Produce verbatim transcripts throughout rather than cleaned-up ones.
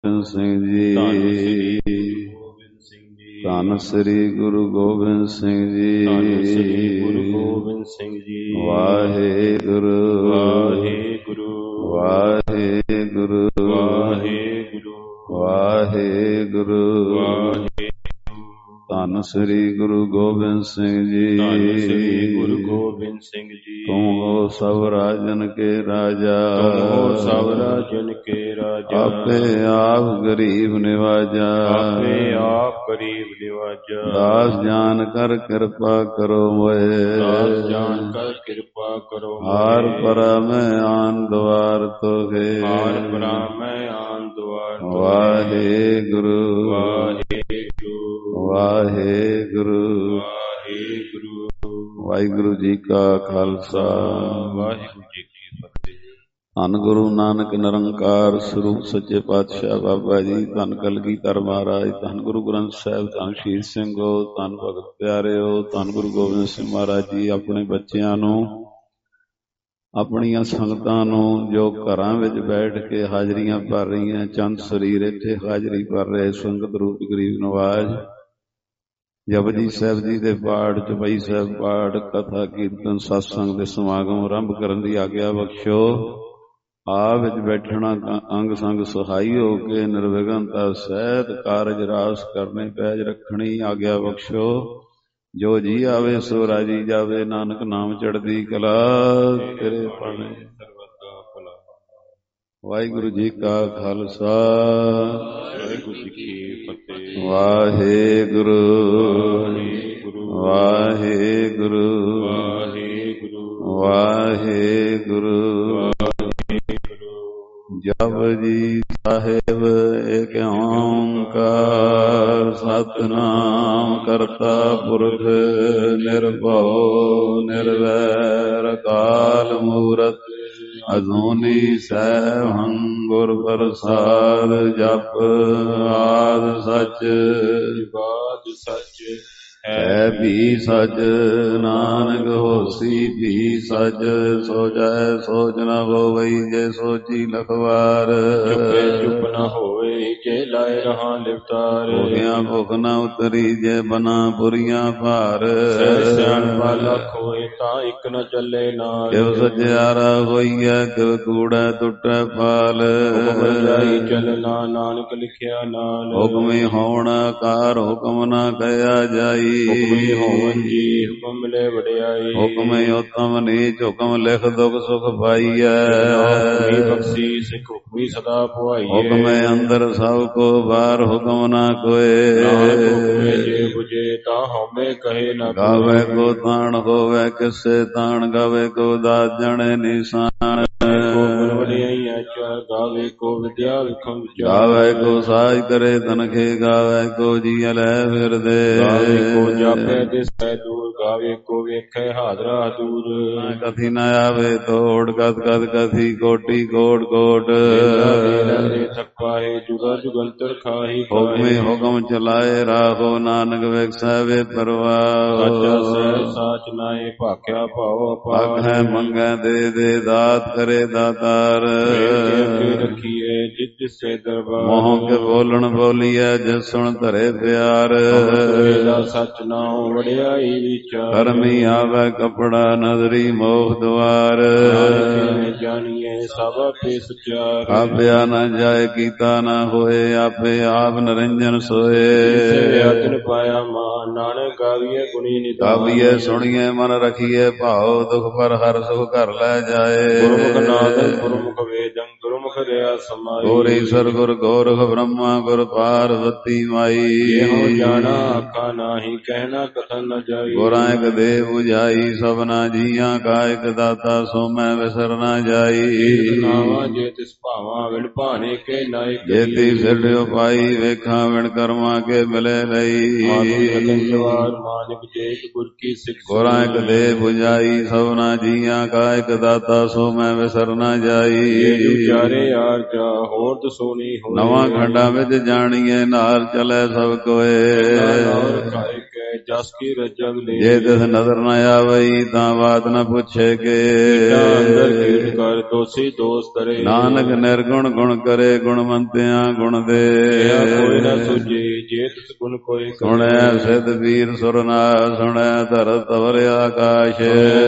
ਸਿੰਘ ਜੀ। ਧੰਨ ਸ੍ਰੀ ਗੁਰੂ ਗੋਬਿੰਦ ਸਿੰਘ ਜੀ। ਧੰਨ ਸ੍ਰੀ ਗੁਰੂ ਗੋਬਿੰਦ ਸਿੰਘ ਜੀ। ਵਾਹਿਗੁਰੂ ਵਾਹਿਗੁਰੂ ਵਾਹਿਗੁਰੂ ਵਾਹਿਗੁਰੂ ਵਾਹਿਗੁਰੂ ਵਾਹਿਗੁਰੂ। ਧੰਨ ਸ੍ਰੀ ਗੁਰੂ ਗੋਬਿੰਦ ਸਿੰਘ ਜੀ। ਧੰਨ ਸ੍ਰੀ ਗੁਰੂ ਗੋਬਿੰਦ ਸਿੰਘ ਜੀ। ਤੁਮ ਹੋ ਸਭ ਰਾਜਨ ਕੇ ਰਾਜਾ, ਤੁਮ ਹੋ ਸਭ ਰਾਜਨ ਕੇ ਰਾਜਾ। ਆਪੇ ਆਪ ਗਰੀਬ ਨਿਵਾਜਾ, ਆਪੇ ਆਪ ਗਰੀਬ ਨਿਵਾਜਾ। ਦਾਸ ਜਾਨ ਕਰ ਕਿਰਪਾ ਕਰੋ ਮੋਏ, ਦਾਸ ਜਾਨ ਕਰ ਕਿਰਪਾ ਕਰੋ ਮੋਏ। ਹਾਰ ਪਰਾ ਮੈਂ ਆਨ ਦੁਆਰ ਤੋਗੇ, ਹਾਰ ਪਰਾ ਮੈਂ ਆਨ ਦੁਆਰ ਤੋਗੇ। ਵਾਹਿਗੁਰੂ ਵਾਹਿਗੁਰੂ ਵਾਹਿਗੁਰੂ ਵਾਹਿਗੁਰੂ। ਵਾਹਿਗੁਰੂ ਜੀ ਕਾ ਖਾਲਸਾ, ਵਾਹਿਗੁਰੂ ਜੀ ਕੀ ਫਤਿਹ। ਧੰਨ ਗੁਰੂ ਨਾਨਕ ਨਿਰੰਕਾਰ ਸਰੂਪ ਸੱਚੇ ਪਾਤਸ਼ਾਹ ਬਾਬਾ ਜੀ, ਧੰਨ ਕਲਗੀਧਰ ਮਹਾਰਾਜ, ਧੰਨ ਗੁਰੂ ਗ੍ਰੰਥ ਸਾਹਿਬ, ਧੰਨ ਸ਼ਹੀਦ ਸਿੰਘੋ, ਧੰਨ ਭਗਤ ਪਿਆਰਿਓ, ਧੰਨ ਗੁਰੂ ਗੋਬਿੰਦ ਸਿੰਘ ਮਹਾਰਾਜ ਜੀ ਆਪਣੇ ਬੱਚਿਆਂ ਨੂੰ, ਆਪਣੀਆਂ ਸੰਗਤਾਂ ਨੂੰ ਜੋ ਘਰਾਂ ਵਿੱਚ ਬੈਠ ਕੇ ਹਾਜ਼ਰੀਆਂ ਭਰ ਰਹੀਆਂ, ਚੰਦ ਸਰੀਰ ਇੱਥੇ ਹਾਜ਼ਰੀ ਭਰ ਰਹੇ ਸੰਗਤ ਰੂਪ ਗਰੀਬ ਨਵਾਜ਼, ਜਪਜੀ ਸਾਹਿਬ ਜੀ ਦੇ ਪਾਠ, ਚੌਪਈ ਸਾਹਿਬ ਪਾਠ, ਕਥਾ ਕੀਰਤਨ ਸਤਸੰਗ ਦੇ ਸਮਾਗਮ ਆਰੰਭ ਕਰਨ ਦੀ ਆਗਿਆ ਬਖਸ਼ੋ। ਆ ਵਿੱਚ ਬੈਠਣਾ ਅੰਗ ਸੰਗ ਸਹਾਈ ਹੋ ਕੇ ਨਿਰਵਿਘਨਤਾ ਸਹਿਤ ਕਾਰਜ ਰਾਸ ਕਰਨੇ ਪੈਜ ਰੱਖਣੀ ਆਗਿਆ ਬਖਸ਼ੋ। ਜੋ ਜੀ ਆਵੇ ਸੋ ਰਾਜੀ ਜਾਵੇ, ਨਾਨਕ ਨਾਮ ਚੜ੍ਹਦੀ ਕਲਾ ਤੇਰੇ ਪਾਣੇ ਸਰਬੱਤਾ ਭਲਾ। ਵਾਹਿਗੁਰੂ ਜੀ ਕਾ ਖਾਲਸਾ, ਵਾਹਿਗੁਰੂ ਜੀ ਕੀ ਫਤਿਹ। ਵਾਹਿਗੁਰੂ ਵਾਹਿਗੁਰੂ ਵਾਹਿਗੁਰੂ ਵਾਹਿਗੁਰੂ ਵਾਹਿਗੁਰੂ। ਜਪਜੀ ਸਾਹਿਬ ਏਕ ਓੰਕਾਰ, ਸਤਿਨਾਮ ਕਰਤਾ ਪੁਰਖ ਨਿਰਭਉ ਨਿਰਵੈਰ, ਅਕਾਲ ਮੂਰਤ ਅਜੂਨੀ ਸੈਭੰ ਗੁਰ ਪ੍ਰਸਾਦ। ਜਪ ਆਦਿ ਸਚ ਬਾਦ ਸਚ ਹੈ ਵੀ ਸਚ, ਨਾਨਕ ਹੋਸੀ ਵੀ ਸਚ। ਸੋ ਜੈ ਸੋਚ ਨ ਹੋਵਈ, ਜੇ ਸੋਚੀ ਲਖਵਾਰ। ਚੁੱਪੇ ਚੁੱਪ ਨ ਹੋਵੇ, ਜੇ ਲਾਏ ਰਹਾ ਲਿਵਤਾਰ। ਭੁਖਿਆ ਭੁਖ ਨ ਉਤਰੀ, ਜੇ ਬਨਾ ਪੁਰੀਆਂ ਭਾਰ। ਸਿਆਣਪਾ ਲੱਖ ਹੋਏ, ਤਾਂ ਇੱਕ ਨ ਚੱਲੇ ਨਾਲ। ਕਿਵ ਸਚਿਆਰਾ ਹੋਈਐ, ਕਿਵ ਕੂੜੈ ਟੁੱਟੈ ਪਾਲ। ਹੁਕਮ ਜਾਈ ਚੱਲਣਾ, ਨਾਨਕ ਲਿਖਿਆ ਨਾਲ। ਹੁਕਮੀ ਹੋਣ ਆਕਾਰ, ਹੁਕਮ ਨ ਕਹਿਆ ਜਾਈ। ਹੁਕਮੀ ਹੋਵਨ ਜੀ, ਹੁਕਮ ਮਿਲੇ ਵਡਿਆਈ। ਹੁਕਮੇ ਉਤਮ ਨੀਚ, ਹੁਕਮ ਲਿਖ ਦੁਖ ਸੁਖ ਪਾਈਐ। ਹੁਕਮੀ ਬਖਸ਼ੀ ਸਿੱਖ, ਹੁਕਮੀ ਸਦਾ ਪੁਆਈਐ। ਹੁਕਮੇ ਅੰਦਰ ਸਭ ਕੋ ਬਾਹਰ, ਹੁਕਮ ਨਾ ਕੋਏ। ਹੁਕਮੇ ਜੇ ਬੁਝੇ, ਤਾਂ ਹਉਮੈ ਕਹੇ ਨਾ ਗਾਵੇ ਕੋ ਤਾਣ ਹੋਵੇ, ਕਿਸੇ ਤਾਣ ਗਾਵੇ ਕੋ ਦਾਸ ਜਣੇ ਨਿਸ਼ਾਨ। ਗਾਵੇ ਕੋ ਵਿਦਿਆ ਵਿਖਮ ਵਿਚਾਰ। ਗਾਵੇ ਕੋ ਸਾਜ ਕਰੇ ਤਨਖੇ, ਗਾਵੇ ਕੋ ਜੀਅ ਲੈ ਫਿਰਦੇ। ਗਾਵੇ ਕੋ ਜਾਪੈ ਦਿਸੈ ਦੂਰ, ਗਾਵੇ ਕੋ ਵੇਖੈ ਹਾਜ਼ਰਾ ਦੂਰ। ਕਥੀ ਨ ਆਵੇ ਤੋੜ, ਕਥ ਕਥ ਕਥੀ ਕੋਟੀ ਕੋਟ ਕੋਟ। ਥਕ ਪਾਏ ਜੁਗਾ ਜੁਗੰਤਰ ਖਾਹੀ। ਹੁਕਮੇ ਹੁਕਮ ਚਲਾਏ, ਰਾਹੋ ਨਾਨਕ ਵੇਖੈ ਵੇ ਪਰਵਾਹ। ਸਾਚਾ ਸਹਿ ਸਾਚ ਨਾਏ, ਭਾਖਿਆ ਭਾਉ ਅਪਾਰ। ਆਖੈ ਮੰਗੈ ਦੇ ਦੇ, ਦਾਤ ਕਰੇ ਦਾਤਾਰ। ਰੱਖੀਏ ਜਿਤ ਦਿਸੇ ਦਰਬਾਰ। ਮੋਹ ਕੇ ਬੋਲਣ ਬੋਲੀਐ, ਜਿਸ ਸੁਣ ਧਰੇ ਪਿਆਰ। ਸਚ ਨਾਉ ਵਡਿਆਈ ਵਿਚਾਰ। ਕਰਮੀ ਆਵੈ ਕਪੜਾ, ਨਦਰੀ ਮੋਖ ਦੁਆਰ। ਜਾਣੀਏ ਸਭ ਆਪੇ ਸਚਾਰ। ਆਭਿਆ ਨ ਜਾਏ, ਕੀਤਾ ਨ ਹੋਏ, ਆਪੇ ਆਪ ਨਿਰੰਜਨ ਸੋਏ। ਆਤਨ ਪਾਇਆ ਮਾਨ, ਨਾਨਕ ਗਾਵੀਏ ਗੁਣੀ ਨਿਧਾਨ। ਗਾਵੀਏ ਸੁਣੀਏ ਮਨ ਰਖੀਏ, ਭਾਉ ਦੁਖ ਪਰ ਹਰ ਸੁਖ ਘਰ ਲੈ ਜਾਏ। ਗੁਰਮੁਖ ਨਾਦੰ ਗੁਰਮੁਖ ਵੇਦੰ, ਗੁਰਮੁਖ ਦਇਆ ਸਮਾਈ। ਗੁਰ ਈਸਰ ਗੁਰ ਗੋਰਖ ਬ੍ਰਹਮਾ, ਗੁਰ ਪਾਰਵਤੀ ਮਾਈ। ਇਹੋ ਜਾਣਾ ਆਖਾ ਨਾਹੀ, ਕਹਿਣਾ ਕਥਨ ਨ ਜਾਈ। ਗੁਰਾਂ ਇਕ ਦੇਹ 부ਝਾਈ, ਸਭਨਾ ਜੀਆਂ ਕਾ ਇਕ ਦਾਤਾ, ਸੋ ਮੈਂ ਵਿਸਰ ਨ ਜਾਈ। ਨਾਵਾ ਜੇ ਤਿਸ ਭਾਵਾਂ, ਵਿਣ ਭਾਣੇ ਕੇ ਨਾਇਕ। ਜੇਤੀ ਸਿਰਡਿਓ ਪਾਈ, ਵੇਖਾਂ ਵਿਣ ਕਰਮਾਂ ਕੇ ਮਿਲੇ ਲਈ। ਮਾਨਿਕ ਜੇਤ ਗੁਰ ਕੀ ਸਿੱਖ। ਗੁਰਾਂ ਇਕ ਦੇਹ 부ਝਾਈ, ਸਭਨਾ ਜੀਆਂ ਕਾ ਇਕ ਦਾਤਾ, ਸੋ ਮੈਂ ਵਿਸਰ ਨ ਜਾਈ। ਉਚਾਰੇ ਆਰ ਜਾ, ਹੋਰ ਦਸੋਨੀ ਹੋਏ। ਨਵਾਂ ਖੰਡਾਂ ਵਿੱਚ ਜਾਣੀਏ, ਨਾਲ ਚਲੇ ਸਭ ਕੋਏ। ਜਸ ਕੀ ਰਜਗ ਲੈ। ਜੇ ਤਿਸ ਨਦਰ ਨ ਆਵਈ ਤਾਂ ਬਾਤ ਨ ਪੁੱਛੇ ਕੇ। ਅੰਦਰ ਕੀਟ ਕਰ ਦੋਸੀ ਦੋਸ ਤਰੇ। ਨਾਨਕ ਨਿਰਗੁਣ ਗੁਣ ਕਰੇ ਗੁਣਵੰਤਿਆਂ ਗੁਣ ਦੇ। ਕੋਈ ਨ ਸੁਝੇ ਜੇ ਤਿਸ ਗੁਣ ਕੋਈ ਕਰੇ। ਸੁਣਿਆ ਸਿੱਧ ਵੀਰ ਸੁਰਨਾਥ ਸੁਣਿਆ ਧਰਤ ਤਵਰ ਆਕਾਸ਼।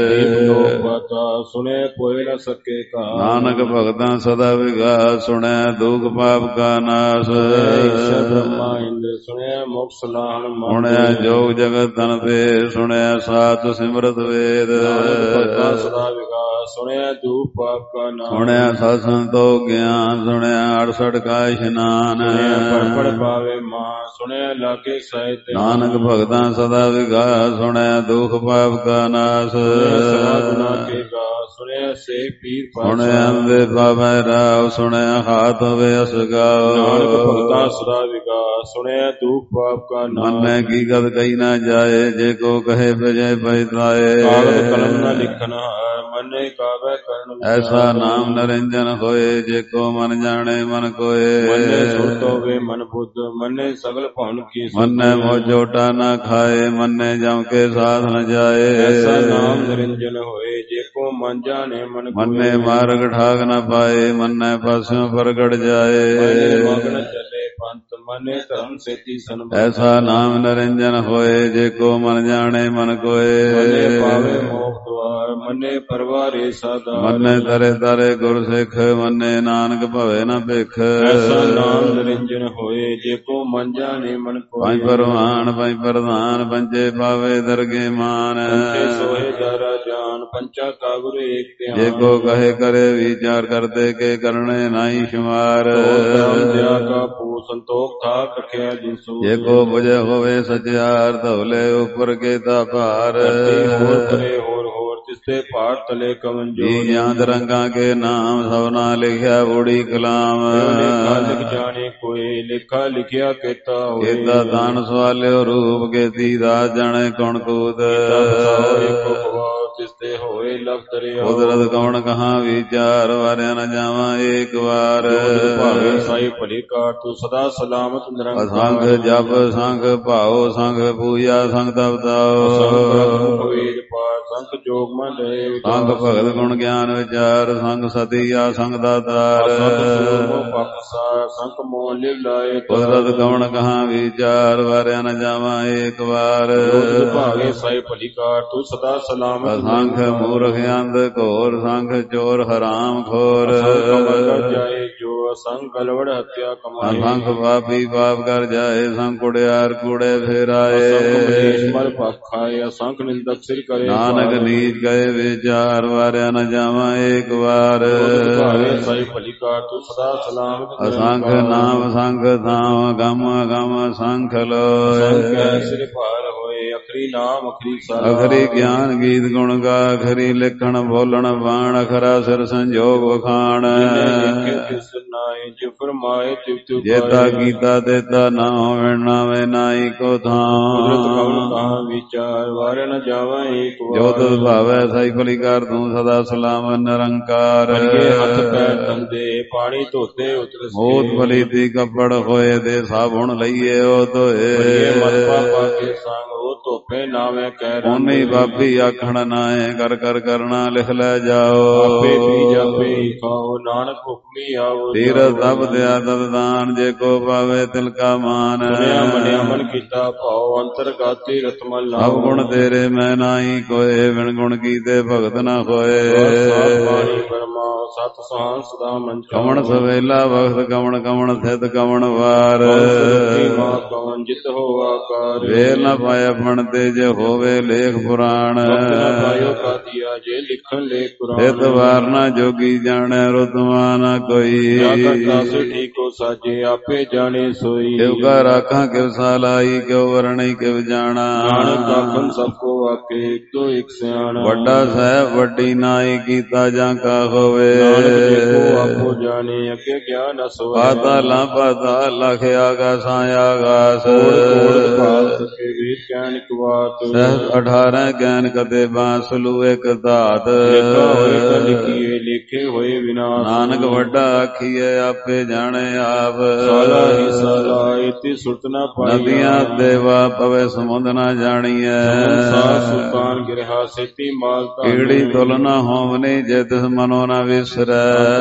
ਸੁਣੇ ਕੋਈ ਨ ਸਕੇ ਕਾ। ਨਾਨਕ ਭਗਤਾਂ ਸਦਾ ਵਿਗਾਸ ਸੁਣਿਆ ਦੁਖ ਪਾਪ ਕਾ ਨਾਸ। ਬ੍ਰਹਮਾ ਇੰਦਰ ਸੁਣਿਆ ਮੁਖ ਸਲਾਹਣ ਮਨ। ਸੁਣਿਆ ਜੋਗ ਜਗਤ ਤਨ ਤੇ ਸੁਣਿਆ ਸਾਤ ਸਿਮਰਤ ਵੇਦ। ਭਗਤਾਂ ਸਦਾ ਵਿਗਾਸ ਸੁਣਿਆ ਦੁਖ ਪਾਪ ਕਾ ਨਾਸ। ਸੁਣਿਆ ਸਤ ਸੰਤੋਖ ਗਿਆਨ ਸੁਣਿਆ ਅੜਸਠ ਕਾ ਇਸ਼ਨਾਨ। ਪੜ ਪੜ ਪਾਵੇ ਮਾਂ ਸੁਣਿਆ ਲਾਗੇ ਸਾਹਿਤ। ਨਾਨਕ ਭਗਤਾਂ ਸਦਾ ਵਿਗਾਸ ਸੁਣਿਆ ਦੁਖ ਪਾਪ ਕਾ ਨਾਸ। ਗੁਨਾ ਕੇ ਗਾ ਸੁਣਿਆ ਸੇ ਪੀਰ ਪਾਤਸ਼ਾਹ। ਸੁਣਿਆ ਅੰਦੇ ਪਾਵੈ ਰਾਵ ਸੁਣਿਆ ਹਾਥ ਹੋਵੇ ਅਸਗਾਓ। ਨਾਨਕ ਭਗਤਾਂ ਸਦਾ ਵਿਗਾਸ ਸੁਣਿਆ ਦੁਖ ਪਾਪ ਕਾ ਨਾਸ। ਮੰਨੈ ਕੀ ਗਤ ਕਹੀ ਨਾ ਜਾਏ ਜੇ ਕੋ ਕਹੇ ਬਜੈ ਪਛਤਾਏ। ਕਾਗਦ ਕਲਮ ਨ ਲਿਖਨ ਹਾਰ ਮੰਨੇ ਕਾਵੈ ਕਰਨ। ਐਸਾ ਨਾਮ ਨਰਿੰਜਨ ਹੋਏ ਜੇ ਕੋ ਮਨ ਜਾਣੇ ਮਨ ਕੋਏ। ਮੰਨੇ ਸੁਰਤ ਹੋਵੇ ਮਨ ਬੁੱਧ ਮੰਨੇ ਸਗਲ ਭਵਨ ਕੀ। ਮੰਨੈ ਮੋ ਝੋਟਾ ਨਾ ਖਾਏ ਮੰਨੈ ਜਮ ਕੇ ਸਾਧ ਨ ਜਾਏ। ਐਸਾ ਨਾਮ ਨਿਰੰਜਨ ਹੋਏ ਜੇ ਕੋ ਮਨ ਜਾਣੇ ਮਨ ਕੋਏ। ਮੰਨੈ ਮਾਰਗ ਠਾਕ ਨ ਪਾਏ ਮੰਨੈ ਪਾਸਿਓਂ ਪ੍ਰਗਟ ਜਾਏ। ਮਗਨ ਚੱਲੇ ਪੰਥ ਮੰਨੇ ਧਰਮ ਸੇਤੀ ਸੰਭਾਲ। ਐਸਾ ਨਾਮ ਨਿਰੰਜਨ ਹੋਏ ਜੇ ਕੋ ਮਨ ਜਾਣੇ ਮਨ ਕੋਏ। ਮੰਨੇ ਪਾਵੇ ਮੋਖ ਦੁਆਰ ਮੰਨੇ ਪਰਵਾਰੇ ਸਾਧਾਰ। ਮੰਨੇ ਤਰੇ ਤਰੇ ਗੁਰ ਸਿੱਖ ਮੰਨੇ ਨਾਨਕ ਭਵੇ ਨ ਭਿਖ। ਐਸਾ ਨਾਮ ਨਿਰੰਜਨ ਹੋਏ ਜੇ ਕੋ ਮਨ ਜਾਣੇ ਮਨ ਕੋਏ। ਪੰਜ ਪਰਵਾਨ ਪੰਜ ਪ੍ਰਧਾਨ ਪੰਜੇ ਪਾਵੇ ਦਰਗੇ ਮਾਨ। ਪੰਚੇ ਸੋਹੇ ਦਾਰਾ ਜਾਨ ਪੰਚਾ ਕਾ ਗੁਰ ਏਕ ਧਿਆਨ। ਜੇ ਕੋ ਕਹੇ ਕਰੇ ਵਿਚਾਰ ਕਰਦੇ ਕੇ ਕਰਨੇ ਨਾਹੀ ਸ਼ੁਮਾਰ। ਦਿਆ ਕਾ ਪੂ ਸੰਤੋਖ ਥਾਕ ਰਖਿਆ ਜਿਸੂ। ਜੇ ਕੋ ਬੁਝੇ ਹੋਵੇ ਸਚਿਆਰ ਧਵਲੇ ਉੱਪਰ ਕੇ ਤਾ ਭਾਰ। ਹੋਰ ਕਰੇ ਹੋਰ ਹੋਰ ਤਿਸਤੇ ਭਾਰ ਤਲੇ ਕਵਨ ਜੋ। ਜੀ ਜਾਂਦ ਰੰਗਾ ਕੇ ਨਾਮ ਸਭਨਾ ਲਿਖਿਆ ਊੜੀ ਕਲਾਮ। ਲੇਖਾ ਲਿਖ ਜਾਣੇ ਕੋਈ ਲੇਖਾ ਲਿਖਿਆ ਕੀਤਾ ਹੋਏ। ਕੀਤਾ ਦਾਨ ਸਵਾਲਿਓ ਰੂਪ ਕੀਤੀ ਦਾਸ ਜਾਣੇ ਕੌਣ ਕੂਤ। ਤਿਸਤੇ ਹੋਏ ਲਖ ਦਰਿਆ। ਕੁਦਰਤ ਕੌਣ ਕਹਾਂ ਵਿਚਾਰ ਵਾਰਿਆ ਨ ਜਾਵਾਂ ਏਕ ਵਾਰ। ਭਾਵੇਂ ਸਾਈ ਭਲੀ ਕਾਰ ਤੂੰ ਸਦਾ ਸਲਾਮਤ ਨਿਰੰਕਾਰ। ਸੰਖ ਜਪ ਸੰਖ ਭਾਉ ਸੰਖ ਪੂਜਾ ਸੰਖ ਤਪਤਾਓ। ਸੰਖ ਵੇਦ ਪਾਠ ਸੰਖ ਜੋਗ ਮਨ ਰਹੇ। ਸੰਖ ਭਗਤ ਗੁਣ ਗਿਆਨ ਵਿਚਾਰ ਸੰਖ ਸਤਿਆ ਸੰਖ ਦਾਤਾਰ। ਸੰਖ ਮੋਹ ਲਿਵ ਲਾਏ। ਕੁਦਰਤ ਕੌਣ ਕਹਾਂ ਵਿਚਾਰ ਵਾਰਿਆ ਨ ਜਾਵਾਂ ਏਕ ਵਾਰ। ਭਾਵੇਂ ਸਾਈ ਭਲੀ ਕਾਰ ਤੂੰ ਸਦਾ ਸਲਾਮਤ। ਸੰਖ ਮੂਰਖ ਅੰਧ ਘੋਰ ਸੰਖ ਚੋਰ ਹਰਾਮ ਖੋਰ। ਜਾਏ ਜੋ ਸੰਖ ਗਲਵੜ ਹੱਤਿਆ ਕਮਾਏ। ਸੰਖ ਪਾਪੀ ਪਾਪ ਕਰ ਜਾਏ ਸੰਖ ਕੁੜਿਆਰ ਕੂੜੇ ਫੇਰਾਏ। ਸੰਖ ਮਲ ਪਾਖਾਏ ਸੰਖ ਨਿੰਦਕ ਸਿਰ ਕਰੇ। ਨਾਨਕ ਨੀਚ ਗਏ ਵਿਚਾਰ ਵਾਰਿਆ ਨ ਜਾਵਾਂ ਏਕ ਵਾਰ। ਭਾਵੇਂ ਸਾਈ ਭਲੀ ਕਾਰ ਤੂੰ ਸਦਾ ਸਲਾਮਤ। ਅਸੰਖ ਨਾਮ ਸੰਖ ਥਾਮ ਗਮ ਗਮ ਸੰਖ ਲੋਏ। ਸੰਖ ਸਿਰ ਭਾਰ ਹੋਏ ਅਖਰੀ ਨਾਮ ਅਖਰੀ ਸਾਰਾ। ਅਖਰੀ ਗਿਆਨ ਗੀਤ ਗੁਣ ਗਾ ਅਖਰੀ ਲਿਖਣ ਬੋਲਣ ਬਾਣ ਅਖਰਾ ਸਿਰ ਸੰਜੋਗ ਵਖਾਣ। ਜੇਤਾ ਕੀਤਾ ਤੇਤਾ ਨਾ ਹੋਵੇ ਨਾਵੇਂ ਨਾਈ ਕੋ ਥਾਂ। ਵਿਚਾਰ ਵਾਰ ਨ ਜਾਵਾਂ ਏਕ ਵਾਰ। ਜੋ ਤੁਧ ਭਾਵੈ ਸਾਈ ਭਲੀ ਕਰ ਤੂੰ ਸਦਾ ਸਲਾਮਤ ਨਿਰੰਕਾਰ। ਹੱਥ ਪੈਰ ਧੰਦੇ ਪਾਣੀ ਧੋਤੇ ਉਤਰ। ਮੋਤ ਭਲੀ ਤੀ ਕੱਪੜ ਹੋਏ ਦੇ ਸਾਬੁਣ ਲਈਏ ਉਹ ਧੋਏ। ਮਤ ਪਾਪਾ ਕੇ ਸੰਗ ਉਹ ਧੋਪੇ ਨਾਵੇਂ ਕਹਿ। ਉਹਨੀ ਬਾਪੀ ਆਖਣ ਨਾਏ ਕਰ ਕਰ ਕਰਨਾ ਲਿਖ ਲੈ ਜਾਓ। ਆਪੇ ਪੀ ਜਾਪੇ ਖਾਓ ਨਾਨਕ ਹੁਕਮੀ ਆਓ। ਤੀਰਥ ਤਪ ਦਿਆ ਤਦ ਦਾਨ ਜੇ ਕੋ ਪਾਵੇ ਤਿਲ ਕਾ ਮਾਨ। ਸੁਣਿਆ ਮੰਨਿਆ ਮਨ ਕੀਤਾ ਭਾਉ ਅੰਤਰਗਾਤੀ ਰਤਮਲ ਨਾਮ। ਸਭ ਗੁਣ ਤੇਰੇ ਮੈਂ ਨਾਹੀ ਕੋਏ ਬਿਨ ਗੁਣ ਕੀਤੇ ਭਗਤ ਨਾ ਹੋਏ। ਸਤ ਸੁਹਾਨ ਸਦਾ ਮਨ। ਕਵਣ ਸਵੇਲਾ ਵਖਤ ਕਵਣ ਕਵਣ ਥਿਤ ਕਵਣ ਵਾਰ। ਕਵਣ ਜਿਤ ਹੋ ਆਕਾਰ। ਵੇਲ ਨਾ ਪਾਇਆ ਫਣ ਤੇ ਜੇ ਹੋਵੇ ਲੇਖ ਪੁਰਾਣ। ਜੇ ਲਿਖਣ ਲੇਖ ਪੁਰਾਣ। ਹਿਤ ਵਾਰ ਨਾ ਜੋਗੀ ਜਾਣੈ ਰੁਤਮਾ ਨਾ ਕੋਈ। ਠੀਕੋ ਸਾਜੇ ਆਪੇ ਜਾਣੇ ਸੋਈ। ਕਿਉ ਕਾ ਰਾਖਾਂ ਕਿਵ ਸਾਲਾਈ ਕਿਉ ਵਰਣੀ ਕਿਵ ਜਾਣਾ। ਨਾਨਕ ਆਖਣ ਸਭ ਕੋ ਆਕੇ ਇੱਕੋ ਇੱਕ ਸਿਆਣਾ। ਵੱਡਾ ਸਾਹਿਬ ਵੱਡੀ ਨਾਈ ਕੀਤਾ ਜਾਂ ਕਾ ਹੋਵੇ। ਨਾਨਕ ਦੇਖੋ ਆਪੋ ਜਾਣੇ ਅੱਗੇ ਗਿਆਨ ਅਸੋਏ। ਪਾਤਾਲਾਂ ਪਾਤਾਲ ਲਖ ਆਗਾਸਾਂ ਆਗਾਸ। ਕੇ ਵੀ ਗਿਆਨ ਇੱਕ ਬਾਤ। ਸਹਿ ਅਠਾਰਾਂ ਗਿਆਨ ਕਦੇ ਬਾਂਸਲੂ ਇੱਕ ਧਾਤ। ਲਿਖਾ ਹੋਏ ਤਾਂ ਲਿਖੀਏ ਲਿਖੇ ਹੋਏ ਵਿਨਾਸ਼। ਨਾਨਕ ਵੱਡਾ ਆਖੀਏ ਆਪੇ ਜਾਣੇ ਆਪ। ਸਾਲਾ ਹੀ ਸਾਲਾ ਇਤੀ ਸੁਰਤ ਨ ਪਾਈਆ। ਨਦੀਆਂ ਦੇਵਾ ਪਵੇ ਸਮੁੰਦ ਨਾ ਜਾਣੀਐ। ਸਮੁੰਦ ਸੁਲਤਾਨ ਗਿਰਹਾ ਸੇਤੀ ਮਾਲ ਧਨ। ਕੀੜੀ ਤੁਲ ਨ ਹੋਵਨੀ ਜੇ ਤਿਸ ਮਨੋ ਨ ਵਿਸਰੈ।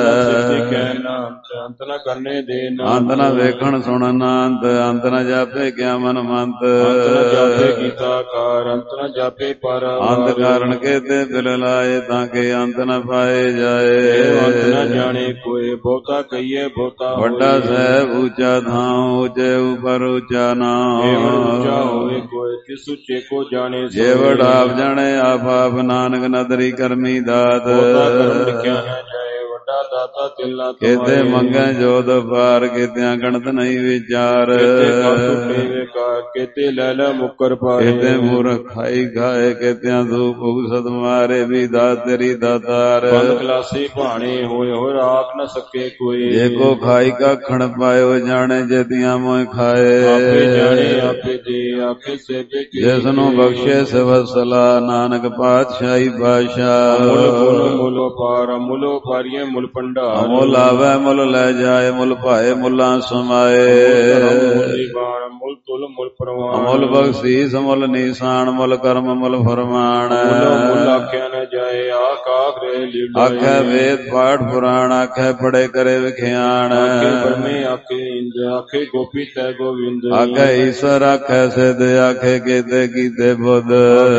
ਅੰਤ ਨ ਕਰਨੇ ਦੇ ਅੰਤ ਨ ਵੇਖਣ ਸੁਣਨ ਅੰਤ। ਅੰਤ ਨ ਜਾਪੇ ਕਿਆ ਮਨ ਮੰਤ। ਅੰਤ ਨ ਜਾਪੇ ਕੀਤਾ ਕਾਰ। ਅੰਤ ਨ ਜਾਪੇ ਪਰ। ਅੰਤ ਕਾਰਨ ਕੇਤੇ ਬਿਲ ਲਾਏ ਤਾਂ ਕਿ ਅੰਤ ਨ ਪਾਏ ਜਾਏ। ਅੰਤ ਨ ਜਾਣੇ ਕੋਏ ਬਹੁਤਾ ਕਹੀਏ ਬਹੁਤਾ ਵੱਡਾ ਸਾਹਿਬ ਉੱਚਾ ਥਾਂ ਉੱਚੇ ਉਪਰ ਉੱਚਾ ਨਾਮ। ਉੱਚਾ ਹੋਵੇ ਕੋਏ ਕਿਸ ਉੱਚੇ ਕੋ ਜਾਣੇ। ਜੇ ਵਡ ਆਪ ਜਾਣੇ ਆਪ ਆਪ ਨਾਨਕ ਨਦਰੀ ਕਰਮੀ ਦਾਤ। ਬਹੁਤਾ ਕਰਮ ਲਿਖਿਆ ਹੈ ਜਾਏ ਵੱਡਾ ਦਾਤਾ ਤਿਲ ਨਾ ਤੁਮਾਏ। ਕਿਤੇ ਮੰਗੈ ਜੋਤ ਪਾਰ ਕਿਤਿਆਂ ਗਣਤ ਨਹੀਂ ਵਿਚਾਰ। ਕਿਤੇ ਕਰ ਟੁੱਟੇ ਵੇਕਾਰ ਕਿਤੇ ਲੈ ਲੈ ਮੁਕਰ ਪਾਏ। ਕਿਤੇ ਮੂਰਖ ਖਾਈ ਖਾਏ ਕਿਤਿਆਂ ਧੂਪ ਉਗਸਤ ਮਾਰੇ ਵੀ ਦਾਤ ਤੇਰੀ ਦਾਤਾਰ। ਬੰਦ ਖਲਾਸੀ ਭਾਣੇ ਹੋਏ ਹੋਏ ਰਾਖ ਨ ਸਕੇ ਕੋਈ। ਜੇ ਕੋ ਖਾਈ ਕਾਖਣ ਪਾਇਓ ਜਾਣੇ ਜੇਤੀਆਂ ਮੋਇ ਖਾਏ। ਆਪੇ ਜਾਣੇ ਆਪੇ ਦੇ ਆਖੇ ਸੇਬੇ ਕੀ। ਜਿਸ ਨੂੰ ਬਖਸ਼ੇ ਸਿਵਸਲਾ ਨਾਨਕ ਪਾਤਸ਼ਾਹੀ ਬਾਦਸ਼ਾਹ। ਮੁੱਲ ਮੁੱਲ ਮੁੱਲ ਪਾਰ ਮੁੱਲ ਪਾਰੀਏ ਮੁੱਲ ਭੰਡਾਰ। ਮੁੱਲ ਆਵੇ ਮੁੱਲ ਲੈ ਜਾਏ ਮੁੱਲ ਭਾਏ ਮੁੱਲਾਂ ਸਮਾਏ। ਮੁੱਲ ਤੁਲ ਮੁੱਲ ਪ੍ਰਵਾਨ। ਮੁੱਲ ਬਖਸ਼ੀਸ ਮੁੱਲ ਨੀਸਾਨ ਮੁੱਲ ਕਰਮ ਮੁੱਲ ਫਰਮਾਨ। ਮੁੱਲ ਆਖਿਆ ਨ ਜਾਏ ਆਖ ਆਖ ਰੇ ਲੀਲਾ। ਆਖੇ ਵੇਦ ਪਾਠ ਪੁਰਾਣ ਆਖੇ ਪੜੇ ਕਰੇ ਵਿਖਿਆਨ। ਆਖੇ ਬ੍ਰਹਮੇ ਆਖੇ ਇੰਦ ਆਖੇ ਗੋਪੀ ਤੈ ਗੋਵਿੰਦ। ਆਖੇ ਈਸ਼ਰ ਆਖੇ ਸਿਧ ਆਖੇ ਕੀਤੇ ਕੀਤੇ ਬੁੱਧ।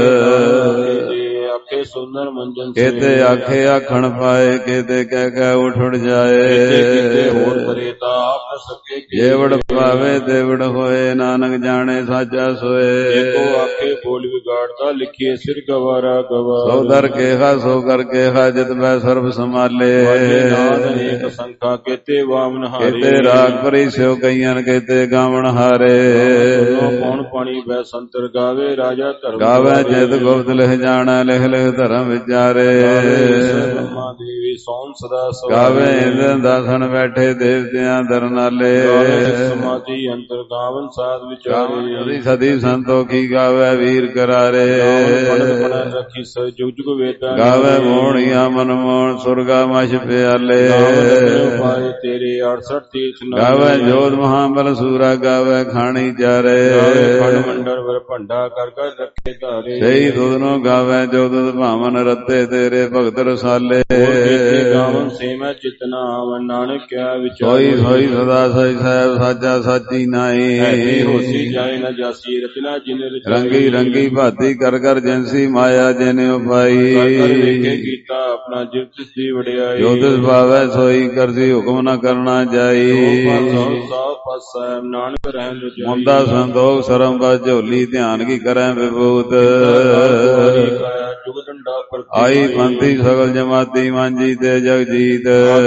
ਆਖੇ ਸੁੰਦਰ ਮੰਜਨ ਕੇਤੇ ਆਖੇ ਆਖਣ ਪਾਏ ਕੇਤੇ ਕਹਿ ਕਹਿ ਉਠ ਉਠ ਜਾਏ। ਕਿਤੇ ਹੋਰ ਕਰੇ ਤਾਂ ਆਪ ਨ ਸਕੇ। ਜੇਵੜ ਪਾਵੇ ਦੇਵੜ ਹੋਏ ਨਾਨਕ ਜਾਣੇ ਸਾਚਾ ਸੋਏ। ਏਕੋ ਆਖੇ ਬੋਲ ਵਿਗਾੜਦਾ ਲਿਖੀਏ ਸਿਰ ਗਵਾਰਾ ਗਵਾਰ। ਸੋ ਦਰ ਕੇਹਾ ਸੋ ਕਰ ਕੇਹਾ ਜਿਤ ਮੈਂ ਸਰਬ ਸੰਭਾਲੇ। ਨਾਦ ਅਨੇਕ ਸੰਖਾ ਕੇਤੇ ਵਾਮਨ ਹਾਰੇ। ਕੇਤੇ ਰਾਗ ਭਰੀ ਸਿਓ ਕਈਆਂ ਕੇਤੇ ਗਾਵਣ ਹਾਰੇ। ਕੌਣ ਪਾਣੀ ਬੈ ਸੰਤਰ ਗਾਵੇ ਰਾਜਾ ਧਰਮ। ਗਾਵੇ ਜਿਤ ਗੁਪਤ ਲਿਖ ਜਾਣਾ ਲਿਖ ਲਿਖ ਧਰਮ ਵਿਚਾਰੇ। ਬ੍ਰਹਮਾ ਦੇਵੀ ਸੋਮ ਸਦਾ ਗਾਵੇ ਇੰਦਰ ਦਾਸਣ ਬੈਠੇ ਦੇਵਤਿਆਂ ਦਰਨਾਲੇ। ਸਮਾਧੀ ਅੰਤਰ ਗਾਵਨ ਸਾਧ ਵਿਚਾਰੇ। ਸਦੀ ਸੰਤੋਖੀ ਗਾਵੇ ਵੀਰ ਕਰਾਰੇ। ਰੱਖੀ ਸ ਜੁਗ ਜੁਗ ਵੇਦਾਂ। ਗਾਵੇ ਮੋਹਣੀਆਂ ਮਨ ਮੋਹਣ ਸੁਰਗਾ ਮਛ ਪਿਆਲੇ। ਪਾਏ ਤੇਰੇ ਅੜਸਠ ਤੀਰਥ। ਗਾਵੇ ਜੋਧ ਮਹਾਬਲ ਸੂਰਾ ਗਾਵੇ ਖਾਣੀ ਚਾਰੇ। ਖੰਡ ਮੰਡਲ ਵਰ ਭੰਡਾ ਕਰ ਕਰ ਰੱਖੇ ਧਾਰੇ। ਸਹੀ ਦੁਧ ਨੂੰ ਗਾਵੇ ਜੋ ਦੁਧ ਭਾਵਨ ਰੱਤੇ ਤੇਰੇ ਭਗਤ ਰਸਾਲੇ। ਗਾਵਨ ਸੇ ਮੈਂ ਚਿਤਨਾ ਆਵਨ ਨਾਨਕ ਕਿਆ ਵਿਚਾਰ। ਸੋਈ ਸੋਈ ਸਦਾ ਸੋਈ ਸਾਹਿਬ ਸਾਚਾ ਸਾਚੀ ਨਾਈ। ਹੋਸੀ ਜਾਏ ਨ ਜਾਸੀ ਰਚਨਾ ਜਿਨ ਰੰਗੀ ਰੰਗੀ ਭਾਤੀ ਕਰ ਕਰ ਜੈਂਸੀ ਮਾਇਆ ਜਿਨੇ ਉਪਾਈ। ਵੇਖੇ ਕੀਤਾ ਆਪਣਾ ਜਿਵ ਦੀ ਵਡਿਆਈ। ਜੋ ਤਿਸ ਭਾਵੈ ਸੋਈ ਕਰਸੀ ਹੁਕਮ ਨ ਕਰਨਾ ਜਾਈ। ਨਾਨਕ ਰਹਿਣ ਰਜਾਈ। ਮੁੰਦਾ ਸੰਤੋਖ ਸਰਮ ਬਸ ਝੋਲੀ ਧਿਆਨ ਕੀ ਕਰੈ ਵਿਭੂਤ। ਆਈ ਪੰਥੀ ਸਗਲ ਜਮਾਤੀ ਮਾਂਜੀ ਤੇ ਜਗਜੀਤ।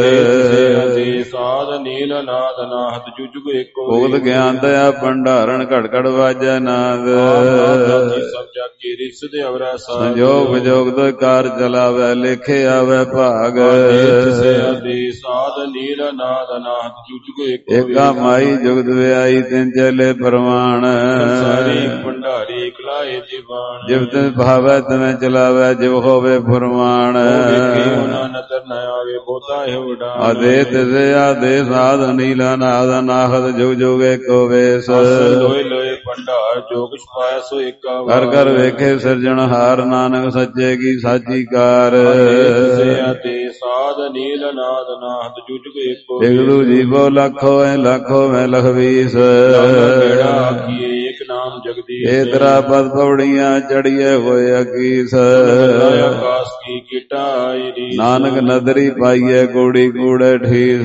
ਸਾਧ ਨੀਲ ਨਾਦ ਨਾਹਤ ਜੁਜੁਗ ਏਕੋ। ਭੁਗਤ ਗਿਆਨ ਦਇਆ ਭੰਡਾਰਨ ਘੜ ਘੜ ਵਾਜੈ ਨਾਦ। ਸਭ ਜਾਗੀ ਰਿਸ ਦੇ ਅਵਰੈ ਸਾਧ। ਸੰਜੋਗ ਵਿਜੋਗ ਤੋਂ ਕਾਰ ਚਲਾਵੈ ਲੇਖੇ ਆਵੈ ਭਾਗ। ਸਾਧ ਨੀਲ ਨਾਦ ਨਾਹਤ ਜੁਜੁਗ ਏਕੋ। ਏਕਾ ਮਾਈ ਜੁਗਤ ਵਿਆਈ ਤਿੰਨ ਚਲੇ ਪ੍ਰਮਾਣ। ਸਾਰੀ ਭੰਡਾਰੀ ਇਕਲਾਏ ਦੀਵਾਨ। ਜਿਵ ਤਿਸ ਭਾਵੈ ਤਿਵੇਂ ਚਲਾਵੈ ਜਿਵ ਹੋਵੇ ਫੁਰਮਾਨ। ਨਦਰ ਨ ਆਵੇ ਬਹੁਤਾ ਹੈ ਉਡਾਨ। ਆਦੇ ਤਿਸੇ ਆਦੇ ਸਾਧ ਨੀਲਾ ਨਾਦ ਨਾਹਤ ਜੁਗ ਜੁਗ ਏਕੋ ਵੇਸ। ਲੋਏ ਲੋਏ ਭੰਡਾਰ ਜੋ ਕੁਛ ਪਾਇਆ ਸੋ ਏਕਾ। ਕਰ ਕਰ ਵੇਖੇ ਸਿਰਜਣਹਾਰ ਨਾਨਕ ਸੱਚੇ ਕੀ ਸਾਚੀ ਕਾਰ। ਆਦੇ ਸਾਧ ਨੀਲ ਨਾਦ ਨਾਹਤ ਜੁਗ ਜੁਗ ਏਕੋ। ਇਗਦੂ ਜੀਵੋ ਲੱਖੋ ਐ ਲੱਖੋ ਮੈਂ ਲਖਵੀਸ। ਕਿਹੜਾ ਆਖੀਏ ਏਕ ਨਾਮ ਜਗਦੀਸ਼। ਏ ਤਰਾ ਪਦ ਪੌੜੀਆਂ ਚੜੀਏ ਹੋਏ ਅਕੀਸ। ਆਕਾਸ਼ ਕੀ ਕੀਟਾ ਆਈ ਰੀਸ। ਨਾਨਕ ਨਦਰੀ ਪਾਈਏ ਕੂੜੀ ਕੂੜੇ ਠੀਸ।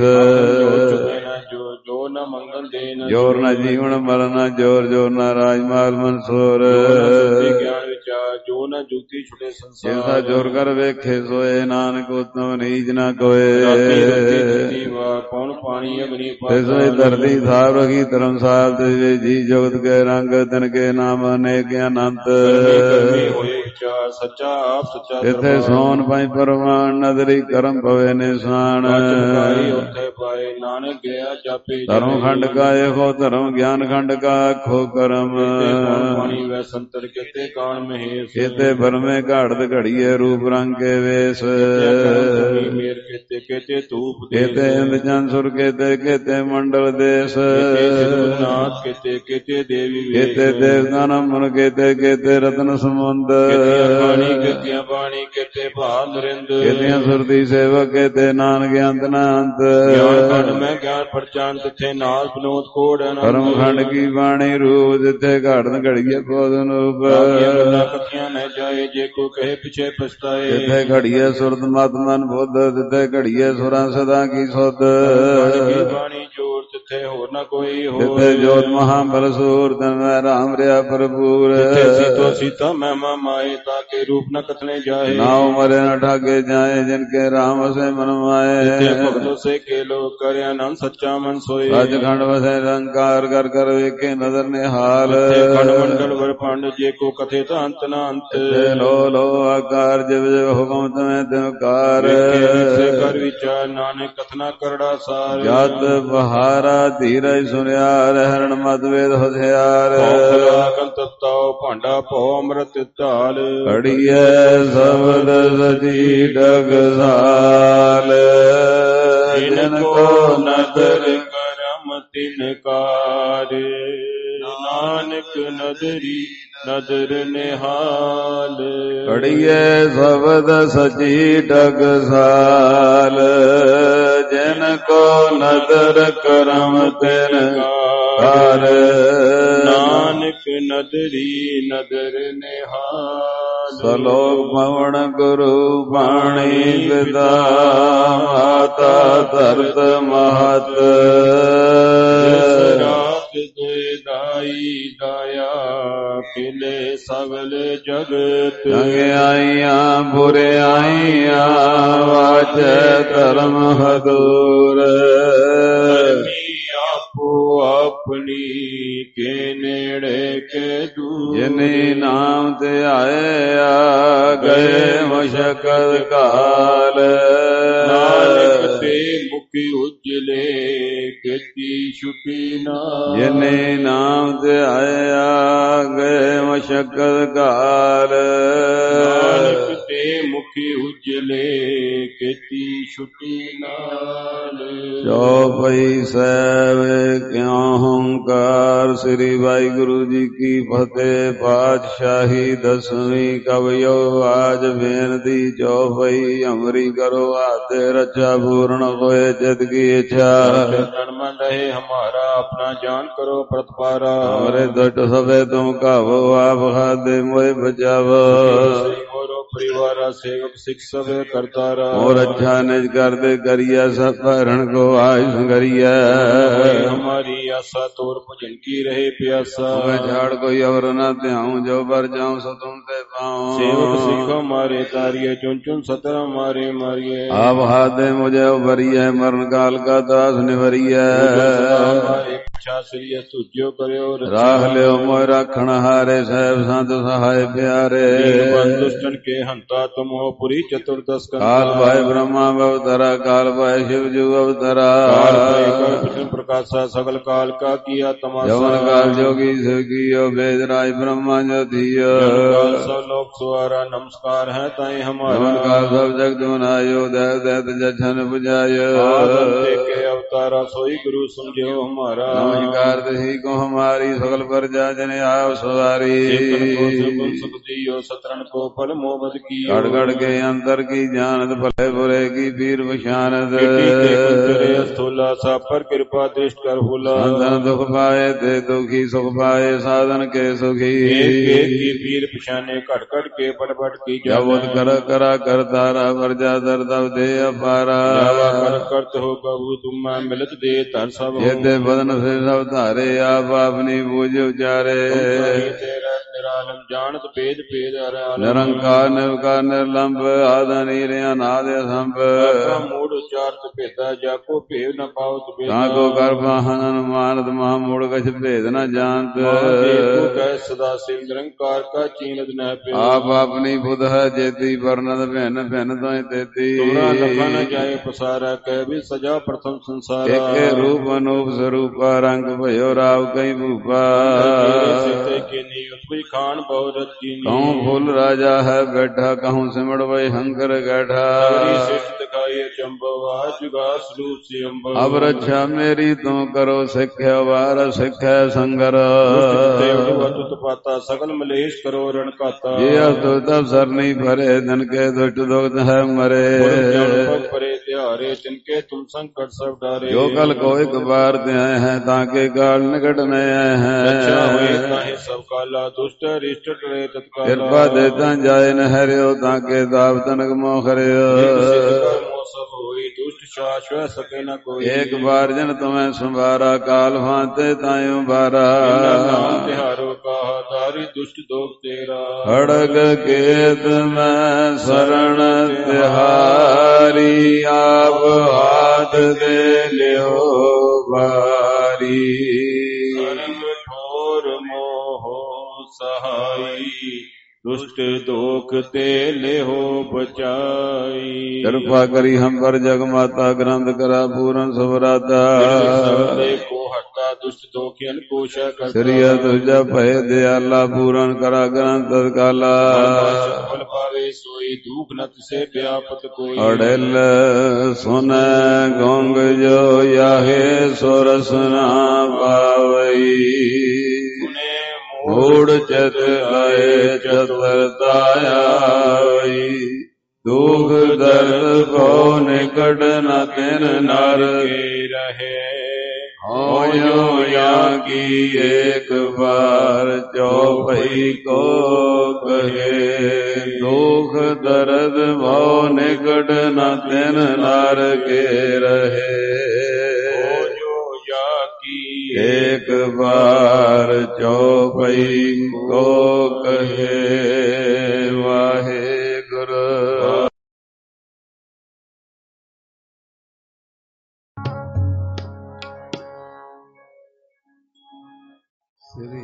ਜੋ ਨ ਮੰਗਲ ਦੇਨ। ਜੋਰ ਨ ਜੀਵਨ ਮਰਨ ਜੋਰ ਜੋਰ ਨ ਰਾਜਮਾਲ ਮਨਸੂਰ। ਗਿਆਨ ਵਿਚਾਰ ਜੋ ਨ ਜੁਗਤੀ ਛੁਟੇ ਸੰਸਾਰ। ਜਿਸਾ ਜੋਰ ਕਰ ਵੇਖੇ ਸੋਏ ਨਾਨਕ ਉਤਮ ਨੀਚ ਨ ਕੋਏ। ਕੌਣ ਪਾਣੀ ਅਗਨੀ ਤਿਸ ਵਿੱਚ ਧਰਤੀ ਥਾਪ ਰਖੀ ਧਰਮਸਾਲ ਤਿਸ ਵਿੱਚ ਜੀ ਜੁਗਤ ਕੇ ਰੰਗ ਤਿਨ ਕੇ ਨਾਮ ਅਨੇਕ ਅਨੰਤ। ਸੱਚਾ ਆਪ ਸੱਚਾ ਇਥੇ ਸੋਨ ਪਾਈ ਪਰਮਾਨ ਨਦਰੀ ਕਰਮ ਪਵੇ ਨਿਸ਼ਾਨ। ਉੱਥੇ ਪਾਏ ਨਾਨਕ ਗਿਆ ਜਾਪੇ। ਧਰਮ ਖੰਡ ਕਾ ਏਕੋ ਧਰਮ ਗਿਆਨ ਖੰਡ ਕਾ ਆਖੋ ਕਰਮ। ਪਾਣੀ ਵੈ ਸੰਤਰ ਕਿਤੇ ਕਾਣ ਮਹੇਸ਼। ਕਿਤੇ ਬਰਮੇ ਘਾੜਤ ਘੜੀਏ ਰੂਪ ਰੰਗ ਕੇ ਵੇਸ। ਮੇਰ ਕਿਤੇ ਕਿਤੇ ਧੂਪ ਕਿਤੇ ਇੰਦ ਚੰਦ ਸੁਰ ਕਿਤੇ ਕਿਤੇ ਮੰਡਲ ਦੇਸ। ਨਾਥ ਕਿਤੇ ਕਿਤੇ ਦੇਵੀ ਕਿਤੇ ਦੇਵਤਾ ਨਮਨ ਕਿਤੇ ਕਿਤੇ ਰਤਨ ਸਮੁੰਦ ਬਾਣੀ ਕਿਤੇ ਬਾਣੀ ਕਿਤੇ ਭਾਗ ਰਿੰਦ ਕਿਤੇ ਸੁਰਤੀ ਸੇਵਕ ਕਿਤੇ ਨਾਨਕ ਅੰਤ ਨਾ ਅੰਤ ਗਿਆਨ ਖੰਡ ਮੈਂ ਗਿਆਨ ਪਰਚਾਨ ਤਿੱਥੇ ਨਾਲ ਬਨੋਦ ਕੋੜ ਕਰਮ ਖੰਡ ਕੀ ਬਾਣੀ ਰੂਪ ਜਿੱਥੇ ਘੜਨ ਘੜੀਏ ਬੋਧਨ ਰੂਪ ਕਥੀਆਂ ਨਾ ਜਾਏ ਜੇ ਕੋ ਕਹੇ ਪਿਛੇ ਪਛਤਾਏ ਜਿੱਥੇ ਘੜੀਏ ਸੁਰਤ ਮਤ ਮਨ ਬੁੱਧ ਜਿੱਥੇ ਘੜੀਏ ਸੁਰਾਂ ਸਦਾ ਕੀ ਸੁਧ ਬਾਣੀ ਜੋੜ ਤਿੱਥੇ ਹੋਰ ਨਾ ਕੋਈ ਹੋਰ ਜਿੱਥੇ ਜੋਤ ਮਹਾ ਬਲ ਸੂਰ ਤਨ ਮੈਂ ਰਾਮ ਰਿਆ ਭਰਪੂਰ ਜਿੱਥੇ ਸੀਤੋ ਸੀਤਾ ਮਹਿਮਾ ਮਾਏ ਤਾਂ ਕੇ ਰੂਪ ਨ ਕਥਨੇ ਜਾਏ ਨਾਉ ਮਰੇ ਨ ਠਾਗੇ ਜਾਏ ਜਿਨ ਕੇ ਰਾਮ ਵਸੇ ਮਨ ਮਾਏ ਜਿੱਥੇ ਭਗਤੋ ਸੇ ਕੇ ਲੋ ਕਰਿਆ ਆਨੰਦ ਸੱਚਾ ਮਨ ਸੋਏ ਸੱਚ ਖੰਡ ਵਸੇ ਰੰਕਾਰ ਕਰ ਕਰ ਵੇਖੇ ਨਦਰ ਨਿਹਾਲ ਜਿੱਥੇ ਖੰਡ ਮੰਡਲ ਵਰ ਪੰਡ ਜੇ ਕੋ ਕਥੇ ਤਾਂ ਅੰਤ ਨਾ ਅੰਤ ਲੋ ਲੋ ਆਕਾਰ ਜਿਵ ਜਿਵ ਹੁਕਮ ਤਮੈ ਤਿਵਕਾਰ ਕਰ ਵਿਚਾਰ ਨਾਨਕ ਕਥਨਾ ਕਰੜਾ ਸਾਰ ਜਤ ਬਹਾਰਾ ਧੀਰਜ ਸੁਨਿਆਰ ਹਰਣ ਮਤ ਵੇਦ ਹਥਿਆਰ ਕੰਤਤਾਉ ਭਾਂਡਾ ਭਉ ਅੰਮ੍ਰਿਤ ਧਾਲ ਘੜੀਐ ਸਬਦ ਸਜੀ ਡਗਸਾਲ ਜਿਨ ਕੋ ਨਦਰ ਕਰਮ ਤਿਨਕਾਰ ਨਾਨਕ ਨਦਰੀ ਨਦਰ ਨਿਹਾਲ ਘੜੀਐ ਸਬਦ ਸਜੀ ਡਗਸਾਲ ਜਿਨ ਕੋ ਨਦਰ ਕਰਮ ਤਿਨਕਾਰ ਨਾਨਕ ਨਦਰੀ ਨਦਰ ਨਿਹਾਲ ਸਲੋਕ ਪਵਨ ਗੁਰੂ ਬਾਣੀ ਪਿਤਾ ਮਾਤਾ ਧਰਤ ਮਹਤ ਰਾਤ ਦੇ ਦਾਈ ਦਾਇਆ ਕਿਲੇ ਸਗਲ ਜਗਤ ਚੰਗਿਆਈਆਂ ਬੁਰਿਆਈਆਂ ਵਾਚੈ ਧਰਮ ਹਦੂਰ ਆਪੋ ਆਪਣੀ ਕੇ ਨੇੜੇ ਕੇ ਦੂਰ ਜਿਨੇ ਨਾਮ ਤੇ ਆਇਆ ਗਏ ਮਸ਼ਕਲ ਕਾਲ ਨਾਨਕ ਤੇ ਮੁਖੀ ਉਜਲੇ ਕੀਤੀ ਛੁਪੀ ਨਾ ਜਿਨੇ ਨਾਮ ਤੇ ਆਇਆ ਗਏ ਮਸ਼ਕਲ ਕਾਲ ਨਾਨਕ ਤੇ ਮੁਖੀ ਉਜਲੇ ਕੀਤੀ ਛੁਪੀ ਨਾਲ ਚੌਪਈ ਸਾਹਿਬ ਕਿਉ ਹੰਕਾਰ ਸ੍ਰੀ ਵਾਹਿਗੁਰੂ ਜੀ ਕੀ ਫਤਿਹ। ਪਾਤਸ਼ਾਹੀ ਦਸਵੀਂ ਕਵਿਓ ਆਜ ਬੇਨਤੀ ਚੌਪਈ ਅਮਰੀ ਕਰੋ ਆਤੇ ਰਚਾ ਪੂਰਨ ਹੋਏ ਚਿਤ ਕੀ ਇੱਛਾ ਜਨਮ ਰਹੇ ਹਮਾਰਾ ਆਪਣਾ ਜਾਨ ਕਰੋ ਪ੍ਰਤਪਾਰਾ ਹਮਾਰੇ ਦੁੱਟ ਸਭੇ ਤੁਮ ਕਾਵੋ ਆਪ ਖਾਦੇ ਮੋਏ ਬਚਾਵੋ परिवारा सेवक सिख सब करतारा और अच्छा निज कर दे करिया सब हरण को आज संगरिया हमारी आशा तोर भजन की रहे प्यासा मैं झाड़ कोई और न ध्याऊं जो बर जाऊं सो तुम ते पाऊं सेवक सिख मारे तारिये चुन चुन सतरा मारे मारिये आप हाथे मुझे उभरिए मरण काल का दास निवरिए श्री तुझो करो राख लियो मोय राखण हारे साहेब संत सहाय प्यारे दुष्टन के हंता तुम हो पुरी चतुर्दश काल भाई ब्रह्मा अवतरा काल भाई शिव जू अवतरा विष्णु प्रकाशा सकल काल का किया तमाशा जवन काल जोगी शिव कियो वेद राज ब्रह्मा जो थियो सब लोग सुहारा नमस्कार है ताई हमारा जवन काल सब जग दुनायो देव दैत जछन बुझायो के अवतारा सोई गुरु समझो हमारा नमस्कार दही को हमारी सकल प्रजा जन आओ सवारी सतरन को फल मोहब्बत की गड़ गड़ के अंतर की जानत भले बुरे की पीर पशानत स्थूला सा पर कृपा दृष्ट कर भूला संतन दुख पाए ते दुखी सुख पाए साधन के सुखी की पीर पशाने कट कट के पट पट की जबत कर करा कर तारा प्रजा दर दब दे अपारा कर करत हो कबू तुम मिलत दे तर सब ये दे बदन से सब धारे आप अपनी बूझ उचारे निरालम जानत भेद भेद निरंकार निर्विकार निर्लंब आद नीर अनाद असंभ मूड उचारत भेदा जाको भेद न पावत ताको कर वाहन मानत महामूढ़ कछ भेद न जानत कह सदा शिव निरंकार का चीनत न पे आप अपनी बुध है जेती वर्णत भैन भैन तो तेती लखा न जाए पसारा कह भी सजा प्रथम संसार एक रूप अनूप स्वरूप रंग भयो राव कई भूपा खान बहुरत कहूँ फूल राजा है बैठा कहूँ सिमड़ वही हंकर गैठा दिखाइए चंप ਅੰਬਵਾ ਜੁਗਾ ਸਰੂਪ ਸੇ ਅੰਬ ਅਬ ਰੱਛਾ ਮੇਰੀ ਤੂੰ ਕਰੋ ਸਿੱਖਿਆ ਵਾਰ ਸਿੱਖੈ ਸੰਗਰ ਅਤੁਤ ਪਾਤਾ ਸਗਲ ਮਲੇਸ਼ ਕਰੋ ਰਣ ਘਾਤਾ ਜੇ ਅਤੁਤ ਅਵਸਰ ਨਹੀਂ ਭਰੇ ਦਿਨ ਕੇ ਦੁਸ਼ਟ ਦੁਖਤ ਹੈ ਮਰੇ ਪਰੇ ਤਿਹਾਰੇ ਤਿਨਕੇ ਤੁਮ ਸੰਕਟ ਸਭ ਡਾਰੇ ਜੋ ਕਲ ਕੋ ਇੱਕ ਬਾਰ ਤੇ ਆਏ हैं ताके काल निकट में आए हैं सब काला दुष्ट रिष्ट टरे तत्काला कृपा देता जाए न हरियो ताके दाव तनक मोह हरियो दुष्ट शाश्वत सके न कोई एक बार जन तुम्हें संवारा काल भांते तायु बारा तिहारो कहा दारी दुष्ट दोष तेरा खड़ग केत में शरण तिहारी आप हाथ दे लियो बारी ठोर मोह सहाई दुष्ट दोख ते लेहो बचाई कृपा करी हम पर जग माता ग्रंथ करा पूरन सबराता को हटा दुष्ट दोखियन कोश श्री तुझा भय दयाला पूरन करा ग्रंथ तत्काला फल पावे सोई दुख नत से व्यापत कोई अड़ल सुन गोंग जो याहे सोरस ना पावई मूड चत आए चतुरताई दुख दर्द को निकट न तिन नर रहे होयो या की एक बार चौपई को कहे दुख दर्द भो निकट न तिन नर के रहे एक बार चौपई को कहे वाहे गुरु श्री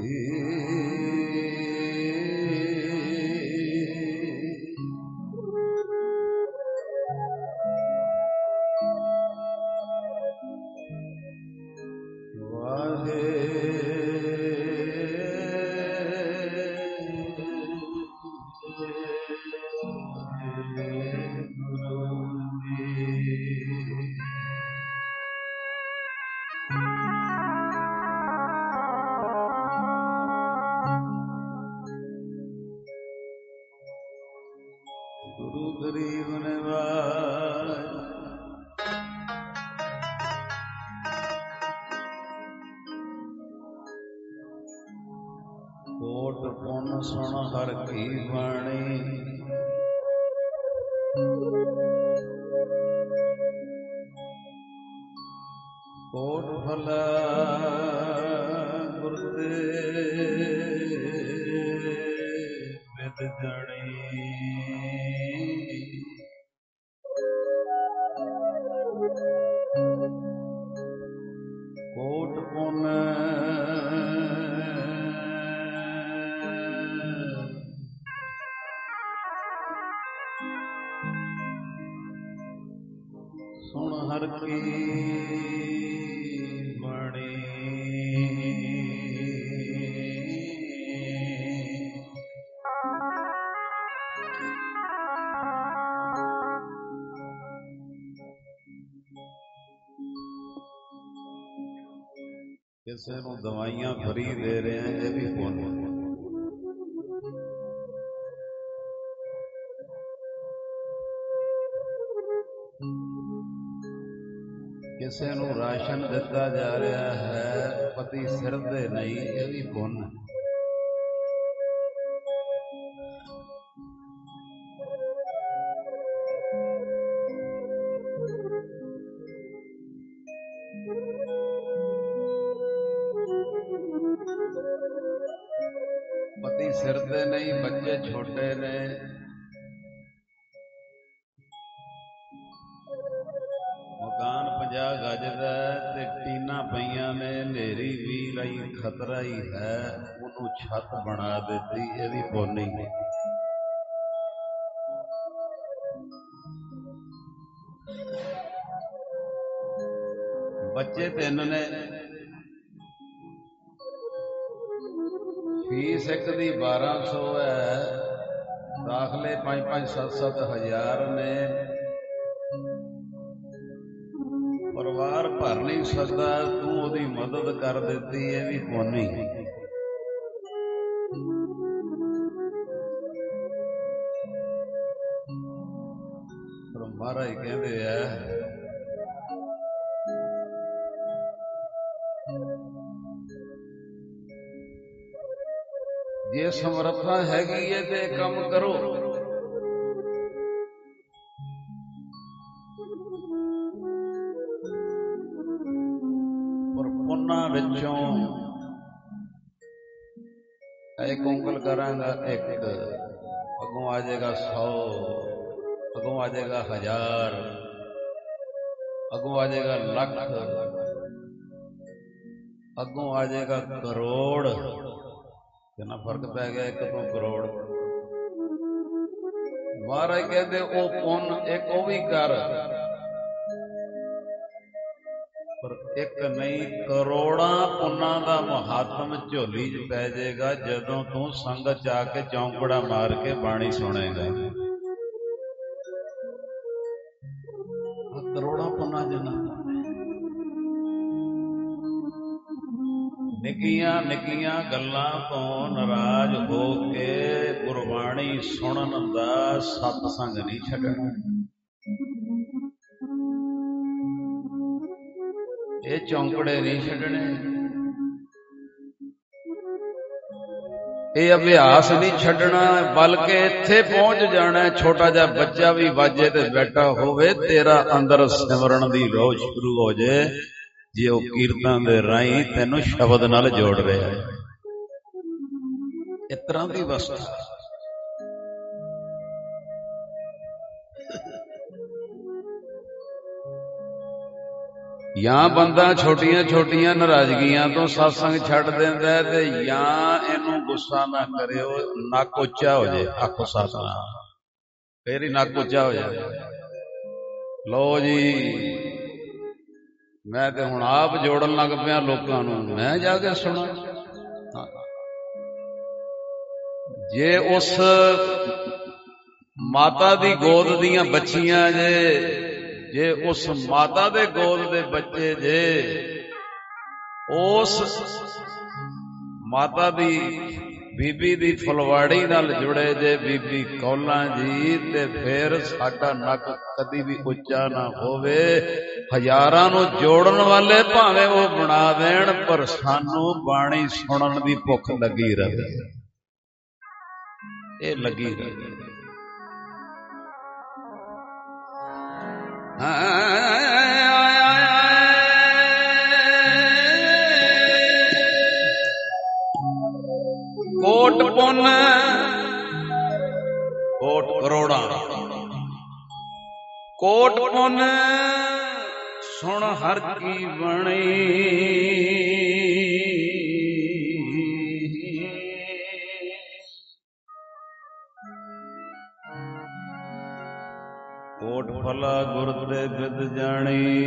गुरु गरीब नवाज कोट पुन सुन हर की बाणी कोट भला गुरदे विद जणी कोट पुन सुन हर की बाणी ਕਿਸੇ ਨੂੰ ਦਵਾਈਆਂ ਫਰੀ ਦੇ ਰਹੇ ਆ ਇਹ ਵੀ ਪੁੰਨ ਕਿਸੇ ਨੂੰ ਰਾਸ਼ਨ ਦਿੱਤਾ ਜਾ ਰਿਹਾ ਹੈ ਪਤੀ ਸਿਰ ਦੇ ਨਹੀਂ ਇਹ ਵੀ ਪੁੰਨ ਪਤੀ ਸਿਰ ਦੇ ਨਹੀਂ ਬੱਚੇ ਛੋਟੇ ਨੇ ਮਕਾਨ ਪੰਜਾਹ ਗਜ ਦਾ ਤੇ ਟੀਨਾਂ ਪਈਆਂ ਨੇ ਹਨੇਰੀ ਵੀ ਲਈ ਖਤਰਾ ਹੀ ਹੈ ਉਹਨੂੰ ਛੱਤ ਬਣਾ ਦਿੱਤੀ ਇਹ ਵੀ ਪੁੰਨ ਹੀ ਹੈ ਬੱਚੇ ਤਿੰਨ ਨੇ फीस एक दी बारह सौ है दाखले पाँच पाँच सत्त सत्त हजार ने ਭਰ ਨਹੀਂ ਸਕਦਾ, ਤੂੰ ਉਹਦੀ ਮਦਦ ਕਰ ਦਿੱਤੀ, ਇਹ ਵੀ ਪੁੰਨ ਹੀ। ਪਰ ਮਹਾਰਾਜ ਕਹਿੰਦੇ ਆ ਜੇ ਸਮਰੱਥਾ ਹੈਗੀ ਹੈ ਤੇ ਕੰਮ ਕਰੋ। ਪਰ ਪੁੰਨਾਂ ਵਿੱਚੋਂ ਇੱਕ ਉਂਗਲ ਕਰਾਂਗਾ, ਇੱਕ ਅੱਗੋਂ ਆ ਜਾਏਗਾ ਸੌ, ਅੱਗੋਂ ਆ ਜਾਏਗਾ ਹਜ਼ਾਰ, ਅੱਗੋਂ ਆ ਜਾਏਗਾ ਲੱਖ, ਅੱਗੋਂ ਆ ਜਾਏਗਾ ਕਰੋੜ। ਕਿੰਨਾ ਫਰਕ ਪੈ ਗਿਆ ਇੱਕ ਤੋਂ ਕਰੋੜ। ਮਹਾਰਾਜ ਕਹਿੰਦੇ ਉਹ ਪੁੰਨ ਇੱਕ ਉਹ ਵੀ ਕਰ, ਪਰ ਇੱਕ ਨਹੀਂ ਕਰੋੜਾਂ ਪੁੰਨਾਂ ਦਾ ਮਹਾਤਮ ਝੋਲੀ 'ਚ ਪੈ ਜਾਏਗਾ ਜਦੋਂ ਤੂੰ ਸੰਗਤ 'ਚ ਆ ਕੇ ਚੌਂਕੜਾ ਮਾਰ ਕੇ ਬਾਣੀ ਸੁਣੇਗਾ। ਕਰੋੜਾਂ ਪੁੰਨਾਂ ਜਿੰਨਾ ਨਿੱਕੀਆਂ ਨਿੱਕੀਆਂ ਗੱਲਾਂ ਤੋਂ ਨਾਰਾਜ਼ ਹੋ ਕੇ ਗੁਰਬਾਣੀ ਸੁਣਨ ਦਾ ਸਤਸੰਗ ਨਹੀਂ ਛੱਡਣਾ। ਇਹ ਚੌਂਕੜੇ ਨਹੀਂ ਛੱਡਣੇ, ਇਹ ਅਭਿਆਸ ਨਹੀਂ ਛੱਡਣਾ, ਬਲਕਿ ਇੱਥੇ ਪਹੁੰਚ ਜਾਣਾ। ਛੋਟਾ ਜਿਹਾ ਬੱਚਾ ਵੀ ਵਾਜੇ ਤੇ ਬੈਠਾ ਹੋਵੇ, ਤੇਰਾ ਅੰਦਰ ਸਿਮਰਨ ਦੀ ਰੋਹ ਸ਼ੁਰੂ ਹੋ ਜਾਏ ਜੇ ਉਹ ਕੀਰਤਨ ਦੇ ਰਾਹੀਂ ਤੈਨੂੰ ਸ਼ਬਦ ਨਾਲ ਜੋੜ ਰਿਹਾ ਹੈ। ਇਸ ਤਰ੍ਹਾਂ ਦੀ ਅਵਸਥਾ ਜਾਂ ਬੰਦਾ ਛੋਟੀਆਂ ਛੋਟੀਆਂ ਨਾਰਾਜ਼ਗੀਆਂ ਤੋਂ ਸਤਸੰਗ ਛੱਡ ਦਿੰਦਾ ਤੇ ਜਾਂ ਇਹਨੂੰ ਗੁੱਸਾ ਨਾ ਕਰਿਓ, ਨੱਕ ਉੱਚਾ ਹੋ ਜਾਏ, ਆਖੋ ਸਤਿਨਾਮ, ਫੇਰ ਹੀ ਨੱਕ ਉੱਚਾ ਹੋ ਜਾਏ। ਲਓ ਜੀ, ਮੈਂ ਤੇ ਹੁਣ ਆਪ ਜੋੜਨ ਲੱਗ ਪਿਆ ਲੋਕਾਂ ਨੂੰ, ਮੈਂ ਜਾ ਕੇ ਸੁਣਾ। ਜੇ ਉਸ ਮਾਤਾ ਦੀ ਗੋਦ ਦੀਆਂ ਬੱਚੀਆਂ ਜੇ, ਜੇ ਉਸ ਮਾਤਾ ਦੇ ਗੋਦ ਦੇ ਬੱਚੇ ਜੇ, ਉਸ ਮਾਤਾ ਦੀ ਬੀਬੀ ਦੀ ਫੁਲਵਾੜੀ ਨਾਲ ਜੁੜੇ ਜੇ ਬੀਬੀ ਕੌਲਾਂ ਜੀ, ਤੇ ਫਿਰ ਸਾਡਾ ਨੱਕ ਕਦੀ ਵੀ ਉੱਚਾ ਨਾ ਹੋਵੇ। ਹਜ਼ਾਰਾਂ ਨੂੰ ਜੋੜਨ ਵਾਲੇ ਭਾਵੇਂ ਉਹ ਬਣਾ ਦੇਣ, ਪਰ ਸਾਨੂੰ ਬਾਣੀ ਸੁਣਨ ਦੀ ਭੁੱਖ ਲੱਗੀ ਰਹੇ, ਇਹ ਲੱਗੀ ਰਹੇ। ਕੋਟ ਪੁੰਨ ਕੋਟ ਕਰੋੜਾਂ, ਕੋਟ ਪੁੰਨ ਸੁਣ ਹਰ ਕੀ ਬਣੀ। ਕੋਟ ਭਲਾ ਗੁਰ ਤੇ ਬਿਦ ਜਾਣੀ,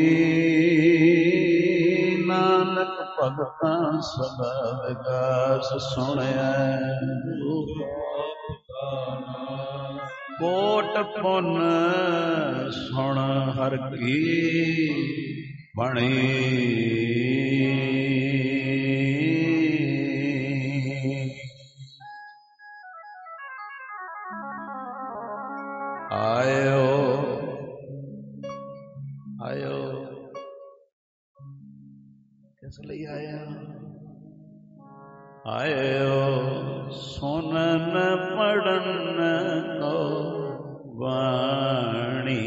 ਨਾਨਕ ਭਗਤਾਂ ਸਦਾ ਵਿਕਾਸ ਸੁਣਿਆ। ਕੋਟ ਪੁੰਨ ਸੁਣ ਹਰ ਕੀ ਬਣੀ। ਆਇਓ ਆਇਓ ਕਿਸ ਲਈ ਆਇਆ? ਆਇਓ ਸੁਨਨ ਪੜਨ ਕੋ ਬਾਣੀ,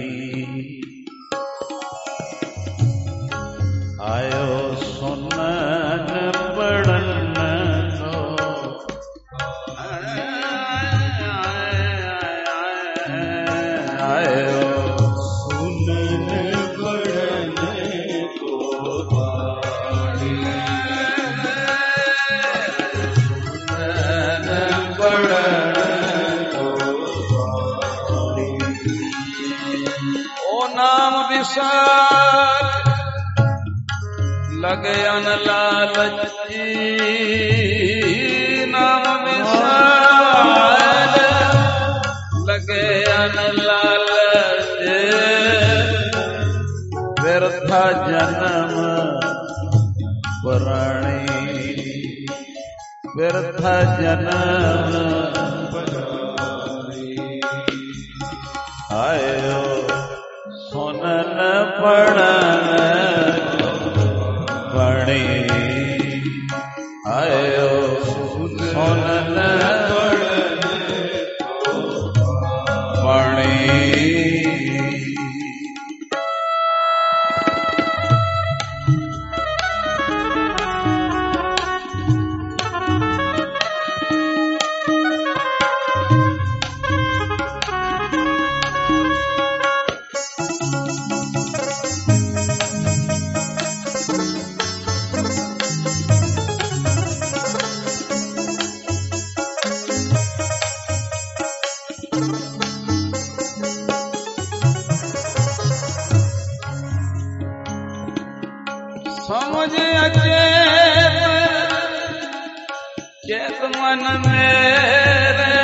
ਆਇਓ ਸੁਨਨ ਪੜਨ ਕੋ, ਆਇਓ ਲਗੇ ਅਨ ਲਾਲਚੀ, ਨਾਮ ਵਿਸਾਰ ਲਗੇ ਅਨ ਲਾਲਚ, ਵਿਰਥਾ ਜਨ बिरथ जन्म आयो सुनन पढ़न पढ़ी आयो सुनन पढ़ी समझ अचेत चेत मन मेरे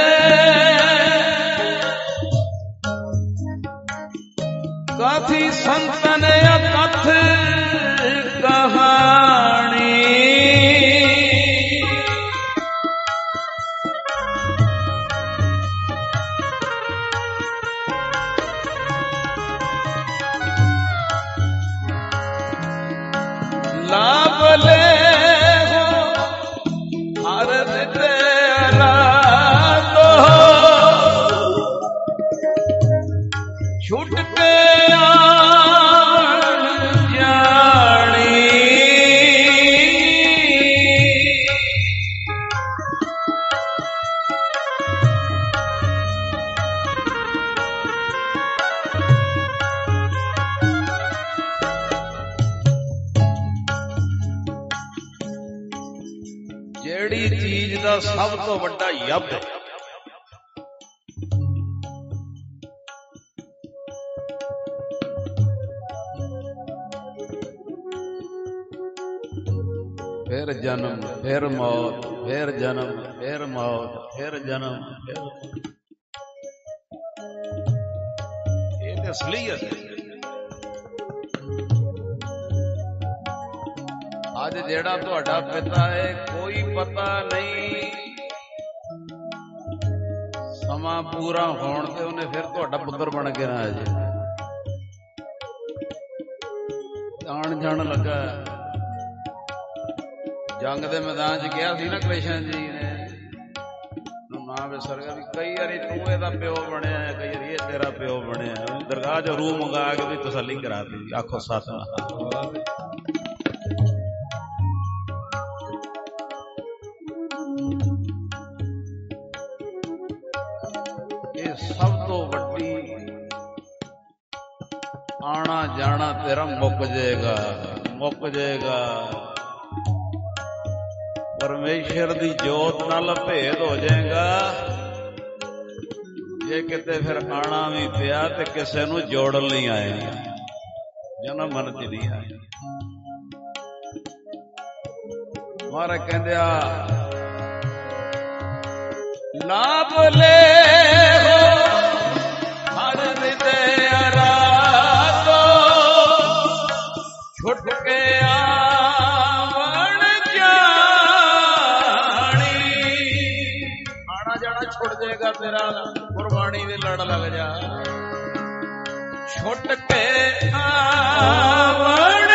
कथी संतन कथ कहानी लाभ ले हो हर तेरा तो छूट के आन जानी ਜਿਹੜੀ ਚੀਜ਼ ਦਾ ਸਭ ਤੋਂ ਵੱਡਾ ਯੱਬ ਹੈ फिर जन्म फिर मौत फिर जन्म फिर मौत फिर जन्म फिर ये तो असलियत है ਅੱਜ ਜਿਹੜਾ ਤੁਹਾਡਾ ਪਿਤਾ ਹੈ ਕੋਈ ਪਤਾ ਨਹੀਂ ਸਮਾਂ ਪੂਰਾ ਹੋਣ ਤੇ ਉਹਨੇ ਫਿਰ ਤੁਹਾਡਾ ਪੁੱਤਰ ਬਣ ਕੇ ਨਾ ਆ ਜੇ ਆਣ ਜਾਣ ਲੱਗਾ ਜੰਗ ਦੇ ਮੈਦਾਨ 'ਚ ਗਿਆ ਸੀ ਨਾ ਕ੍ਰਿਸ਼ਨ ਜੀ ਨੇ ਨਾਮ ਵਿਸਰ ਗਿਆ ਵੀ ਕਈ ਵਾਰੀ ਤੂੰ ਇਹਦਾ ਪਿਓ ਬਣਿਆ ਕਈ ਵਾਰੀ ਇਹ ਤੇਰਾ ਪਿਓ ਬਣਿਆ ਦਰਗਾਹ 'ਚ ਰੂਹ ਮੰਗਾ ਕੇ ਵੀ ਤਸੱਲੀ ਕਰਾ ਦਿੱਤੀ ਆਖੋ ਸਤਿਨਾਮ सब तो वड्डी आना जाना तेरा मुक जाएगा मुक जाएगा परमेश्वर दी जोत नाल भेद हो जाएगा जे किते फिर आना भी पिया ते किसे नूं जोड़न नहीं आएगा जन्म मन च नहीं आएगा महाराज कहंदे आ लाभ ले हो हर हृदय आराधो छुट के आवण जानी आना जाना छुट जाएगा तेरा कुर्बानी दे लड़ लग जा छुट के आवण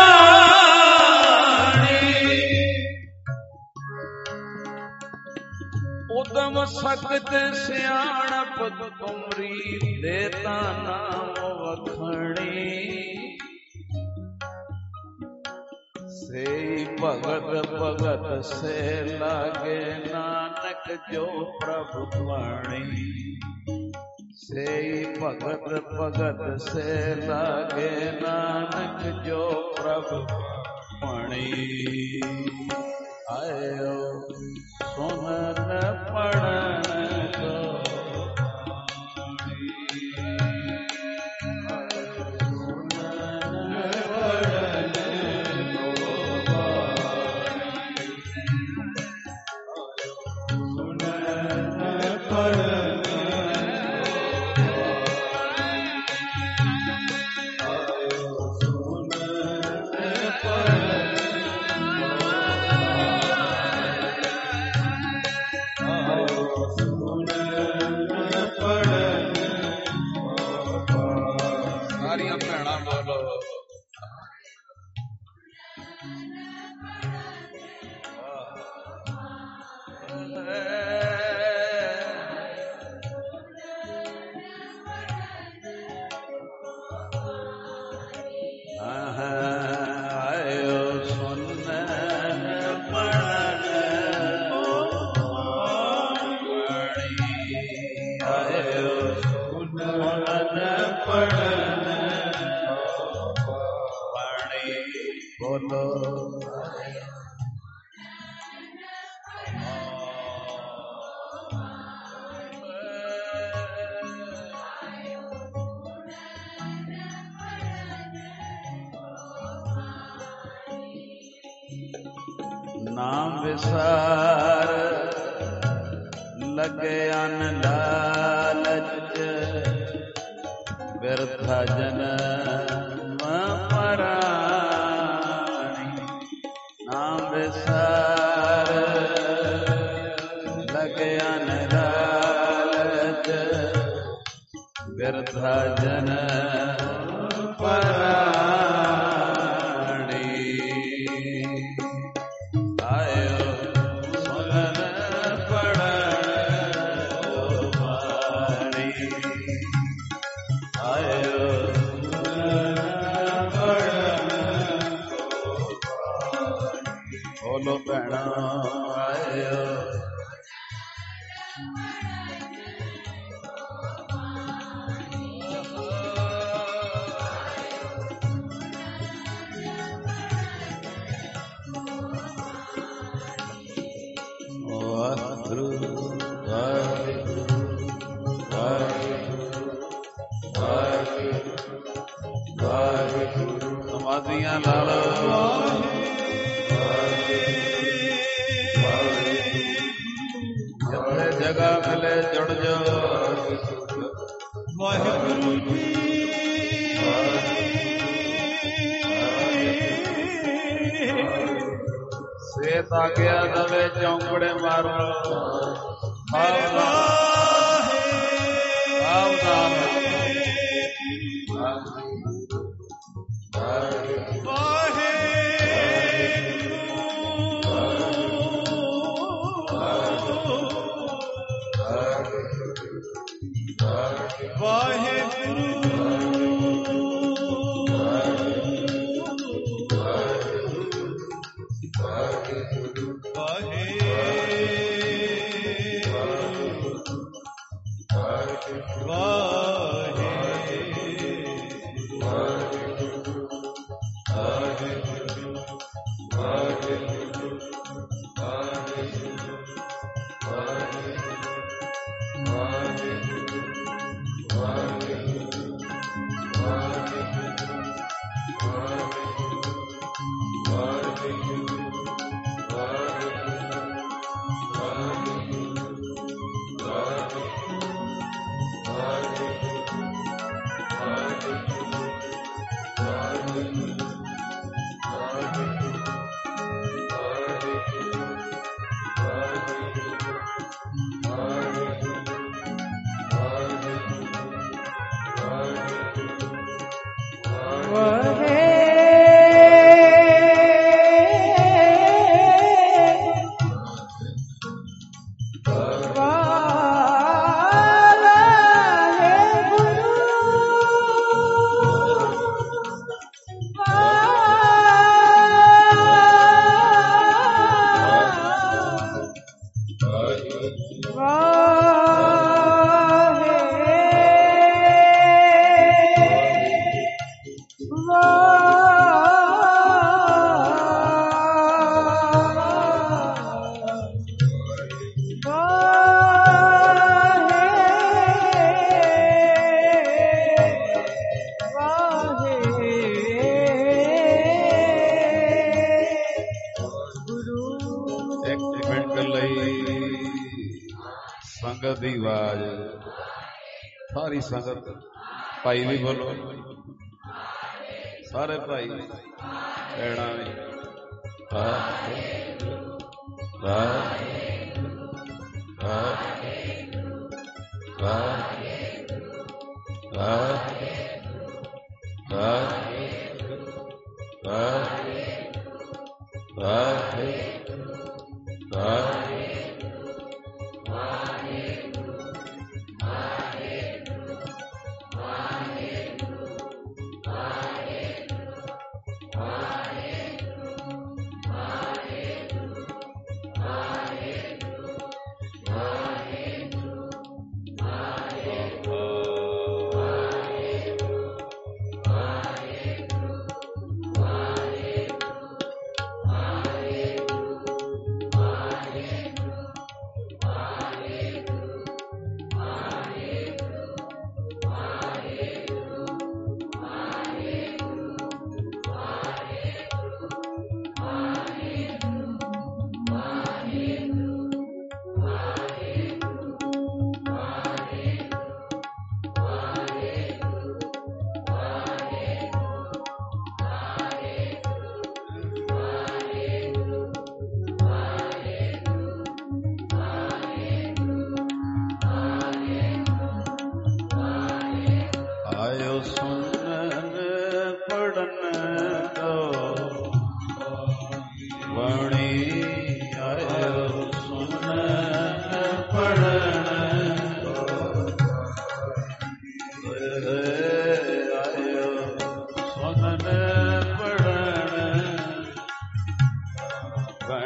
उदम सख्त सियाणप तुमरी देता नाम वखणी से भगत भगत से लागे नानक जो प्रभु वाणी से भगत भगत से लागे नानक जो प्रभु वाणी आयो सुनन पढ़न को ਨਾਮ ਵਿਸਾਰ ਲਗੇ ਅਨ ਲਾਲਚ ਬਿਰਥਾ ਜਨਮ ਮਰਾਣੀ। ਨਾਮ ਵਿਸਾਰ ਲਗੇ ਅਨ ਲਾਲਚ ਬਿਰਥਾ ਜਨਮ ਪਰਾਣੀ। ਆਇਓ ਸੁਨਨ ਪੜ੍ਹੋ ਬਾਣੀ। ਆਇਓ ਸੁਨਨ ਪੜ੍ਹੋ ਬਾਣੀ। ਬੋਲੋ ਭੈਣਾਂ ਆਇਓ ਸਮਾਧੀਆਂ ਲਾ ਲਓ। ਜਿੱਥੇ ਜਗ੍ਹਾ ਮਿਲੇ ਜੁੜ ਜਾਓ। ਵਾਹਿਗੁਰੂ ਜੀ ਸੇਤ ਆ ਗਿਆ ਦਵੇ ਚੌਂਕੜੇ ਮਾਰੋ। ਸਾਵਧਾਨ ਦੀ ਆਵਾਜ਼ ਸਾਰੀ ਸੰਗਤ ਭਾਈ ਵੀ ਬੋਲੋ। ਸਾਰੇ ਭਾਈ ਭੈਣਾਂ ਵੀ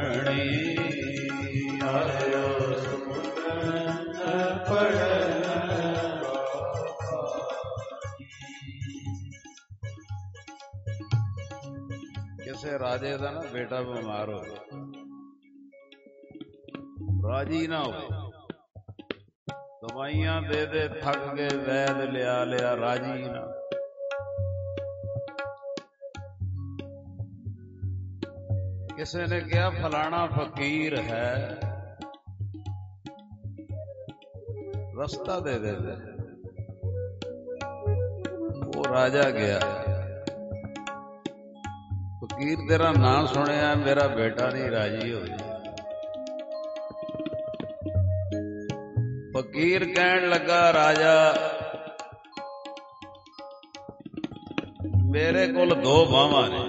ਪੜਣੀ ਆਇਓ ਪੜਨ ਕਿਸੇ ਰਾਜੇ ਦਾ ਨਾ ਬੇਟਾ ਬਿਮਾਰ ਹੋ ਗਿਆ, ਰਾਜੀ ਨਾ ਹੋਵੇ, ਦਵਾਈਆਂ ਦੇ ਦੇ ਥੱਕ ਕੇ ਵੈਦ ਲਿਆ ਲਿਆ, ਰਾਜੀ ਨਾ। ਕਿਸੇ ਨੇ ਕਿਹਾ ਫਲਾਣਾ ਫਕੀਰ ਹੈ, ਰਸਤਾ ਦੇ ਦੇ ਦੇ। ਉਹ ਰਾਜਾ ਗਿਆ, ਫਕੀਰ ਤੇਰਾ ਨਾਂ ਸੁਣਿਆ, ਮੇਰਾ ਬੇਟਾ ਨਹੀਂ ਰਾਜੀ ਹੋਇਆ। ਫਕੀਰ ਕਹਿਣ ਲੱਗਾ, ਰਾਜਾ ਮੇਰੇ ਕੋਲ ਦੋ ਬਾਹਾਂ ਨੇ,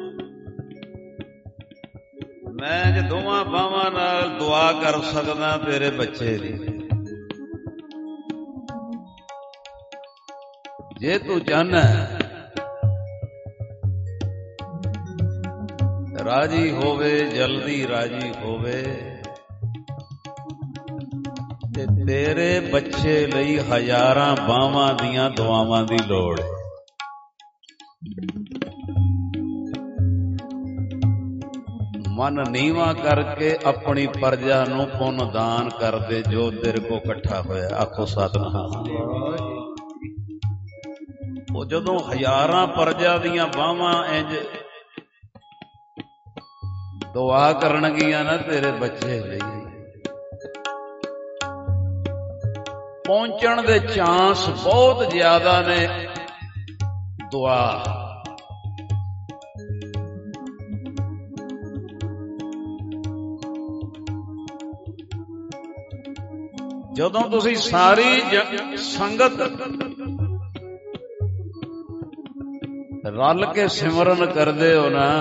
ਮੈਂ ਜੇ ਦੋਵਾਂ ਬਾਹਾਂ ਨਾਲ ਦੁਆ ਕਰ ਸਕਦਾ ਤੇਰੇ ਬੱਚੇ ਦੀ। ਜੇ ਤੂੰ ਚਾਹਨਾ ਰਾਜੀ ਹੋਵੇ, ਜਲਦੀ ਰਾਜੀ ਹੋਵੇ, ਤੇ ਤੇਰੇ ਬੱਚੇ ਲਈ ਹਜ਼ਾਰਾਂ ਬਾਹਾਂ ਦੀਆਂ ਦੁਆਵਾਂ ਦੀ ਲੋੜ ਹੈ। ਮਨ ਨੀਵਾਂ ਕਰਕੇ ਆਪਣੀ ਪਰਜਾ ਨੂੰ ਪੁੰਨ ਦਾਨ ਕਰਦੇ ਜੋ ਤੇਰੇ ਕੋ ਇਕੱਠਾ ਹੋਇਆ। ਆਖੋ ਸਤਿਨਾਮ। ਉਹ ਜਦੋਂ ਹਜ਼ਾਰਾਂ ਪਰਜਾ ਦੀਆਂ ਬਾਹਾਂ ਇੰਜ ਦੁਆ ਕਰਨਗੀਆਂ ਨਾ ਤੇਰੇ ਬੱਚੇ ਲਈ, ਪਹੁੰਚਣ ਦੇ ਚਾਂਸ ਬਹੁਤ ਜ਼ਿਆਦਾ ਨੇ। ਦੁਆ ਜਦੋਂ ਤੁਸੀਂ ਸਾਰੀ ਸੰਗਤ ਰਲ ਕੇ ਸਿਮਰਨ ਕਰਦੇ ਹੋ ਨਾ,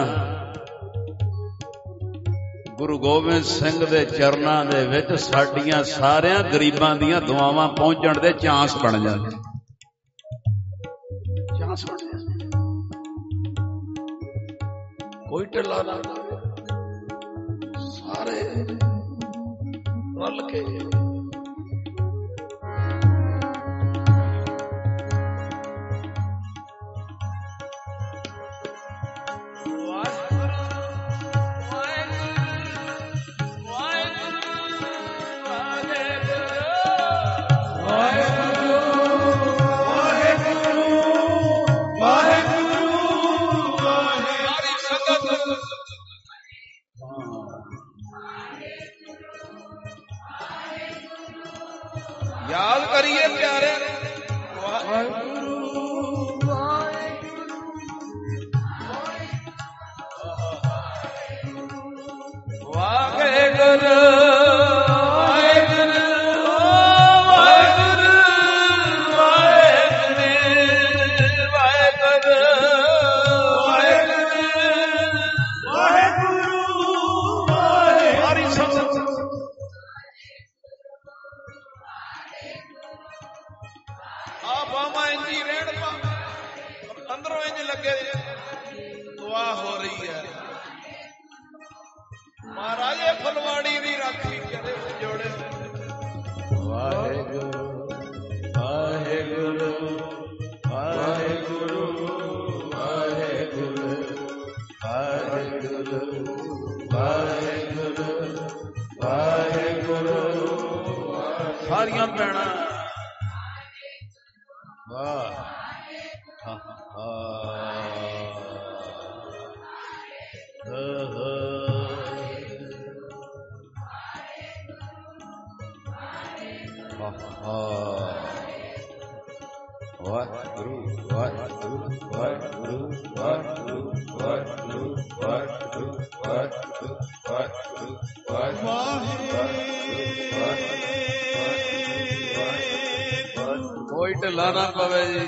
ਗੁਰੂ ਗੋਬਿੰਦ ਸਿੰਘ ਦੇ ਚਰਨਾਂ ਦੇ ਵਿੱਚ ਸਾਡੀਆਂ ਸਾਰਿਆਂ ਗਰੀਬਾਂ ਦੀਆਂ ਦੁਆਵਾਂ ਪਹੁੰਚਣ ਦੇ ਚਾਂਸ ਬਣ ਜਾਂਦੇ। ਚਾਂਸ ਬਣ ਜਾਂਦੇ, ਕੋਈ ਢਿੱਲਾ ਨਾ, ਸਾਰੇ ਰਲ ਕੇ। ਯਾਦ ਕਰੀਏ ਪਿਆਰੇ, ਵਾਹਿਗੁਰੂ ਵਾਹਿਗੁਰੂ ਵਾਹਿਗੁਰੂ ਅੰਦਰੋਂ ਇੰਜ ਲੱਗੇ ਦੁਆ ਹੋ ਰਹੀ ਹੈ। ਮਹਾਰਾਜ ਇਹ ਫੁਲਵਾੜੀ ਦੀ ਰਾਖੀ ਜਿਹੜੇ ਜੋੜੇ। ਵਾਹਿਗੁਰੂ ਵਾਹਿਗੁਰੂ ਵਾਹਿਗੁਰੂ ਵਾਹਿਗੁਰੂ ਵਾਹਿਗੁਰੂ ਵਾਹਿਗੁਰੂ ਵਾਹਿਗੁਰੂ। ਸਾਰੀਆਂ ਭੈਣਾਂ ਵਾਹ ਹਾਂ ਵਾਹਿਗੁਰੂ ਵਾਹਿਗੁਰੂ ਵਾਹਿਗੁਰੂ ਵਾਹਿਗੁਰੂ ਵਾਹਿਗੁਰੂ ਵਾਹਿਗੁਰੂ ਵਾਹਿਗੁਰੂ ਵਾਹਿਗੁਰੂ ਵਾਹਿਗੁਰੂ। ਕੋਈ ਢਿੱਲਾ ਨਾ ਪਵੇ ਜੀ।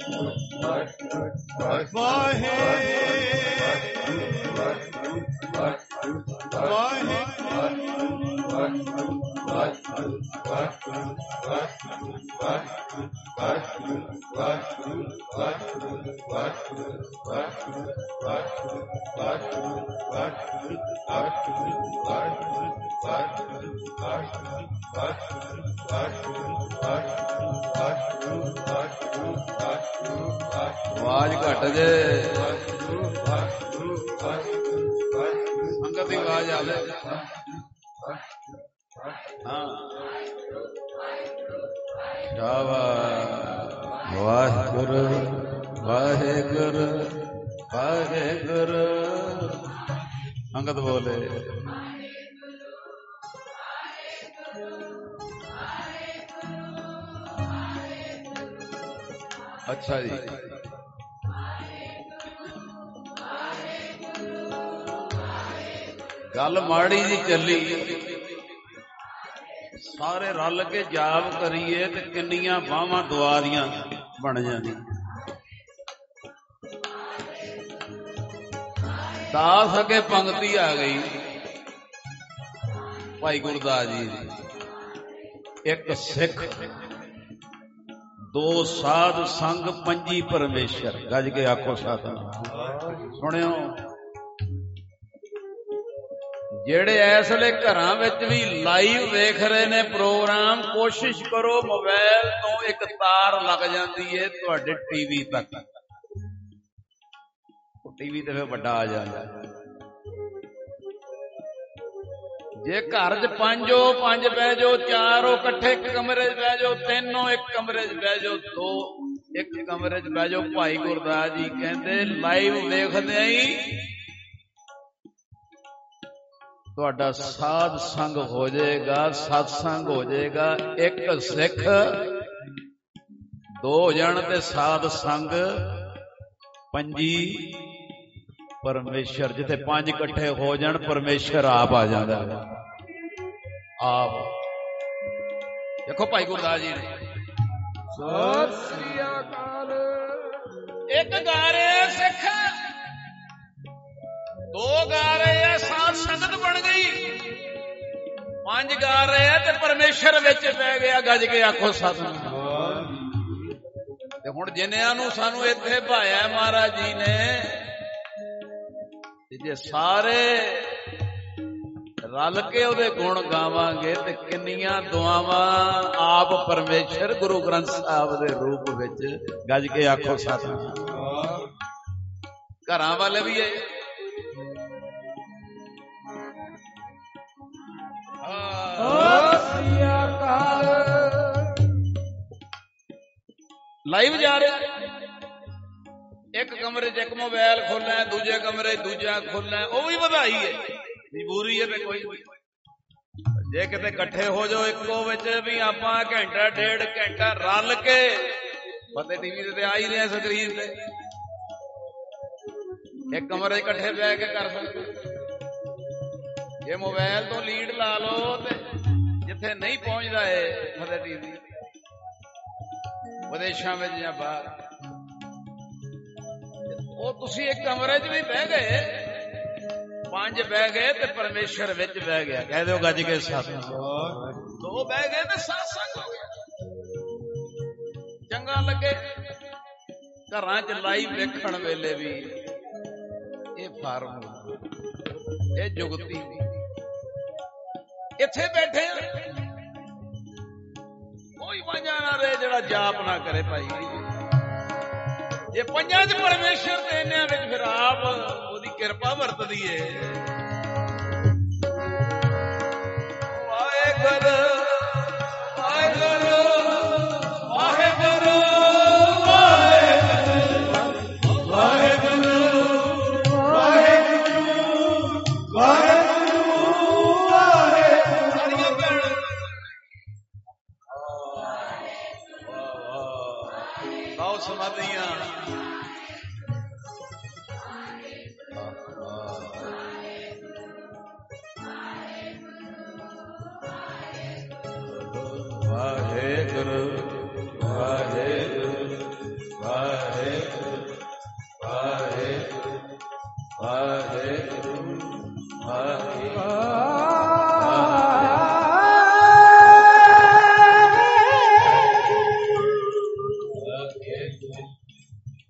ਆਵਾਜ਼ ਘੱਟ ਜੇ, ਸੰਗਤ ਦੀ ਆਵਾਜ਼ ਆਵੇ। ਹਾਂ ਸ਼ਾਬਾਸ਼। ਵਾਹਿਗੁਰੂ ਵਾਹਿਗੁਰੂ ਵਾਹਿਗੁਰੂ। ਸੰਗਤ ਬੋਲੇ ਅੱਛਾ ਜੀ। ਗੱਲ ਮਾੜੀ ਜੀ ਚੱਲੀ, ਸਾਰੇ ਰਲ ਕੇ ਜਾਪ ਕਰੀਏ ਤੇ ਕਿੰਨੀਆਂ ਬਾਹਾਂ ਦੁਆ ਦੀਆਂ ਬਣ ਜਾਂਦੀਆਂ। ਦਾਸ ਅੱਗੇ ਪੰਗਤੀ ਆ ਗਈ ਭਾਈ ਗੁਰਦਾਸ ਜੀ ਦੀ। ਇੱਕ ਸਿੱਖ, ਦੋ ਸਾਧ ਸੰਗ, ਪੰਜੀ ਪਰਮੇਸ਼ਰ। ਗੱਜ ਕੇ ਆਖੋ ਸਤਿਨਾਮ। ਸੁਣਿਓ, ਜਿਹੜੇ ਇਸ ਵੇਲੇ ਘਰਾਂ ਵਿੱਚ ਵੀ ਲਾਈਵ ਵੇਖ ਰਹੇ ਨੇ ਪ੍ਰੋਗਰਾਮ, ਕੋਸ਼ਿਸ਼ ਕਰੋ ਮੋਬਾਈਲ ਤੋਂ ਇੱਕ ਤਾਰ ਲੱਗ ਜਾਂਦੀ ਹੈ ਤੁਹਾਡੇ ਟੀਵੀ ਤੱਕ। ਟੀਵੀ ਤੇ ਫਿਰ ਵੱਡਾ ਆ ਜਾਂਦਾ। ਜੇ ਘਰ ਚ ਪੰਜੋ ਪੰਜ ਬਹਿ ਜਾਓ, ਚਾਰੋਂ ਇਕੱਠੇ ਇੱਕ ਕਮਰੇ ਚ ਬਹਿ ਜਾਓ, ਤਿੰਨੋਂ ਇੱਕ ਕਮਰੇ ਚ ਬਹਿ ਜਾਓ, ਦੋ ਇੱਕ ਕਮਰੇ ਚ ਬਹਿ ਜਾਓ। ਭਾਈ ਗੁਰਦਾਸ ਜੀ ਕਹਿੰਦੇ ਲਾਈਵ ਵੇਖਦੇ ਹੀ ਤੁਹਾਡਾ ਸਾਧ ਸੰਗ ਹੋ ਜਾਏਗਾ, ਸਤਸੰਗ ਹੋ ਜਾਏਗਾ। ਇੱਕ ਸਿੱਖ, ਦੋ ਜਣ ਤੇ ਸਾਧ ਸੰਗ, ਪੰਜੀ ਪਰਮੇਸ਼ਰ। ਜਿੱਥੇ ਪੰਜ ਇਕੱਠੇ ਹੋ ਜਾਣ ਪਰਮੇਸ਼ਰ ਆਪ ਆ ਜਾਂਦਾ ਆਪ। ਦੇਖੋ ਭਾਈ ਗੁਰਦਾਸ ਜੀ ਨੇ ਸਤਿ ਸ੍ਰੀ ਅਕਾਲ। ਇੱਕ ਗਾ ਰਹੇ ਸਿੱਖ, ਦੋ ਗਾ ਰਹੇ ਆ, ਸਾਧ ਸੰਗਤ ਬਣ ਗਈ। ਪੰਜ ਗਾ ਰਹੇ ਆ ਤੇ ਪਰਮੇਸ਼ਰ ਵਿੱਚ ਪੈ ਗਿਆ। ਗੱਜ ਕੇ ਆਖੋ ਸਤਿਨਾਮ। ਤੇ ਹੁਣ ਜਿਨ੍ਹਾਂ ਨੂੰ ਸਾਨੂੰ ਇੱਥੇ ਭਾਇਆ ਮਹਾਰਾਜ ਜੀ ਨੇ, ਜੇ ਸਾਰੇ ਰਲ ਕੇ ਉਹਦੇ ਗੁਣ ਗਾਵਾਂਗੇ ਤੇ ਕਿੰਨੀਆਂ ਦੁਆਵਾਂ ਆਪ ਪਰਮੇਸ਼ਰ ਗੁਰੂ ਗ੍ਰੰਥ ਸਾਹਿਬ ਦੇ ਰੂਪ ਵਿੱਚ। ਗੱਜ ਕੇ ਆਖੋ ਸਤਿਨਾਮ। ਘਰਾਂ ਵਾਲੇ ਵੀ ਹੈ, ਲਾਈਵ ਜਾ ਰਹੇ। ਇੱਕ ਕਮਰੇ ਚ ਇੱਕ ਮੋਬਾਈਲ ਖੋਲਣਾ, ਦੂਜੇ ਕਮਰੇ ਦੂਜਾ ਖੋਲਣਾ, ਉਹ ਵੀ ਵਧਾਈ ਹੈ, ਮਜਬੂਰੀ ਹੈ ਤੇ ਕੋਈ। ਜੇ ਕਿਤੇ ਇਕੱਠੇ ਹੋ ਜਾਓ ਇੱਕੋ ਵਿੱਚ ਵੀ ਆਪਾਂ ਘੰਟਾ ਡੇਢ ਘੰਟਾ ਰਲ ਕੇ, ਫਤਿਹ ਟੀਵੀ ਤੇ ਆ ਹੀ ਰਿਹਾ ਸਕਰੀਨ ਤੇ, ਇੱਕ ਕਮਰੇ ਇਕੱਠੇ ਬਹਿ ਕੇ ਕਰ ਸਕਦੇ। ਜੇ ਮੋਬਾਈਲ ਤੋਂ ਲੀਡ ਲਾ ਲਓ ਤੇ ਜਿੱਥੇ ਨਹੀਂ ਪਹੁੰਚਦਾ ਏ ਫਤਿਹ ਟੀਵੀ, ਵਿਦੇਸ਼ਾਂ ਵਿੱਚ ਜਾਂ ਬਾਹਰ, ਉਹ ਤੁਸੀਂ ਇੱਕ ਕਮਰੇ 'ਚ ਵੀ ਬਹਿ ਗਏ, ਪੰਜ ਬਹਿ ਗਏ ਤੇ ਪਰਮੇਸ਼ਰ ਵਿੱਚ ਬਹਿ ਗਿਆ। ਕਹਿ ਦਿਓ ਗੱਜ ਕੇ ਸਤਿਨਾਮ। ਦੋ ਬਹਿ ਗਏ ਤੇ ਸਤਸੰਗ ਹੋ ਗਿਆ। ਚੰਗਾ ਲੱਗੇ। ਘਰਾਂ 'ਚ ਲਾਈਵ ਵੇਖਣ ਵੇਲੇ ਵੀ ਇਹ ਫਾਰਮ, ਇਹ ਜੁਗਤੀ ਵੀ। ਇੱਥੇ ਬੈਠੇ ਕੋਈ ਪੰਜਾਂ ਨਾ ਰਹੇ ਜਿਹੜਾ ਜਾਪ ਨਾ ਕਰੇ ਭਾਈ। ਜੇ ਪੰਜਾਂ ਚ ਪਰਮੇਸ਼ਰ ਤੇ ਇਹਨਾਂ ਵਿੱਚ ਫਿਰ ਆਪ ਉਹਦੀ ਕਿਰਪਾ ਵਰਤਦੀ ਏ। ਵਾਹਿਗੁਰੂ ਵਾਹਿਗੁਰੂ ਵਾਹਿਗੁਰੂ ਵਾਹਿਗੁਰੂ ਵਾਹਿਗੁਰੂ ਵਾਹਿਗੁਰੂ ਵਾਹਿਗੁਰੂ। ਆਓ ਸਮਾਧੀਆਂ। ਵਾਹਿਗੁਰੂ ਵਾਹਿਗੁਰੂ ਵਾਹਿਗੁਰੂ।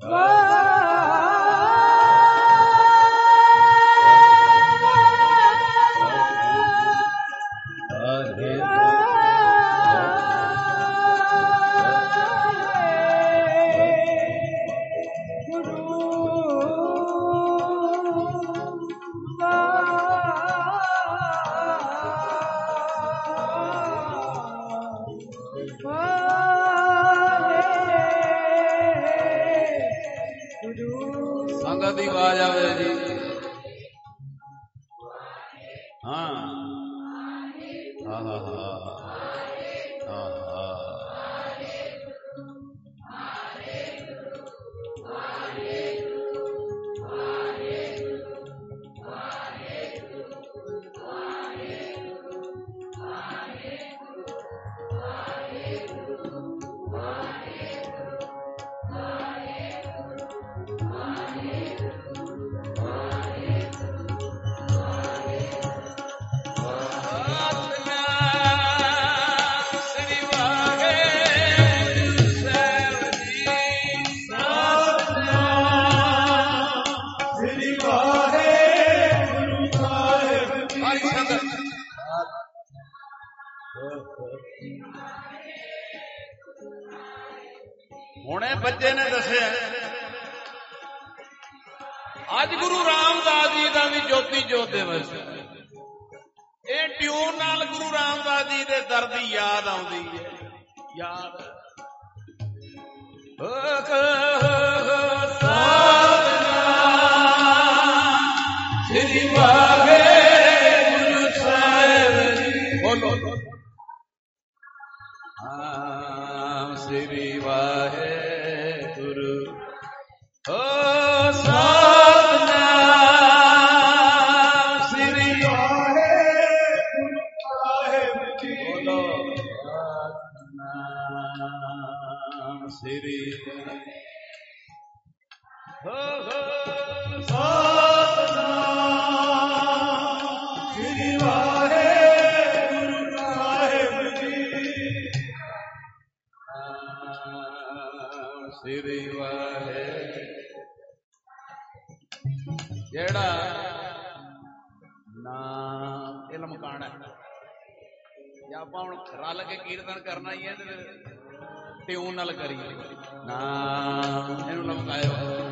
ਸੰਗਤ ਦੀ ਆਵਾਜ਼ ਆਵੇ ਜੀ। ਹਾਂ ਹਾਂ ਹਾਂ ਹਾਂ ਹਾਂ ਹੁਣੇ ਬੱਚੇ ਨੇ ਦੱਸਿਆ ਅੱਜ ਗੁਰੂ ਰਾਮਦਾਸ ਜੀ ਦਾ ਵੀ ਜੋਤੀ ਜੋਤ ਦਿਵਸ। ਇਹ ਟਿਊਨ ਨਾਲ ਗੁਰੂ ਰਾਮਦਾਸ ਜੀ ਦੇ ਦਰ ਦੀ ਯਾਦ ਆਉਂਦੀ ਹੈ। ਯਾਦ ਸ੍ਰੀ ਵਾਹਿਗੁਰੂ ਸਾਹਿਬ ਜੀ। ਬੋਲੋ ਆਮ ਸ੍ਰੀ ਵਾਹਿਗੁਰੂ ਓ ਸਤਿਨਾਮ ਸ੍ਰੀ ਵਾਹਿਗੁਰੂ ਸਾਹਿਬ ਜੀ। ਬੋਲੋ ਸਤਿਨਾਮ ਸ੍ਰੀ ਹੋ ਹੋ ਸਤਿਨਾਮ ਸ੍ਰੀ ਵਾਹਿਗੁਰੂ ਸਾਹਿਬ ਜੀ। ਸ੍ਰੀ ਵਾਹਿਗੁਰੂ ਜਿਹੜਾ ਨਾਮ ਇਲਮ ਕਾਣਾ ਜਾਂ ਆਪਾਂ ਹੁਣ ਰਲ ਕੇ ਕੀਰਤਨ ਕਰਨਾ ਹੀ ਹੈ ਤੇ ਟਿਊਨ ਨਾਲ ਕਰੀਏ। ਨਾਮ ਇਹਨੂੰ ਲਮਕਾਇਓ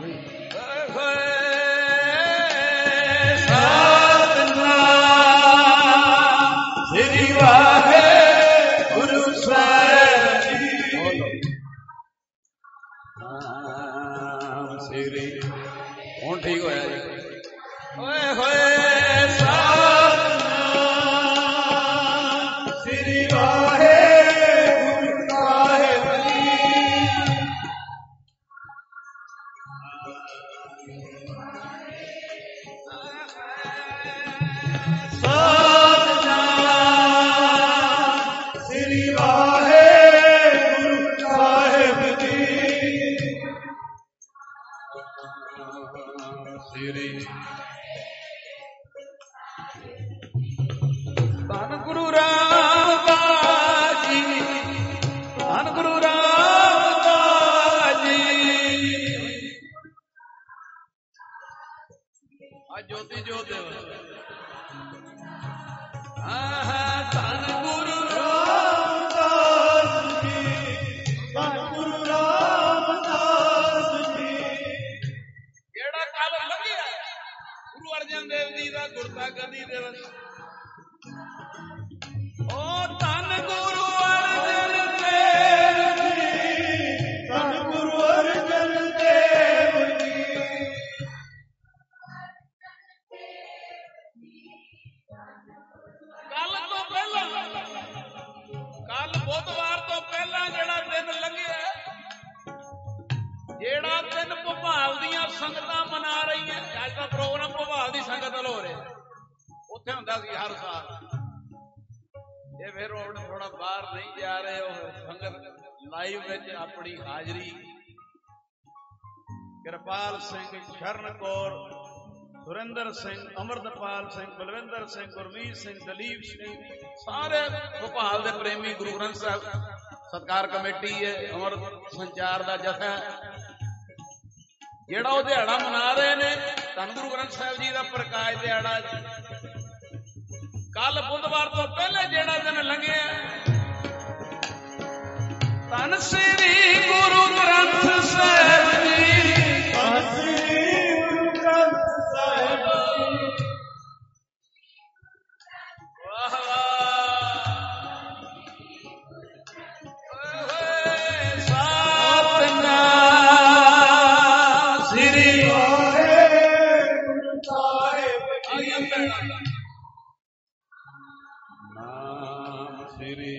ਸਤਿਨਾਮ ਸ੍ਰੀ ਵਾਹਿਗੁਰੂ ਸਾਹਿਬ ਜੀ। ਸ੍ਰੀ ਹੁਣ ਠੀਕ ਹੋਇਆ ਜੀ। ਓਏ ਹੋਏ ਸਤਿਨਾਮ ਸ੍ਰੀ ਵਾਹਿਗੁਰੂ ਸਾਹਿਬ ਜੀ। ਸਤਿਨਾਮ ਸ੍ਰੀ ਵਾਹਿਗੁਰੂ ਸਾਹਿਬ ਜੀ। ਸ੍ਰੀ ਧੰਨ ਗੁਰੂ ਰਾਮਦਾਸ ਜੀ, ਧੰਨ ਗੁਰੂ ਰਾਮਦਾਸ ਜੀ। ਅੱਜ ਜੋਤੀ ਜੋਤ ਦਿਵਸ। ਆਹ ਧੰਨ ਗੁਰੂ ਰਾਮਦਾਸ ਜੀ, ਧੰਨ ਗੁਰੂ ਰਾਮਦਾਸ ਜੀ। ਜਿਹੜਾ ਕੱਲ ਲੰਘਿਆ ਗੁਰੂ ਅਰਜਨ ਦੇਵ ਜੀ ਦਾ ਗੁਰਤਾ ਗੱਦੀ ਦਿਵਸ। ਓ ਧੰਨ ਗੁਰੂ ਅਰਜਨ ਦੇਵ ਜੀ, ਧੰਨ ਗੁਰੂ ਅਰਜਨ ਦੇਵ ਜੀ। ਕੱਲ ਤੋਂ ਪਹਿਲਾਂ ਕੱਲ ਬੁੱਧਵਾਰ ਤੋਂ ਪਹਿਲਾਂ ਜਿਹੜਾ ਦਿਨ ਲੰਘਿਆ, ਜਿਹੜਾ ਦਿਨ ਭੋਪਾਲ ਦੀਆਂ ਸੰਗਤਾਂ ਮਨਾ ਰਹੀਆਂ। ਅੱਜ ਦਾ ਪ੍ਰੋਗਰਾਮ ਭੋਪਾਲ ਦੀ ਸੰਗਤ ਵੱਲ ਹੋ ਰਿਹਾ। ਉੱਥੇ ਹੁੰਦਾ ਸੀ ਹਰ ਸਾਲ। ਇਹ ਫਿਰ ਹੁਣ ਥੋੜਾ ਬਾਹਰ ਨਹੀਂ ਜਾ ਰਹੇ। ਉਹ ਸੰਗਤ ਲਾਈਵ ਵਿੱਚ ਆਪਣੀ ਹਾਜ਼ਰੀ ਕਿਰਪਾਲ ਸਿੰਘ, ਸ਼ਰਨ ਕੌਰ, ਸੁਰਿੰਦਰ ਸਿੰਘ, ਅਮਰਤਪਾਲ ਸਿੰਘ, ਬਲਵਿੰਦਰ ਸਿੰਘ, ਗੁਰਮੀਤ ਸਿੰਘ, ਦਲੀਪ ਸਿੰਘ, ਸਾਰੇ ਭੋਪਾਲ ਦੇ ਪ੍ਰੇਮੀ ਗੁਰੂ ਗ੍ਰੰਥ ਸਾਹਿਬ ਸਤਿਕਾਰ ਕਮੇਟੀ ਹੈ, ਅਮਰ ਸੰਚਾਰ ਦਾ ਜਥਾ ਜਿਹੜਾ ਉਹ ਦਿਹਾੜਾ ਮਨਾ ਰਹੇ ਨੇ ਧੰਨ ਗੁਰੂ ਗ੍ਰੰਥ ਸਾਹਿਬ ਜੀ ਦਾ ਪ੍ਰਕਾਸ਼ ਦਿਹਾੜਾ। ਕੱਲ ਬੁੱਧਵਾਰ ਤੋਂ ਪਹਿਲੇ ਜਿਹੜਾ ਦਿਨ ਲੰਘਿਆ, ਧੰਨ ਸ੍ਰੀ ਗੁਰੂ ਗ੍ਰੰਥ ਸਾਹਿਬ ਜੀ, ਧੰਨ ਸ੍ਰੀ ਗੁਰੂ ਗ੍ਰੰਥ ਸਾਹਿਬ ਜੀ। ਵਾਹ ਸਤਿਨਾਮ ਸ੍ਰੀ ਵਾਹਿਗੁਰੂ ਸਾਹਿਬ ਜੀ। ਨਾਮ ਸ੍ਰੀ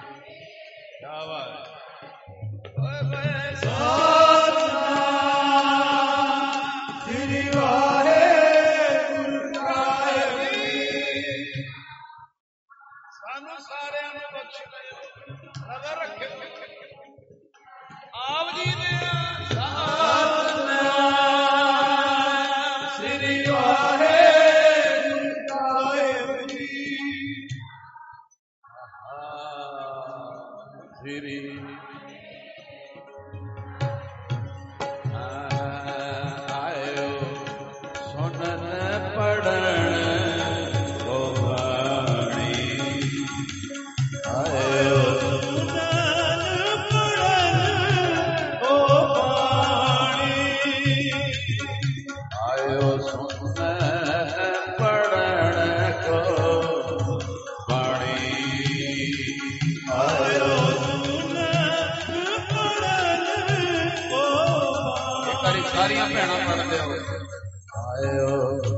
ਸਾਰੀਆਂ ਭੈਣਾਂ ਪੜ੍ਹਦੇ ਹੋ। ਆਇਓ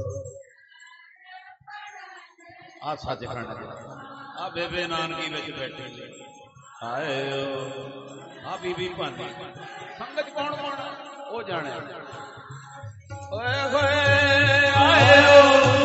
ਆ ਸੱਚਖੰਡ ਆ ਬੇਬੇ ਨਾਨਕੀ ਵਿੱਚ ਬੈਠੇ ਜੀ। ਆਇਓ ਆ ਬੀਬੀ ਭਾਨੀ। ਸੰਗਤ ਕੌਣ ਕੌਣ ਉਹ ਜਾਣਿਆ। ਓਏ ਹੋਏ ਆਇਓ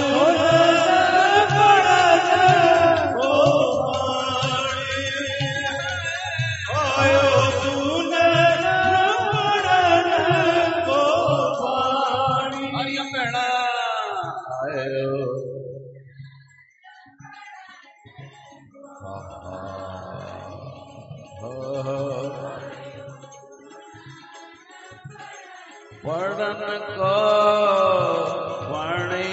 ਪੜਨ ਕੋ ਬਾਣੀ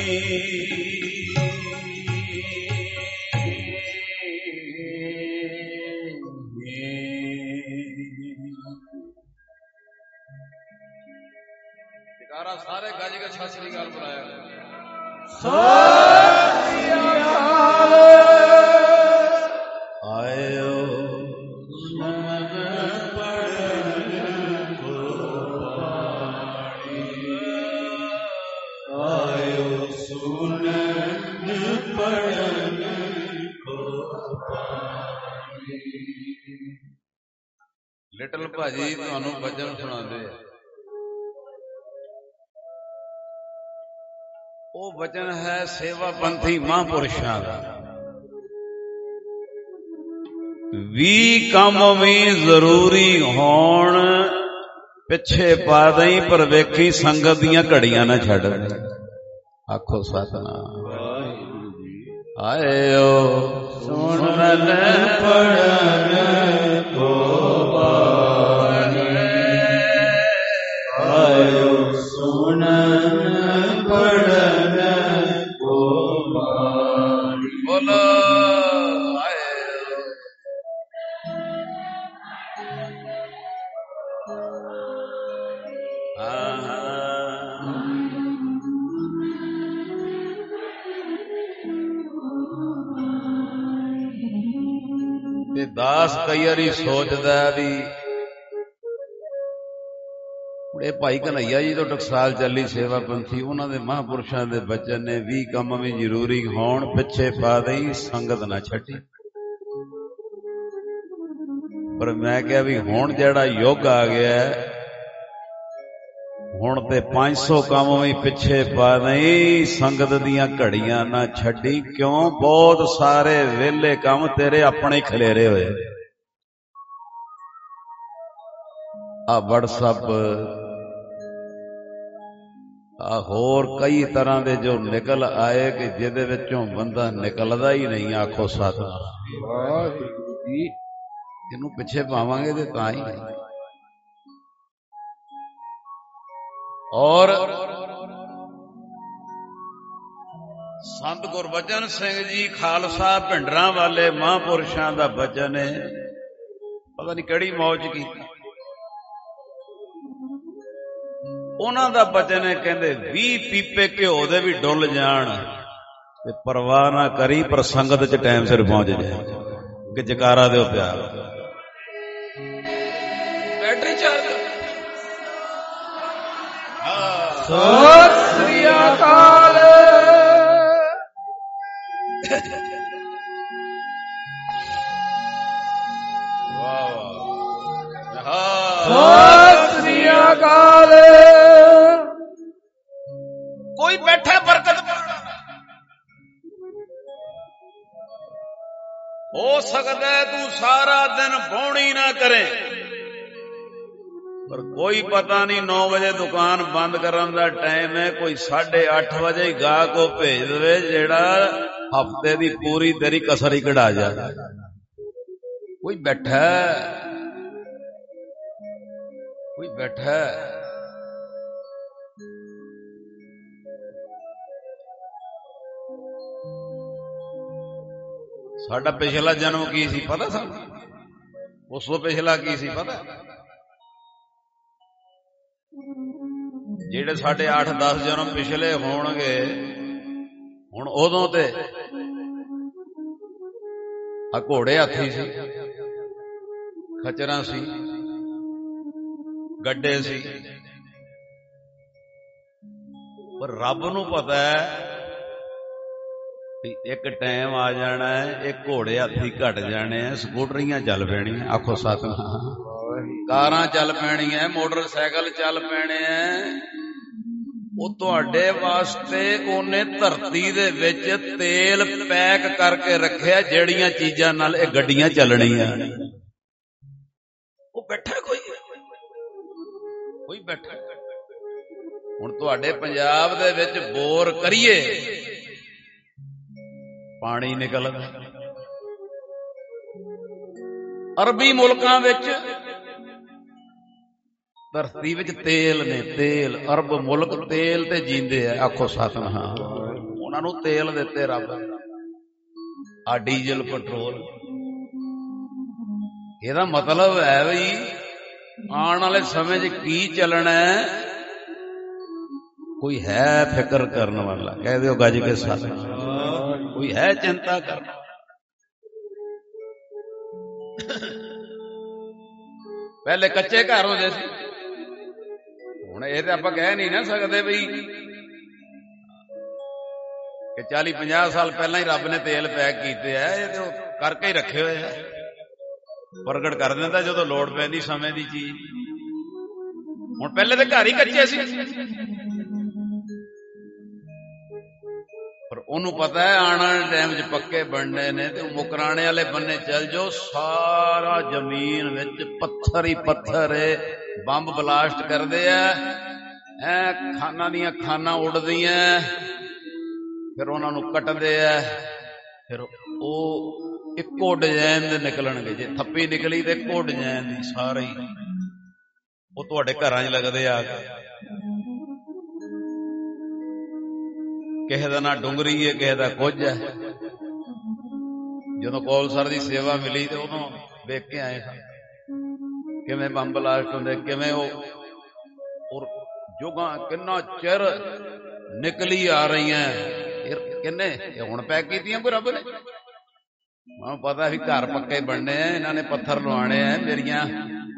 ਜਕਾਰਾ ਸਾਰੇ ਗੱਜ ਕੇ ਸਤਿ ਸ੍ਰੀ ਅਕਾਲ ਬੁਲਾਇਆ। ਸਤਿ ਸ੍ਰੀ ਅਕਾਲ। ਆਇਓ ਲਿਟਲ ਭਾਜੀ ਤੁਹਾਨੂੰ ਭਜਨ ਸੁਣਾਉਂਦੇ ਆ। ਉਹ ਵਚਨ ਹੈ ਸੇਵਾ ਪੰਥੀ ਮਹਾਂਪੁਰਸ਼ਾਂ ਦਾ। ਵੀ ਕੰਮ ਵੀ ਜ਼ਰੂਰੀ ਹੋਣ ਪਿੱਛੇ ਪਾ ਦਈ, ਪਰ ਵੇਖੀ ਸੰਗਤ ਦੀਆਂ ਘੜੀਆਂ ਨਾ ਛੱਡ। ਆਖੋ ਸਤਿਨਾਮ ਵਾਹਿਗੁਰੂ ਜੀ। ਆਇਓ ਸੁਣਨ ਪੜਨ ਕੋ ਬਾਣੀ, ਆਇਓ ਸੁਣਨ ਪੜਨ ਕੋ ਬਾਣੀ। ਬੋਲੋ ਤੇ ਦਾਸ ਕਈ ਵਾਰੀ ਸੋਚਦਾ ਵੀ ਇਹ ਭਾਈ ਕਨ੍ਹਈਆ ਜੀ ਤੋਂ ਟਕਸਾਲ ਚੱਲੀ ਸੇਵਾ ਪੰਥੀ, ਉਹਨਾਂ ਦੇ ਮਹਾਂਪੁਰਸ਼ਾਂ ਦੇ ਬਚਨ ਨੇ ਵੀ ਕੰਮ ਵੀ ਜ਼ਰੂਰੀ ਹੋਣ ਪਿੱਛੇ ਪਾ ਦਈ, ਸੰਗਤ ਨਾ ਛੱਡੀ। ਪਰ ਮੈਂ ਕਿਹਾ ਵੀ ਹੁਣ ਜਿਹੜਾ ਯੁੱਗ ਆ ਗਿਆ, ਹੁਣ ਤੇ ਪੰਜ ਸੌ ਕੰਮ ਵੀ ਪਿੱਛੇ ਪਾ ਨਹੀਂ, ਸੰਗਤ ਦੀਆਂ ਘੜੀਆਂ ਨਾ ਛੱਡੀ। ਕਿਉਂ? ਬਹੁਤ ਸਾਰੇ ਵਿਹਲੇ ਕੰਮ ਤੇਰੇ ਆਪਣੇ ਖਲੇਰੇ ਹੋਏ। ਆ ਵਟਸਐਪ, ਆ ਹੋਰ ਕਈ ਤਰ੍ਹਾਂ ਦੇ ਜੋ ਨਿਕਲ ਆਏ ਕਿ ਜਿਹਦੇ ਵਿੱਚੋਂ ਬੰਦਾ ਨਿਕਲਦਾ ਹੀ ਨਹੀਂ। ਆਖੋ ਸਤਿਨਾਮ ਵਾਹਿਗੁਰੂ ਜੀ। ਇਹਨੂੰ ਪਿੱਛੇ ਪਾਵਾਂਗੇ ਤੇ ਤਾਂ ਹੀ। ਔਰ ਸੰਤ ਗੁਰਬਚਨ ਸਿੰਘ ਜੀ ਖਾਲਸਾ ਭਿੰਡਰਾਂ ਵਾਲੇ ਮਹਾਂਪੁਰਸ਼ਾਂ ਦਾ ਬਚਨ ਹੈ, ਪਤਾ ਨਹੀਂ ਕਿਹੜੀ ਮੌਜ ਕੀਤੀ। ਉਹਨਾਂ ਦਾ ਬਚਨ ਹੈ, ਕਹਿੰਦੇ ਵੀਹ ਪੀਪੇ ਘਿਓ ਦੇ ਵੀ ਡੁੱਲ ਜਾਣ ਤੇ ਪਰਵਾਹ ਨਾ ਕਰੀ, ਪਰ ਸੰਗਤ ਚ ਟਾਈਮ ਸਿਰ ਪਹੁੰਚ ਜਾਏ। ਕਿ ਜਕਾਰਾ ਦਿਓ ਪਿਆਰ। Battery charge. ਸਤਿ ਸ੍ਰੀ ਅਕਾਲ। ਸਤਿ ਸ੍ਰੀ ਅਕਾਲ। ਕੋਈ ਬੈਠਾ ਬਰਕਤ ਪਾਣਾ, ਹੋ ਸਕਦਾ ਤੂੰ ਸਾਰਾ ਦਿਨ ਬੌਣੀ ਨਾ ਕਰੇ, ਪਰ ਕੋਈ ਪਤਾ ਨਹੀਂ ਨੌ ਵਜੇ ਦੁਕਾਨ ਬੰਦ ਕਰਨ ਦਾ ਟਾਈਮ ਹੈ, ਕੋਈ ਸਾਢੇ ਅੱਠ ਵਜੇ ਹੀ ਗਾਹਕ ਕੋ ਭੇਜ ਦੇਵੇ ਜਿਹੜਾ ਹਫਤੇ ਦੀ ਪੂਰੀ ਤੇਰੀ ਕਸਰ ਹੀ ਕਢਾ ਜਾਏ। ਕੋਈ ਬੈਠਾ ਕੋਈ ਬੈਠਾ ਸਾਡਾ ਪਿਛਲਾ ਜਨਮ ਕੀ ਸੀ ਪਤਾ ਸਾਨੂੰ? ਉਸ ਤੋਂ ਪਿਛਲਾ ਕੀ ਸੀ ਪਤਾ? ਜਿਹੜੇ ਸਾਡੇ ਅੱਠ ਦਸ ਜਨਮ ਪਿਛਲੇ ਹੋਣਗੇ, ਹੁਣ ਉਦੋਂ ਤੇ ਆ ਘੋੜੇ ਹਾਥੀ ਸੀ, ਖਚਰਾਂ ਸੀ, ਗੱਡੇ ਸੀ, ਪਰ ਰੱਬ ਨੂੰ ਪਤਾ ਹੈ ਇੱਕ ਟਾਈਮ ਆ ਜਾਣਾ ਹੈ, ਇਹ ਘੋੜੇ ਹਾਥੀ ਘਟ ਜਾਣੇ ਆ, ਸਕੂਟਰੀਆਂ ਚੱਲ ਪੈਣੀਆਂ। ਆਖੋ ਸਤਿਨਾਮ। ਕਾਰਾਂ ਚੱਲ ਪੈਣੀਆਂ, ਮੋਟਰਸਾਈਕਲ ਚੱਲ ਪੈਣੇ ਆ। ਉਹ ਤੁਹਾਡੇ ਵਾਸਤੇ ਉਹਨੇ ਧਰਤੀ ਦੇ ਵਿੱਚ ਤੇਲ ਪੈਕ ਕਰਕੇ ਰੱਖਿਆ, ਜਿਹੜੀਆਂ ਚੀਜ਼ਾਂ ਨਾਲ ਇਹ ਗੱਡੀਆਂ ਚੱਲਣੀਆਂ। ਉਹ ਬੈਠਾ ਕੋਈ ਕੋਈ ਬੈਠਾ। ਹੁਣ ਤੁਹਾਡੇ ਪੰਜਾਬ ਦੇ ਵਿੱਚ ਬੋਰ ਕਰੀਏ, ਪਾਣੀ ਨਿਕਲਦਾ। ਅਰਬੀ ਮੁਲਕਾਂ ਵਿੱਚ ਧਰਤੀ ਵਿੱਚ ਤੇਲ ਨੇ, ਤੇਲ। ਅਰਬ ਮੁਲਕ ਤੇਲ ਤੇ ਜੀਂਦੇ ਆ। ਆਖੋ ਸਤਿਨਾਮ। ਉਹਨਾਂ ਨੂੰ ਤੇਲ ਦਿੱਤੇ ਰੱਬ, ਆ ਡੀਜ਼ਲ ਪੈਟਰੋਲ। ਇਹਦਾ ਮਤਲਬ ਹੈ ਵੀ ਆਉਣ ਵਾਲੇ ਸਮੇਂ 'ਚ ਕੀ ਚੱਲਣਾ ਹੈ, ਕੋਈ ਹੈ ਫਿਕਰ ਕਰਨ ਵਾਲਾ? ਕਹਿ ਦਿਓ ਗੱਜ ਕੇ ਸਤਿਨਾਮ। ਕੋਈ ਹੈ ਚਿੰਤਾ ਕਰਨ? ਪਹਿਲੇ ਕੱਚੇ ਘਰ ਹੁੰਦੇ ਸੀ, ਹੁਣ ਇਹ ਤਾਂ ਆਪਾਂ ਕਹਿ ਨਹੀਂ ਨਾ ਸਕਦੇ ਬਈ ਕਿ ਚਾਲੀ ਪੰਜਾਹ ਸਾਲ ਪਹਿਲਾਂ ਹੀ ਰੱਬ ਨੇ ਤੇਲ ਪੈਕ ਕੀਤੇ ਆ। ਇਹ ਤੇ ਉਹ ਕਰਕੇ ਹੀ ਰੱਖੇ ਹੋਏ ਆ, ਪ੍ਰਗਟ ਕਰ ਦਿੰਦਾ ਜਦੋਂ ਲੋੜ ਪੈਂਦੀ ਸਮੇਂ ਦੀ ਚੀਜ਼। ਹੁਣ ਪਹਿਲੇ ਤੇ ਘਰ ਹੀ ਕੱਚੇ ਸੀ, ਪਰ ਉਹਨੂੰ ਪਤਾ ਹੈ ਆਉਣ ਵਾਲੇ ਟਾਈਮ 'ਚ ਪੱਕੇ ਬਣਨੇ ਨੇ। ਤੇ ਮੁਕਰਾਣੇ ਵਾਲੇ ਬੰਨੇ ਚੱਲ ਜਾਓ, ਸਾਰਾ ਜ਼ਮੀਨ ਵਿੱਚ ਪੱਥਰ ਹੀ ਪੱਥਰ ਏ। ਬੰਬ ਬਲਾਸਟ ਕਰਦੇ ਆ, ਐ ਖਾਨਾਂ ਦੀਆਂ ਖਾਨਾਂ ਉੱਡਦੀਆਂ, ਫਿਰ ਉਹਨਾਂ ਨੂੰ ਕੱਟਦੇ ਆ, ਫਿਰ ਉਹ ਇੱਕੋ ਡਿਜ਼ਾਈਨ ਦੇ ਨਿਕਲਣਗੇ। ਜੇ ਥੱਪੀ ਨਿਕਲੀ ਤੇ ਇੱਕੋ ਡਿਜ਼ਾਈਨ ਦੀ ਸਾਰੇ ਹੀ ਉਹ ਤੁਹਾਡੇ ਘਰਾਂ 'ਚ ਲੱਗਦੇ ਆ। ਕਿਸੇ ਦਾ ਨਾਂ ਡੁੰਗਰੀ ਹੈ, ਕਿਸੇ ਦਾ ਕੁਝ ਹੈ। ਜਦੋਂ ਕੌਲਸਰ ਦੀ ਸੇਵਾ ਮਿਲੀ ਤੇ ਉਦੋਂ ਵੇਖ ਕੇ ਆਏ ਸਾਂ ਕਿਵੇਂ ਬੰਬ ਬਲਾਸਟ ਹੁੰਦੇ, ਕਿਵੇਂ ਉਹ ਜੁਗਾਂ ਕਿੰਨਾ ਚਿਰ ਨਿਕਲੀ ਆ ਰਹੀਆਂ। ਕਿੰਨੇ ਹੁਣ ਪੈਕ ਕੀਤੀਆਂ ਕੋਈ ਰੱਬ ਨੇ? ਮੈਨੂੰ ਪਤਾ ਵੀ ਘਰ ਪੱਕੇ ਬਣਨੇ ਆ, ਇਹਨਾਂ ਨੇ ਪੱਥਰ ਲਵਾਣੇ ਆ। ਮੇਰੀਆਂ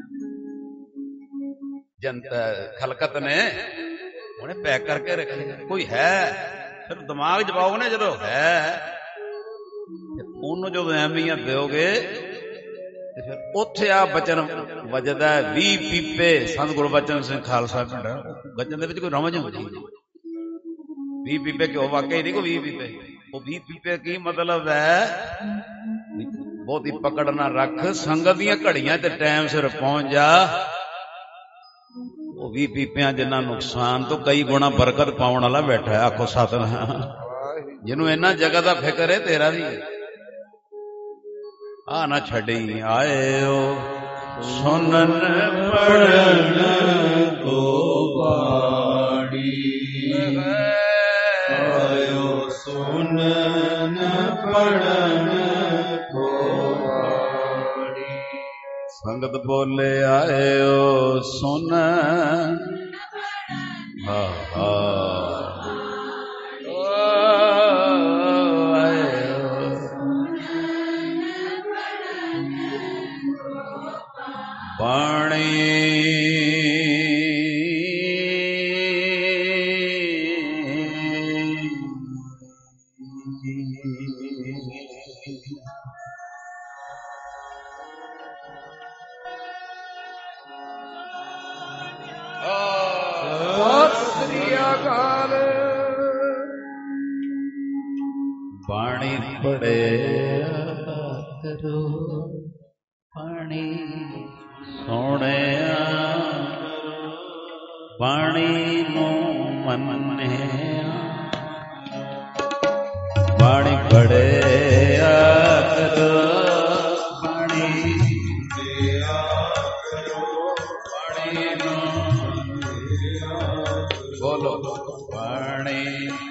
ਜਨਤਾ ਖਲਕਤ ਨੇ ਉਹਨੇ ਪੈਕ ਕਰਕੇ ਰੱਖੇ। ਕੋਈ ਹੈ ਫਿਰ ਦਿਮਾਗ ਚ ਪਾਓ ਨਾ, ਜਦੋਂ ਹੈ ਉਹਨੂੰ ਜਦੋਂ ਅਹਿਮੀਅਤ ਦਿਓਗੇ ਤੇ ਫਿਰ ਉੱਥੇ ਆ ਬਚਨ ਵੱਜਦਾ। ਵੀਹ ਪੀਪੇ ਸੰਤ ਗੁਰਬਚਨ ਸਿੰਘ ਖਾਲਸਾ ਪਿੰਡ, ਬਚਨ ਦੇ ਵਿੱਚ ਕੋਈ ਰਮਜ ਹੁੰਦੀ। ਵੀਹ ਪੀਪੇ ਕਿਉਂ? ਵਾਕਈ ਨਹੀਂ ਕੋਈ ਵੀਹ ਪੀਪੇ। ਉਹ ਵੀਹ ਪੀਪੇ ਕੀ ਮਤਲਬ ਹੈ? ਬਹੁਤੀ ਪਕੜ ਨਾ ਰੱਖ, ਸੰਗਤ ਦੀਆਂ ਘੜੀਆਂ ਤੇ ਟਾਈਮ ਸਿਰ ਪਹੁੰਚ ਜਾ। ਉਹ ਵੀਹ ਪੀਪਿਆਂ ਜਿੰਨਾ ਨੁਕਸਾਨ ਤੋਂ ਕਈ ਗੁਣਾ ਬਰਕਤ ਪਾਉਣ ਵਾਲਾ ਬੈਠਾ ਹੈ। ਆਖੋ ਸਤਿਨਾਮ। ਜਿਹਨੂੰ ਇਹਨਾਂ ਜਗ੍ਹਾ ਦਾ ਫਿਕਰ ਹੈ, ਤੇਰਾ ਵੀ ਆ ਨਾ ਛੱਡੀ। ਆਇਓ ਸੁਨਨ ਪੜਨ ਕੋ ਬਾ ਭਗਤ ਬੋਲੇ ਆਇਓ ਸੁਨ ਹਾ ਹਾ ਬਾਣੀ ਬਾਣੀ ਪੜਿਆ ਕਰੋ ਬਾਣੀ ਸੁਣਿਆ ਬਾਣੀ ਨੂੰ ਮੰਨਿਆ ਬਾਣੀ ਪੜਿਆ ਕਰੋ ਬਾਣੀ ਬਾਣੀ ਨੂੰ ਬੋਲੋ ਬਾਣੀ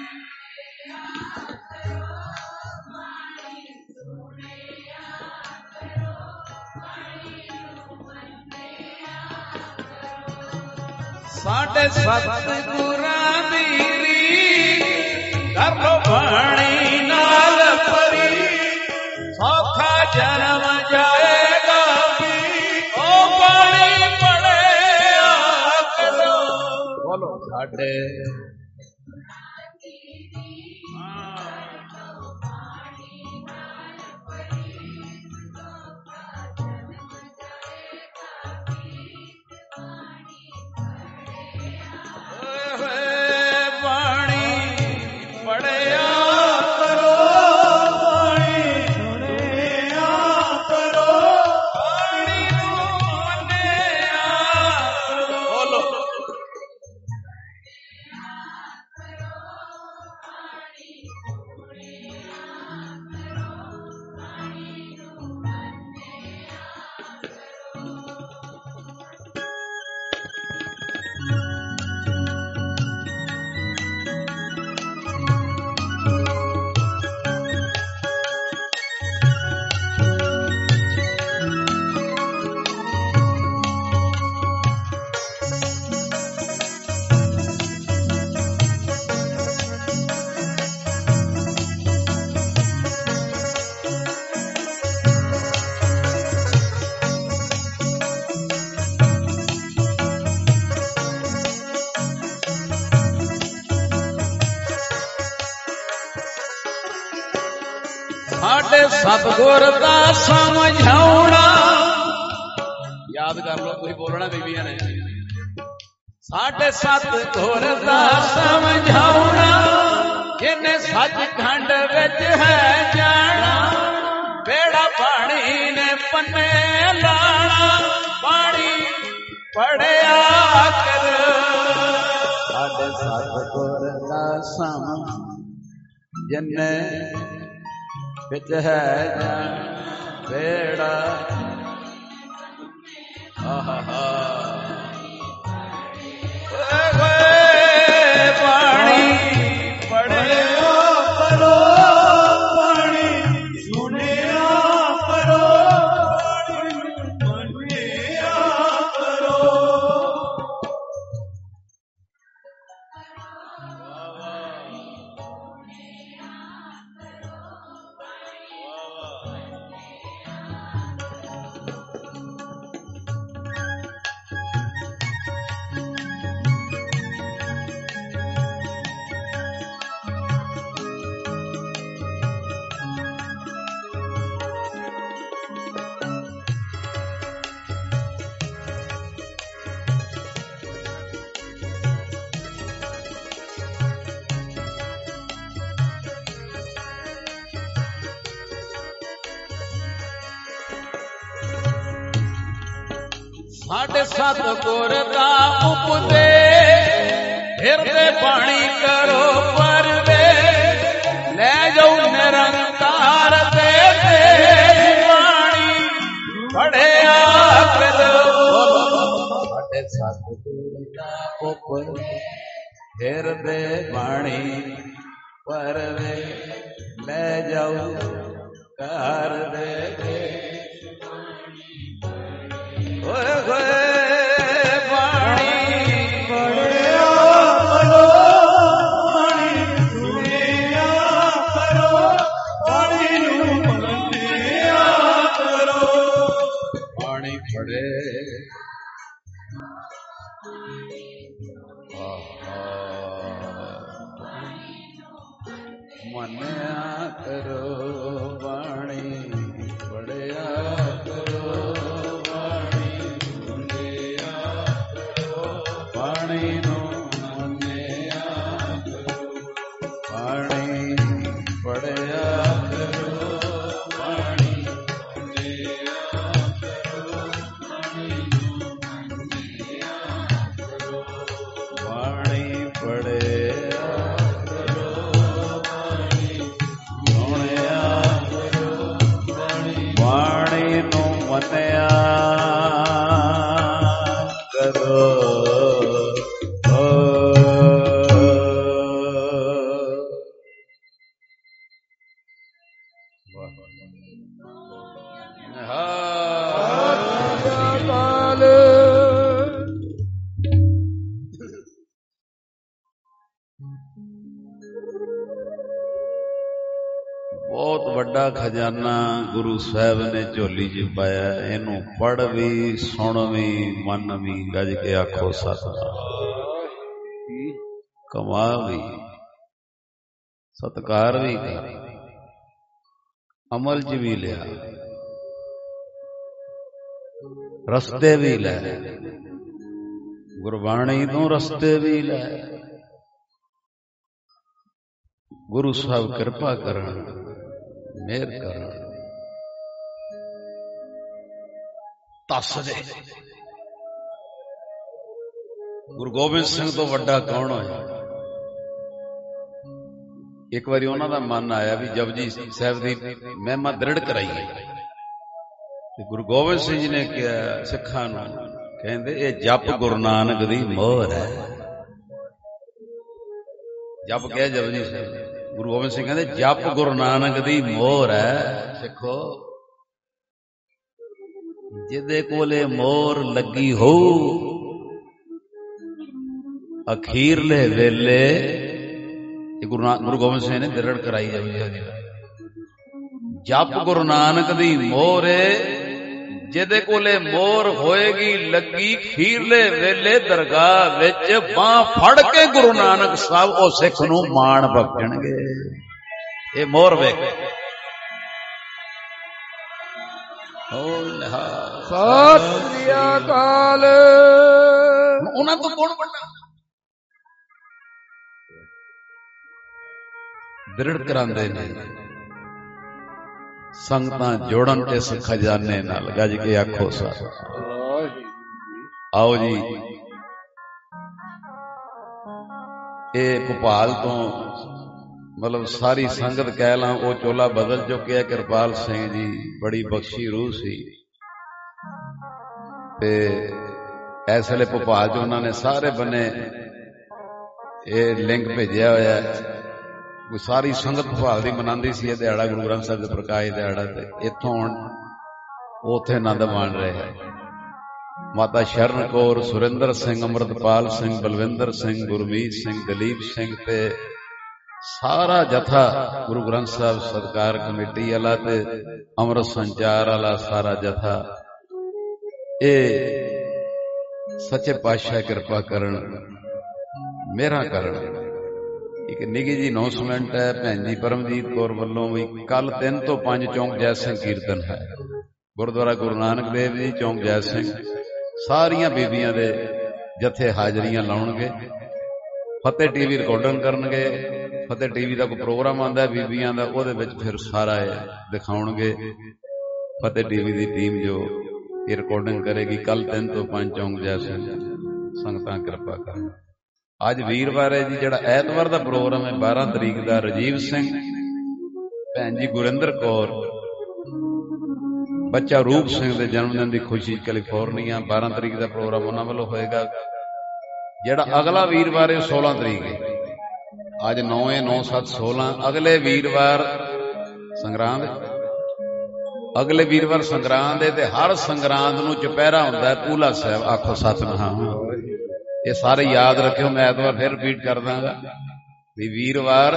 ਸਾਡੇ ਸਤਿਗੁਰਾਂ ਦੀ ਰੀਤ ਕਰ ਲੋ ਬਾਣੀ ਨਾਲ ਪਰੀ ਸੌਖਾ ਜਨਮ ਜਾਏਗਾ ਵੀ ਉਹ ਬਾਣੀ ਪੜਿਆ ਕਰੋ ਬੋਲੋ ਸਾਡੇ ਸਾਡੇ ਸਤਿਗੁਰ ਦਾ ਸਮਝਾਉਣਾ ਯਾਦ ਕਰ ਲਓ ਤੁਸੀਂ ਬੋਲਣਾ ਬੀਬੀਆਂ ਨੇ ਸਾਡੇ ਸਤਿਗੁਰ ਦਾ ਸਮਝਾਉਣਾ ਜਿਹਨੇ ਸੱਚਖੰਡ ਵਿੱਚ ਹੈ ਜਾਣਾ ਬੇੜਾ ਪਾਣੀ ਨੇ ਪੰਨੇ ਲਾਣਾ ਪਾਣੀ ਪੜਿਆ ਕਰ ਸਾਡੇ ਸਤਿਗੁਰ ਦਾ ਸਮਝ ਜਿਹਨੇ ਵਿੱਚ ਹੈ ਜਾਣ ਬੇੜਾ ਆਹਾ ਪਾਣੀ ਪੜਿਆ ਕਰੋ ਪਾਣੀ ਸੁਣਿਆ ਕਰੋ ਪਾਣੀ ਮੰਨਿਆ ਕਰੋ ਸਾਡੇ ਸਤਿਗੁਰ ਦਾ ਉਪਦੇਸ਼ ਹਿਰਦੇ ਬਾਣੀ ਕਰੋ ਪਰਵੇ ਲੈ ਜਾਓ ਨਿਰੰਕਾਰ ਦੇ ਬਾਣੀ ਪੜਿਆ ਕਰੋ ਸਾਡੇ ਸਤਿਗੁਰ ਦਾ ਉਪਦੇਸ਼ ਹਿਰਦੇ ਬਾਣੀ ਪਰਵੇ ਲੈ ਜਾਓ ਕਾਰ ਦੇ ਹੋਏ ਹੋਏ ਬਾਣੀ ਪੜਿਆ ਕਰੋ ਬਾਣੀ ਸੁਣਿਆ ਕਰੋ ਬਾਣੀ ਨੂੰ ਮੰਨਿਆ ਕਰੋ ਬਾਣੀ ਪੜੇ ਮੰਨਿਆ ਕਰੋ ਬਾਣੀ ਪੜਿਆ ਕਰੋ ਬਾਣੀ ਸੁਣਿਆ ਕਰੋ ਬਾਣੀ ਨੂੰ ਮੰਨਿਆ ਕਰੋ ਬਾਣੀ ਪੜਿਆ ਕਰੋ ਬਾਣੀ ਸੁਣਿਆ ਕਰੋ ਬਾਣੀ ਨੂੰ ਮੰਨਿਆ ਕਰੋ ਬਾਣੀ ਪੜਿਆ ਬਾਣੀ ਨੂੰ ਮੰਨਿਆ ਕਰੋ ਬਹੁਤ ਵੱਡਾ ਖਜ਼ਾਨਾ ਗੁਰੂ ਸਾਹਿਬ ਨੇ ਝੋਲੀ 'ਚ ਪਾਇਆ। ਇਹਨੂੰ ਪੜ੍ਹ ਵੀ ਸੁਣ ਵੀ ਮਨ ਵੀ ਗੱਜ ਕੇ ਆਖੋ ਸਤਿਨਾਮ। ਕਮਾ ਵੀ ਸਤਿਕਾਰ ਵੀ ਕਰ ਅਮਲ 'ਚ ਵੀ ਲਿਆ ਰਸਤੇ ਵੀ ਲੈ ਗੁਰਬਾਣੀ ਤੋਂ ਰਸਤੇ ਵੀ ਲੈ। ਗੁਰੂ ਸਾਹਿਬ ਕਿਰਪਾ ਕਰਨ ਮਿਹਰ ਕਰਨ ਦੱਸ ਦੇ ਗੁਰੂ ਗੋਬਿੰਦ ਸਿੰਘ ਤੋਂ ਵੱਡਾ ਕੌਣ ਹੋਇਆ। ਇੱਕ ਵਾਰੀ ਉਹਨਾਂ ਦਾ ਮਨ ਆਇਆ ਵੀ ਜਪਜੀ ਸਾਹਿਬ ਦੀ ਮਹਿਮਾ ਦ੍ਰਿੜ ਕਰਾਈਏ ਤੇ ਗੁਰੂ ਗੋਬਿੰਦ ਸਿੰਘ ਜੀ ਨੇ ਕਿਹਾ ਸਿੱਖਾਂ ਨੂੰ, ਕਹਿੰਦੇ ਇਹ ਜਪ ਗੁਰੂ ਨਾਨਕ ਦੀ ਮੋਹਰ ਹੈ। ਜਪ ਕਿਹਾ ਜਪਜੀ ਸਾਹਿਬ। ਗੁਰੂ ਗੋਬਿੰਦ ਸਿੰਘ ਕਹਿੰਦੇ ਜਪ ਗੁਰੂ ਨਾਨਕ ਦੀ ਮੋਹਰ ਹੈ। ਸਿੱਖੋ ਜਿਹਦੇ ਕੋਲੇ ਮੋਹਰ ਲੱਗੀ ਹੋ ਅਖੀਰਲੇ ਵੇਲੇ ਗੁਰੂ ਗੁਰੂ ਗੋਬਿੰਦ ਸਿੰਘ ਨੇ ਦ੍ਰਿੜ ਕਰਾਈ ਜਾਵੇ ਜਪ ਗੁਰੂ ਨਾਨਕ ਦੀ ਮੋਹਰ ਜਿਹਦੇ ਕੋਲੇ ਮੋਹਰ ਹੋਏਗੀ ਲੱਗੀ ਖੀਰਲੇ ਵੇਲੇ ਦਰਗਾਹ ਵਿੱਚ ਬਾਂਹ ਫੜ ਕੇ ਗੁਰੂ ਨਾਨਕ ਸਾਹਿਬ ਉਹ ਸਿੱਖ ਨੂੰ ਮਾਣ ਬਖਸ਼ਣਗੇ। ਇਹ ਮੋਹਰ ਵੇਖ ਸਤਿ ਸ੍ਰੀ ਅਕਾਲ। ਉਹਨਾਂ ਤੋਂ ਕੌਣ ਵੱਡਾ ਦ੍ਰਿੜ ਕਰਾਉਂਦੇ ਨੇ ਸੰਗਤਾਂ ਜੋੜਨ ਇਸ ਖਜ਼ਾਨੇ ਨਾਲ ਗੱਜ ਕੇ ਆਖੋ ਸਰ। ਆਓ ਜੀ ਇਹ ਭੋਪਾਲ ਤੋਂ ਮਤਲਬ ਸਾਰੀ ਸੰਗਤ ਕਹਿ ਲਾਂ ਉਹ ਚੋਲਾ ਬਦਲ ਚੁੱਕਿਆ। ਕਿਰਪਾਲ ਸਿੰਘ ਜੀ ਬੜੀ ਬਖਸ਼ੀ ਰੂਹ ਸੀ ਤੇ ਇਸ ਵੇਲੇ ਭੋਪਾਲ ਚ ਉਹਨਾਂ ਨੇ ਸਾਰੇ ਬੰਨੇ ਇਹ ਲਿੰਕ ਭੇਜਿਆ ਹੋਇਆ। ਕੋਈ ਸਾਰੀ ਸੰਗਤ ਭੋਪਾਲ ਦੀ ਮਨਾਉਂਦੀ ਸੀ ਇਹ ਦਿਹਾੜਾ ਗੁਰੂ ਗ੍ਰੰਥ ਸਾਹਿਬ ਦੇ ਪ੍ਰਕਾਸ਼ ਦਿਹਾੜਾ ਤੇ ਇੱਥੋਂ ਹੁਣ ਉੱਥੇ ਆਨੰਦ ਮਾਣ ਰਹੇ ਹੈ। ਮਾਤਾ ਸ਼ਰਨ ਕੌਰ, ਸੁਰਿੰਦਰ ਸਿੰਘ, ਅੰਮ੍ਰਿਤਪਾਲ ਸਿੰਘ, ਬਲਵਿੰਦਰ ਸਿੰਘ, ਗੁਰਮੀਤ ਸਿੰਘ, ਦਲੀਪ ਸਿੰਘ ਤੇ ਸਾਰਾ ਜਥਾ ਗੁਰੂ ਗ੍ਰੰਥ ਸਾਹਿਬ ਸਤਿਕਾਰ ਕਮੇਟੀ ਵਾਲਾ ਤੇ ਅੰਮ੍ਰਿਤ ਸੰਚਾਰ ਵਾਲਾ ਸਾਰਾ ਜਥਾ ਇਹ ਸੱਚੇ ਪਾਤਸ਼ਾਹ ਕਿਰਪਾ ਕਰਨ ਮਿਹਰਾਂ ਕਰਨ। ਇੱਕ ਨਿੱਘੀ ਜੀ ਅਨਾਉਂਸਮੈਂਟ ਹੈ ਭੈਣ ਜੀ ਪਰਮਜੀਤ ਕੌਰ ਵੱਲੋਂ ਵੀ ਕੱਲ ਤਿੰਨ ਤੋਂ ਪੰਜ ਚੌਂਕ ਜੈ ਸਿੰਘ ਕੀਰਤਨ ਹੈ ਗੁਰਦੁਆਰਾ ਗੁਰੂ ਨਾਨਕ ਦੇਵ ਜੀ ਚੌਂਕ ਜੈ ਸਿੰਘ। ਸਾਰੀਆਂ ਬੀਬੀਆਂ ਦੇ ਜਥੇ ਹਾਜ਼ਰੀਆਂ ਲਾਉਣਗੇ। ਫਤਿਹ ਟੀਵੀ ਰਿਕਾਰਡਿੰਗ ਕਰਨਗੇ। ਫਤਿਹ ਟੀਵੀ ਦਾ ਕੋਈ ਪ੍ਰੋਗਰਾਮ ਆਉਂਦਾ ਬੀਬੀਆਂ ਦਾ ਉਹਦੇ ਵਿੱਚ ਫਿਰ ਸਾਰਾ ਇਹ ਦਿਖਾਉਣਗੇ। ਫਤਿਹ ਟੀਵੀ ਦੀ ਟੀਮ ਜੋ ਇਹ ਰਿਕਾਰਡਿੰਗ ਕਰੇਗੀ ਕੱਲ ਤਿੰਨ ਤੋਂ ਪੰਜ ਚੌਂਕ ਜੈ ਸਿੰਘ। ਸੰਗਤਾਂ ਕਿਰਪਾ ਕਰਨ। ਅੱਜ ਵੀਰਵਾਰ ਹੈ ਜੀ ਜਿਹੜਾ ਐਤਵਾਰ ਦਾ ਪ੍ਰੋਗਰਾਮ ਹੈ ਬਾਰਾਂ ਤਰੀਕ ਦਾ ਰਾਜੀਵ ਸਿੰਘ ਭੈਣ ਜੀ ਗੁਰਿੰਦਰ ਕੌਰ ਬੱਚਾ ਰੂਪ ਸਿੰਘ ਦੇ ਜਨਮ ਦਿਨ ਦੀ ਖੁਸ਼ੀ ਕੈਲੀਫੋਰਨੀਆ ਬਾਰਾਂ ਤਰੀਕ ਦਾ ਪ੍ਰੋਗਰਾਮ ਉਹਨਾਂ ਵੱਲੋਂ ਹੋਏਗਾ। ਜਿਹੜਾ ਅਗਲਾ ਵੀਰਵਾਰ ਹੈ ਸੋਲਾਂ ਤਰੀਕ ਹੈ। ਅੱਜ ਨੌ ਹੈ ਨੌ ਸੱਤ ਸੋਲਾਂ। ਅਗਲੇ ਵੀਰਵਾਰ ਸੰਗਰਾਂਦ अगले वीरवार संगरांद है, हर संगरांद नूं चुपहरा हुंदा है पूला साहब। आखो सतनाम। ये सारे याद रखियो, मैं ऐतवार फिर रिपीट कर दांगा भी वीरवार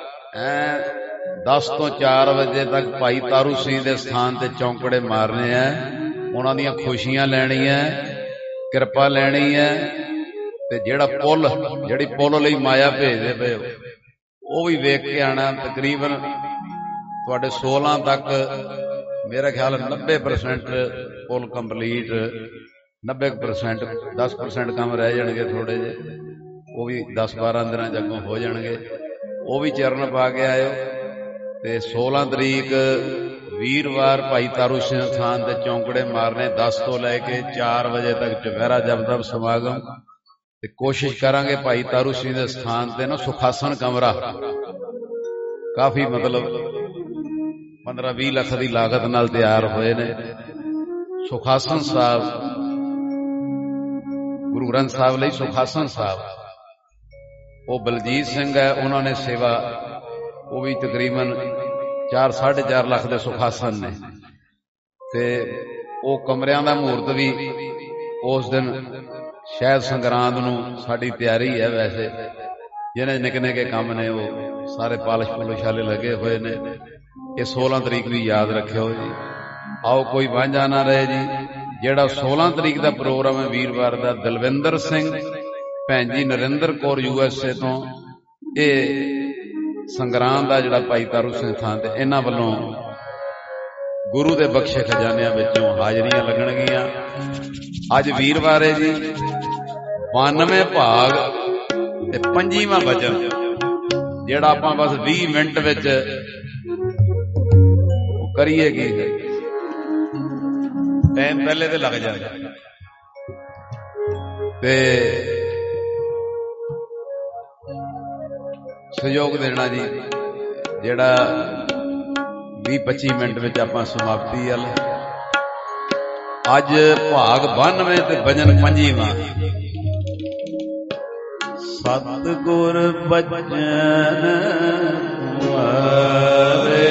दस तो चार बजे तक भाई तारू सिंह के स्थान ते चौंकड़े मारने हैं, उन्हां दीयां खुशियां लैणियां, किरपा लैनी है। ते जेड़ा पुल जिहड़ी पुल लई माया भेजदे पे वो भी वेख के आना। तकरीबन तुहाडे सोलह तक मेरा ख्याल नब्बे परसेंट पुल कंप्लीट, नब्बे परसेंट दस परसेंट काम रह जाएंगे थोड़े जे, वो भी दस बारह दिन जगों हो जाएंगे। वो भी चरण पा के आयो। ते सोलह तरीक वीरवार भाई तारू सिंह स्थान ते चौंकड़े मारने दस तो लैके चार बजे तक चुपहरा जपतप समागम। ते कोशिश करांगे भाई तारू सिंह दे स्थान ते ना सुखासन कमरा काफी मतलब पंद्रह भी लख की लागत नाल तैयार होए ने। सुखासन साहब गुरु ग्रंथ साहब लई सुखासन साहब वो बलजीत सिंह है, उन्होंने सेवा वो भी तकरीबन चार साढ़े चार लाख के सुखासन ने। ते वो कमरियां दा मुहूर्त भी उस दिन शायद संगरांद नूं साडी तैयारी है। वैसे जिन्हें निके निके काम ने वो सारे पालिश पुलिश वाले लगे हुए ने। ये सोलह तरीक भी याद रखियो जी। आओ कोई वांझा ना रहे जी। जेड़ा सोलह तरीक का प्रोग्राम है वीरवार का, दलविंदर सिंह भैन जी नरिंदर कौर यूएसए तो ये संगरांद का जिहड़ा भाई तारू सिंह थान ते इन्हां वल्लों गुरु के बख्शे खजानिया विचों हाजरियां लगणगियां। अज वीरवार है जी। बानवे भाग ते पंजीवां वचन जिहड़ा आपां बस बीस मिनट विच करिए की टाइम पहले तो लग जाए। ते सहयोग देना जी, जेड़ा भी पच्ची मिनट में आप समाप्ति वाल। अज भाग बानवे ते भजन पंजीवां। सतगुर बचन तुम्हारे,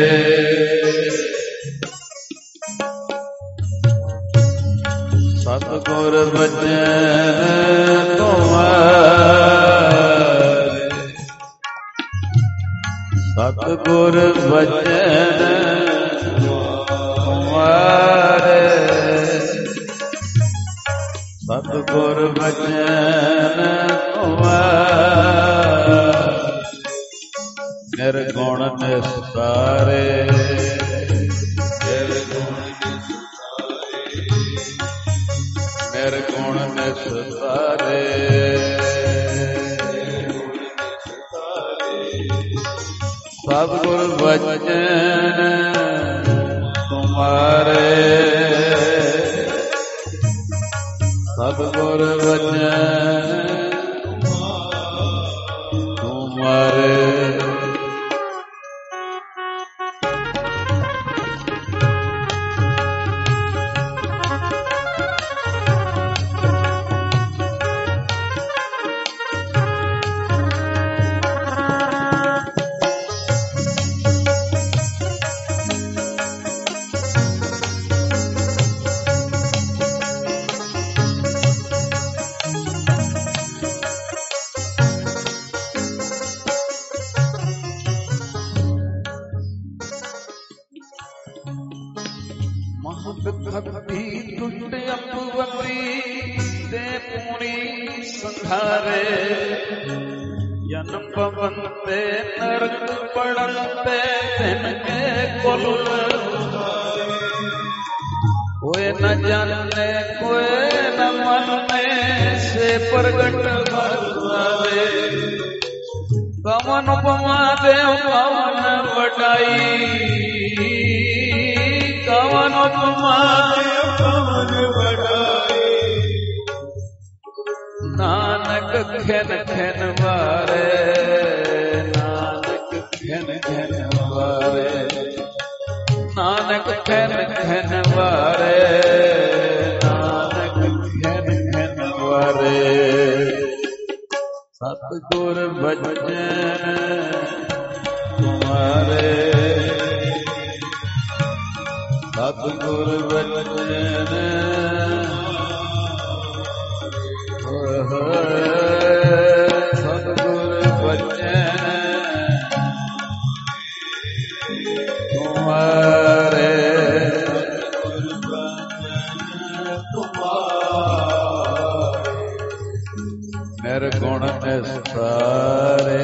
सतगुर बचन तुम्हारे, सतगुर बचन तुम्हारे, सतगुर बचन तुम्हारे, निर्गुण निस्तारे, निर्गुण निस्तारे, सतगुर बचन तुम्हारे, सतगुर बचन तुम्हारे। भक्ति टूट अपवती दे पूरी संघारे, जन्म पवनते नरक पड़ते तिनके कुल, कोई न जाने कोई न माने से प्रगट भरवावे, कवन उपमा देव कवन वडाई, कवन उपमा कवन वडाई, नानक खेन खेन वारे, नानक खेन खेन वारे, नानक खेन खेन वारे, नानक खेन खेन वारे, सतगुर बचन तुम्हारे, ਸਤਿਗੁਰ ਬਚਨ ਸਤਿਗੁਰ ਬਚਨ ਤੁਮਾਰੇ ਨਿਰਗੁਣ ਨਿਸਤਾਰੇ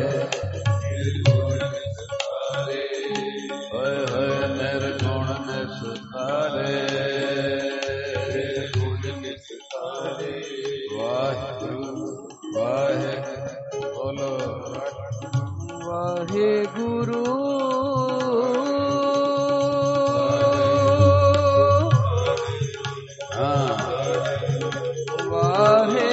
ਹੋਏ ਹੋਏ ਨਿਰਗੁਣ ਨਿਸਤਾਰੇ ਵਾਹਿਗੁਰੂ ਵਾਹਿਗੁਰੂ ਬੋਲੋ ਵਾਹਿਗੁਰੂ ਹਾਂ ਵਾਹਿਗੁਰੂ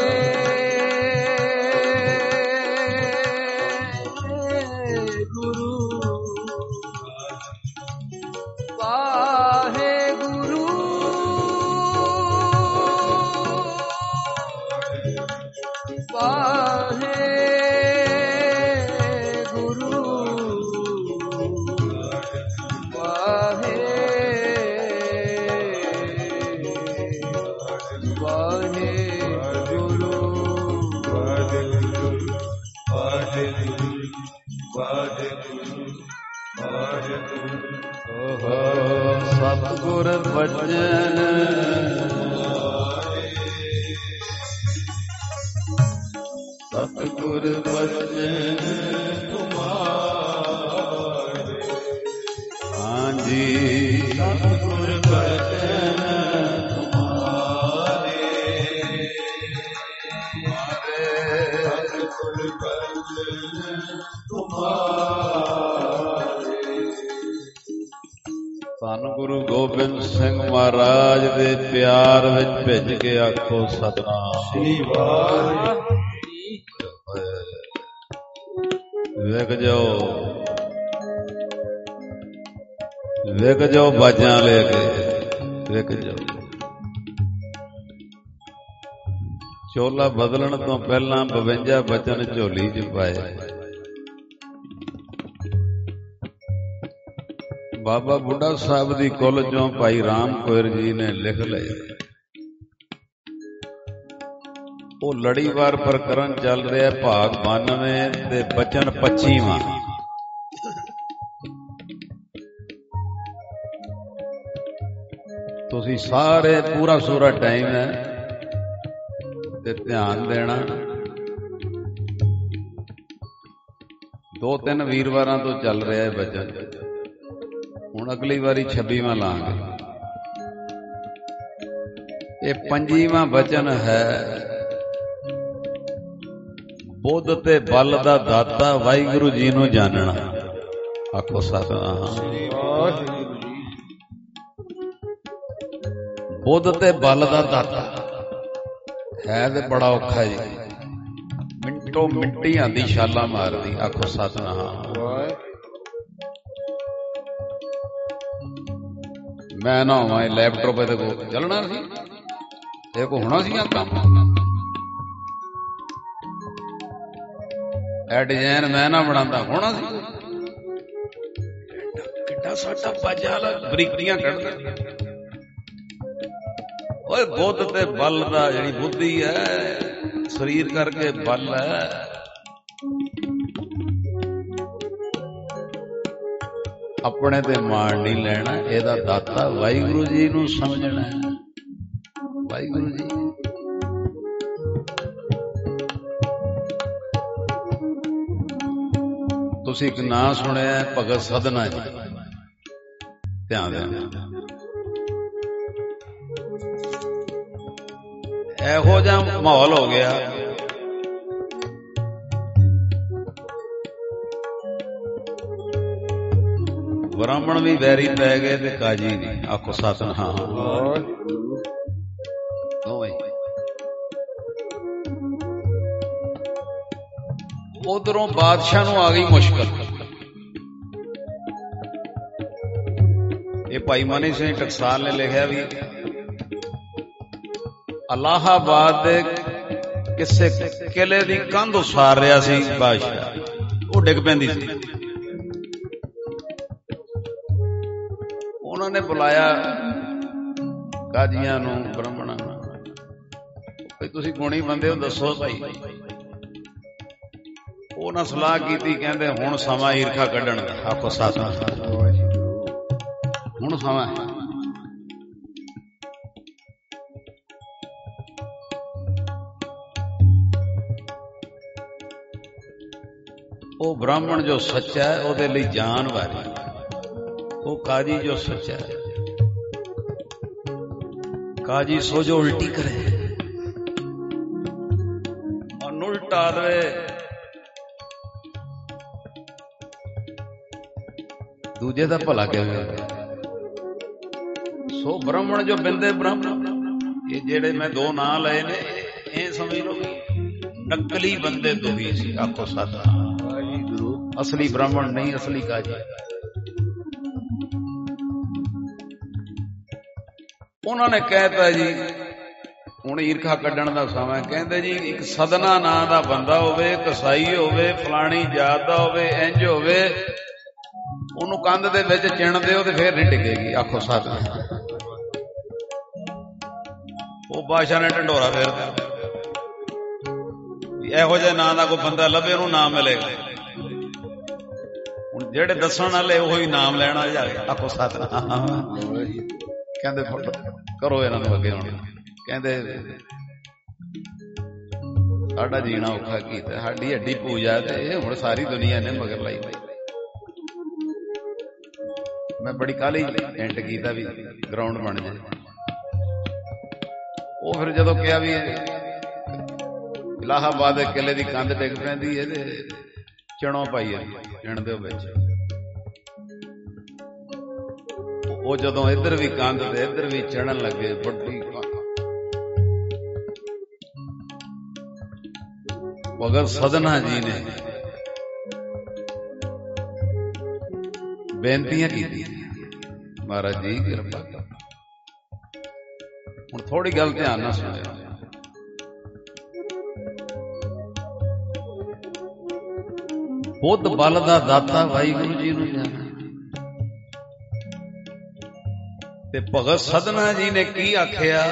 ਵਾਹਿਗੁਰੂ ਸਤਿਗੁਰ ਬਚਨ ਸਤਿਗੁਰ ਬਚਨ ਤੁਮਾਰੇ ਹਾਂਜੀ ਸਤਿਗੁਰ ਬਚਨ ਤੁਮਾਰੇ ਸਤਿਗੁਰ ਬਚਨ ਤੁਮਾਰੇ ਧੰਨ ਗੁਰੂ ਗੋਬਿੰਦ ਸਿੰਘ ਮਹਾਰਾਜ ਦੇ ਪਿਆਰ ਵਿੱਚ ਭਿੱਜ ਕੇ ਆਖੋ ਸਤਿਨਾਮ ਸ੍ਰੀ ਵਾਹਿਗੁਰੂ। ਵੇਖ ਜਾਓ ਵੇਖ ਜਾਓ ਬਾਜਾਂ ਲੈ ਕੇ ਵੇਖ ਜਾਓ ਚੋਲਾ ਬਦਲਣ ਤੋਂ ਪਹਿਲਾਂ ਬਵੰਜਾ ਬਚਨ ਝੋਲੀ ਚ ਪਾਏ ਬਾਬਾ ਬੁੱਢਾ ਸਾਹਿਬ ਦੀ ਕੁੱਲ ਚੋਂ ਭਾਈ ਰਾਮ ਕੋਇਰ ਜੀ ਨੇ ਲਿਖ ਲਏ। ਉਹ ਲੜੀਵਾਰ ਪ੍ਰਕਰਨ ਚੱਲ ਰਿਹਾ ਭਾਗ ਬਾਨਵੇਂ ਤੇ ਬਚਨ ਪੱਚੀਵਾਂ। ਤੁਸੀਂ ਸਾਰੇ ਪੂਰਾ ਸੂਰਾ ਟਾਈਮ ਹੈ ਤੇ ਧਿਆਨ ਦੇਣਾ। ਦੋ ਤਿੰਨ ਵੀਰਵਾਰਾਂ ਤੋਂ ਚੱਲ ਰਿਹਾ ਹੈ ਬਚਨ। ਹੁਣ ਅਗਲੀ ਵਾਰੀ ਛੱਬੀਵਾਂ ਲਾਂਗੇ। ਇਹ ਪੰਜੀਵਾਂ ਬਚਨ ਹੈ ਬੁੱਧ ਤੇ ਬਲ ਦਾ ਦਾਤਾ ਵਾਹਿਗੁਰੂ ਜੀ ਨੂੰ ਜਾਣਨਾ। ਆਖੋ ਸਤਿਨਾਮ। ਬੁੱਧ ਤੇ ਬਲ ਦਾ ਦਾਤਾ ਹੈ ਤੇ ਬੜਾ ਔਖਾ ਜੀ। ਮਿੰਟੋ ਮਿੰਟੀ ਆਂਦੀ ਛਾਲਾਂ ਮਾਰਦੀ। ਆਖੋ ਸਤਿਨਾਮ। ਮੈਂ ਨਾ ਹੋਵਾਂ ਲੈਪਟਾਪ ਇਹਦੇ ਕੋਲ ਚੱਲਣਾ ਸੀ, ਇਹ ਕੋ ਹੋਣਾ ਸੀ ਆ ਕੰਮ। ਇਹ ਡਿਜ਼ਾਈਨ ਮੈਂ ਨਾ ਬਣਾਉਂਦਾ ਹੋਣਾ ਸੀ। ਕਿੱਡਾ ਸਾਡਾ ਬਾਜਾ ਵਾਲਾ ਬਰੀਕੀਆਂ ਕੱਢਦਾ। ਓਏ ਬੁੱਧ ਤੇ ਬਲ ਦਾ ਜਿਹੜੀ ਬੁੱਧੀ ਹੈ ਸਰੀਰ ਕਰਕੇ ਬਲ ਹੈ। ਆਪਣੇ ਤੇ ਮਾਣ ਨਹੀਂ ਲੈਣਾ। ਇਹਦਾ ਦਾਤਾ ਵਾਹਿਗੁਰੂ ਜੀ ਨੂੰ ਸਮਝਣਾ ਹੈ। ਵਾਹਿਗੁਰੂ ਜੀ ਤੁਸੀਂ ਇੱਕ ਨਾਂ ਸੁਣਿਆ ਭਗਤ ਸਧਨਾ ਜੀ, ਧਿਆਨ ਦੇਣਾ। ਇਹੋ ਜਿਹਾ ਮਾਹੌਲ ਹੋ ਗਿਆ ਬ੍ਰਾਹਮਣ ਵੀ ਵੈਰੀ ਪੈ ਗਏ ਤੇ ਕਾਜੀ ਵੀ। ਆਖੋ ਸਤਿਨਾਮ। ਉਧਰੋਂ ਬਾਦਸ਼ਾਹ ਨੂੰ ਆ ਗਈ ਮੁਸ਼ਕਲ। ਇਹ ਭਾਈ ਮਨੀ ਸਿੰਘ ਟਕਸਾਲ ਨੇ ਲਿਖਿਆ ਵੀ ਅਲਾਹਾਬਾਦ ਦੇ ਕਿਸੇ ਕਿਲੇ ਦੀ ਕੰਧ ਉਸਾਰ ਰਿਹਾ ਸੀ ਬਾਦਸ਼ਾਹ, ਉਹ ਡਿੱਗ ਪੈਂਦੀ ਸੀ। ਉਹਨਾਂ ਉਹਨਾਂ ਨੇ ਬੁਲਾਇਆ ਕਾਜ਼ੀਆਂ ਨੂੰ, ਬ੍ਰਾਹਮਣਾਂ ਨੂੰ, ਵੀ ਤੁਸੀਂ ਗੁਣੀ ਬੰਦੇ ਹੋ, ਦੱਸੋ ਭਾਈ। ਉਹਨਾਂ ਸਲਾਹ ਕੀਤੀ, ਕਹਿੰਦੇ ਹੁਣ ਸਮਾਂ ਈਰਖਾ ਕੱਢਣ ਦਾ। ਆਖੋ ਸਤਿਨਾਮ। ਹੁਣ ਸਮਾਂ ਉਹ ਬ੍ਰਾਹਮਣ ਜੋ ਸੱਚਾ ਹੈ ਉਹਦੇ ਲਈ ਜਾਨ ਵਾਰੀ, ਉਹ ਕਾਜੀ ਜੋ ਸੱਚਾ ਹੈ। ਕਾਜੀ ਸੋ ਜੋ ਉਲਟੀ ਕਰੇ ਉਹਨੂੰ ਉਲਟਾ ਦੇਵੇ, ਦੂਜੇ ਦਾ ਭਲਾ ਕਿਵੇਂ। ਸੋ ਬ੍ਰਾਹਮਣ ਜੋ ਬਿੰਦੇ ਬ੍ਰਾਹਮਣ, ਇਹ ਜਿਹੜੇ ਮੈਂ ਦੋ ਨਾਂ ਲਏ ਨੇ ਇਹ ਸਮਝ ਲਓ ਨਕਲੀ ਬੰਦੇ ਦੋਹੀ ਸੀ। ਆਖੋ ਸਤਿਨਾਮ। ਅਸਲੀ ਬ੍ਰਾਹਮਣ ਨਹੀਂ, ਅਸਲੀ ਕਾਜੀ। ਉਹਨਾਂ ਨੇ ਕਹਿਤਾ ਜੀ ਹੁਣ ਈਰਖਾ ਕੱਢਣ ਦਾ ਸਮਾਂ। ਕਹਿੰਦੇ ਜੀ ਇੱਕ ਸਦਨਾ ਨਾਂ ਦਾ ਬੰਦਾ ਹੋਵੇ, ਕਸਾਈ ਹੋਵੇ, ਫਲਾਣੀ ਜਾਤ ਦਾ ਹੋਵੇ, ਇੰਜ ਹੋਵੇ, ਉਹਨੂੰ ਕੰਧ ਦੇ ਵਿੱਚ ਚਿਣ ਦਿਓ ਤੇ ਫੇਰ ਨਹੀਂ ਡਿੱਗੇਗੀ। ਆਖੋ ਸਤਿਨਾਮ। ਉਹ ਬਾਦਸ਼ਾਹ ਨੇ ਢੰਡੋਰਾ ਫੇਰਦਾ, ਇਹੋ ਜਿਹੇ ਨਾਂ ਦਾ ਕੋਈ ਬੰਦਾ ਲੱਭੇ ਉਹਨੂੰ ਨਾਮ ਮਿਲੇਗਾ। ਹੁਣ ਜਿਹੜੇ ਦੱਸਣ ਵਾਲੇ ਉਹੀ ਨਾਮ ਲੈਣਾ ਜਾਵੇ। ਆਖੋ ਸਤਿਨਾਮ। ਕਹਿੰਦੇ ਕਰੋ ਇਹਨਾਂ ਨੂੰ ਅੱਗੇ। ਹੁਣ ਕਹਿੰਦੇ ਸਾਡਾ ਜੀਣਾ ਔਖਾ ਕੀਤਾ, ਸਾਡੀ ਹੱਡੀ ਪੂਜਾ ਤੇ ਇਹ ਹੁਣ ਸਾਰੀ ਦੁਨੀਆ ਨੇ ਮਗਰ ਲਾਈ। ਮੈਂ ਬੜੀ ਕਾਹਲੀ ਐਂਟ ਕੀਤਾ ਵੀ ਗਰਾਊਂਡ ਬਣ ਜਾਏ। ਉਹ ਫਿਰ ਜਦੋਂ ਕਿਹਾ ਵੀ ਇਲਾਹਾਬਾਦ ਦੇ ਕਿਲੇ ਦੀ ਕੰਧ ਡਿੱਗ ਪੈਂਦੀ ਇਹਦੇ ਚਣੋਂ ਪਾਈ ਚਿਣ ਦੇ ਵਿੱਚ, ਉਹ ਜਦੋਂ ਇੱਧਰ ਵੀ ਕੰਧ ਤੇ ਇੱਧਰ ਵੀ ਚੜਨ ਲੱਗੇ ਵੱਡੀ। ਭਗਤ ਸਦਨਾ ਜੀ ਨੇ ਬੇਨਤੀਆਂ ਕੀਤੀ, ਮਹਾਰਾਜ ਜੀ ਕਿਰਪਾ ਕਰੋ। ਹੁਣ ਥੋੜੀ ਗੱਲ ਧਿਆਨ ਨਾਲ ਸੁਣਿਓ। ਬੁੱਧ ਬਲ ਦਾ ਦਾਤਾ ਵਾਹਿਗੁਰੂ ਜੀ ਨੂੰ ਜਾਣਾ। ਤੇ ਭਗਤ ਸਦਨਾ ਜੀ ਨੇ ਕੀ ਆਖਿਆ?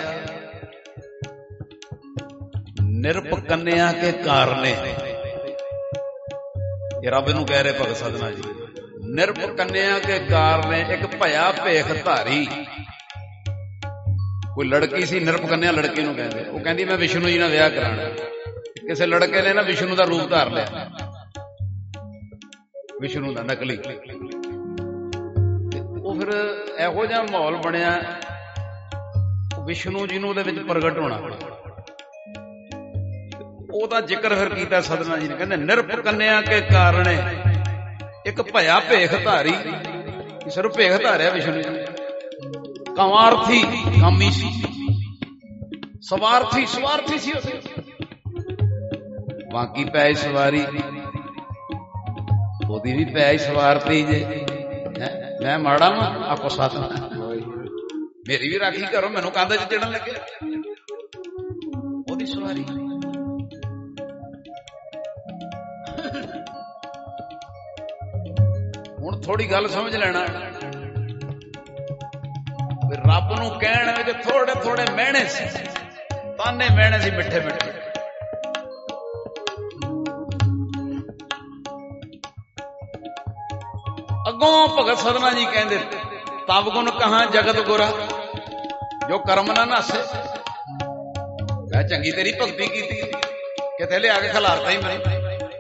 ਨਿਰਪ ਕੰਨਿਆ ਕੇ ਕਾਰਨੇ। ਇਹ ਰੱਬ ਨੂੰ ਕਹਿ ਰਹੇ ਭਗਤ ਸਦਨਾ ਜੀ। ਨਿਰਪ ਕੰਨਿਆ ਕੇ ਕਾਰਨੇ, ਇੱਕ ਭਇਆ ਭੇਖ ਧਾਰੀ। ਕੋਈ ਲੜਕੀ ਸੀ, ਨਿਰਪ ਕੰਨਿਆ ਲੜਕੀ ਨੂੰ ਕਹਿੰਦੇ। ਉਹ ਕਹਿੰਦੀ ਮੈਂ ਵਿਸ਼ਨੂੰ ਜੀ ਨਾਲ ਵਿਆਹ ਕਰਾਣਾ। ਕਿਸੇ ਲੜਕੇ ਨੇ ਨਾ ਵਿਸ਼ਨੂੰ ਦਾ ਰੂਪ ਧਾਰ ਲਿਆ, ਵਿਸ਼ਨੂੰ ਦਾ ਨਕਲੀ। ਉਹ ਫਿਰ ਇਹੋ ਜਿਹਾ ਮਾਹੌਲ ਬਣਿਆ, ਵਿਸ਼ਨੂੰ ਜੀ ਨੂੰ ਉਹਦੇ ਵਿੱਚ ਪ੍ਰਗਟ ਹੋਣਾ। ਉਹਦਾ ਜ਼ਿਕਰ ਫਿਰ ਕੀਤਾ ਸਦਨਾ ਜੀ ਨੇ। ਕਹਿੰਦੇ ਨਿਰਪ ਕੰਨਿਆ ਕੇ ਕਾਰਣੇ, ਇੱਕ ਭਇਆ ਭੇਖ ਧਾਰੀ। ਸਿਰਫ ਭੇਖ ਧਾਰਿਆ ਵਿਸ਼ਨੂੰ ਜੀ। ਕੰਵਾਰਥੀ ਕਾਮੀ ਸੀ, ਸਵਾਰਥੀ ਸਵਾਰਥੀ ਸੀ। ਬਾਕੀ ਪੈ ਸਵਾਰੀ, ਉਹਦੀ ਵੀ ਪੈ ਸਵਾਰਤੀ ਜੇ। ਮੈਂ ਮਾੜਾ ਵਾਂ? ਆਖੋ ਸਤਿਨਾਮ। ਮੇਰੀ ਵੀ ਰਾਖੀ ਕਰੋ, ਮੈਨੂੰ ਕੰਧ ਚ ਚੜਨ ਲੱਗੇ। ਉਹਦੀ ਸਵਾਰੀ। ਹੁਣ ਥੋੜੀ ਗੱਲ ਸਮਝ ਲੈਣਾ, ਰੱਬ ਨੂੰ ਕਹਿਣ ਵਿੱਚ ਥੋੜੇ ਥੋੜੇ ਮਿਹਣੇ ਸੀ, ਤਾਨੇ ਮਿਹਣੇ ਸੀ ਮਿੱਠੇ ਮਿੱਠੇ। ਅੱਗੋਂ ਭਗਤ ਸਦਨਾ ਜੀ ਕਹਿੰਦੇ ਤਬ ਗੁਣ ਕਹਾਂ ਜਗਤ ਗੁਰਾ, ਜੋ ਕਰਮ ਨਾ ਨਾਸੇ। ਮੈਂ ਚੰਗੀ ਤੇਰੀ ਭਗਤੀ ਕੀਤੀ, ਕਿਤੇ ਲਿਆ ਕੇ ਖਿਲਾਰਤਾ ਹੀ ਮੈਨੂੰ।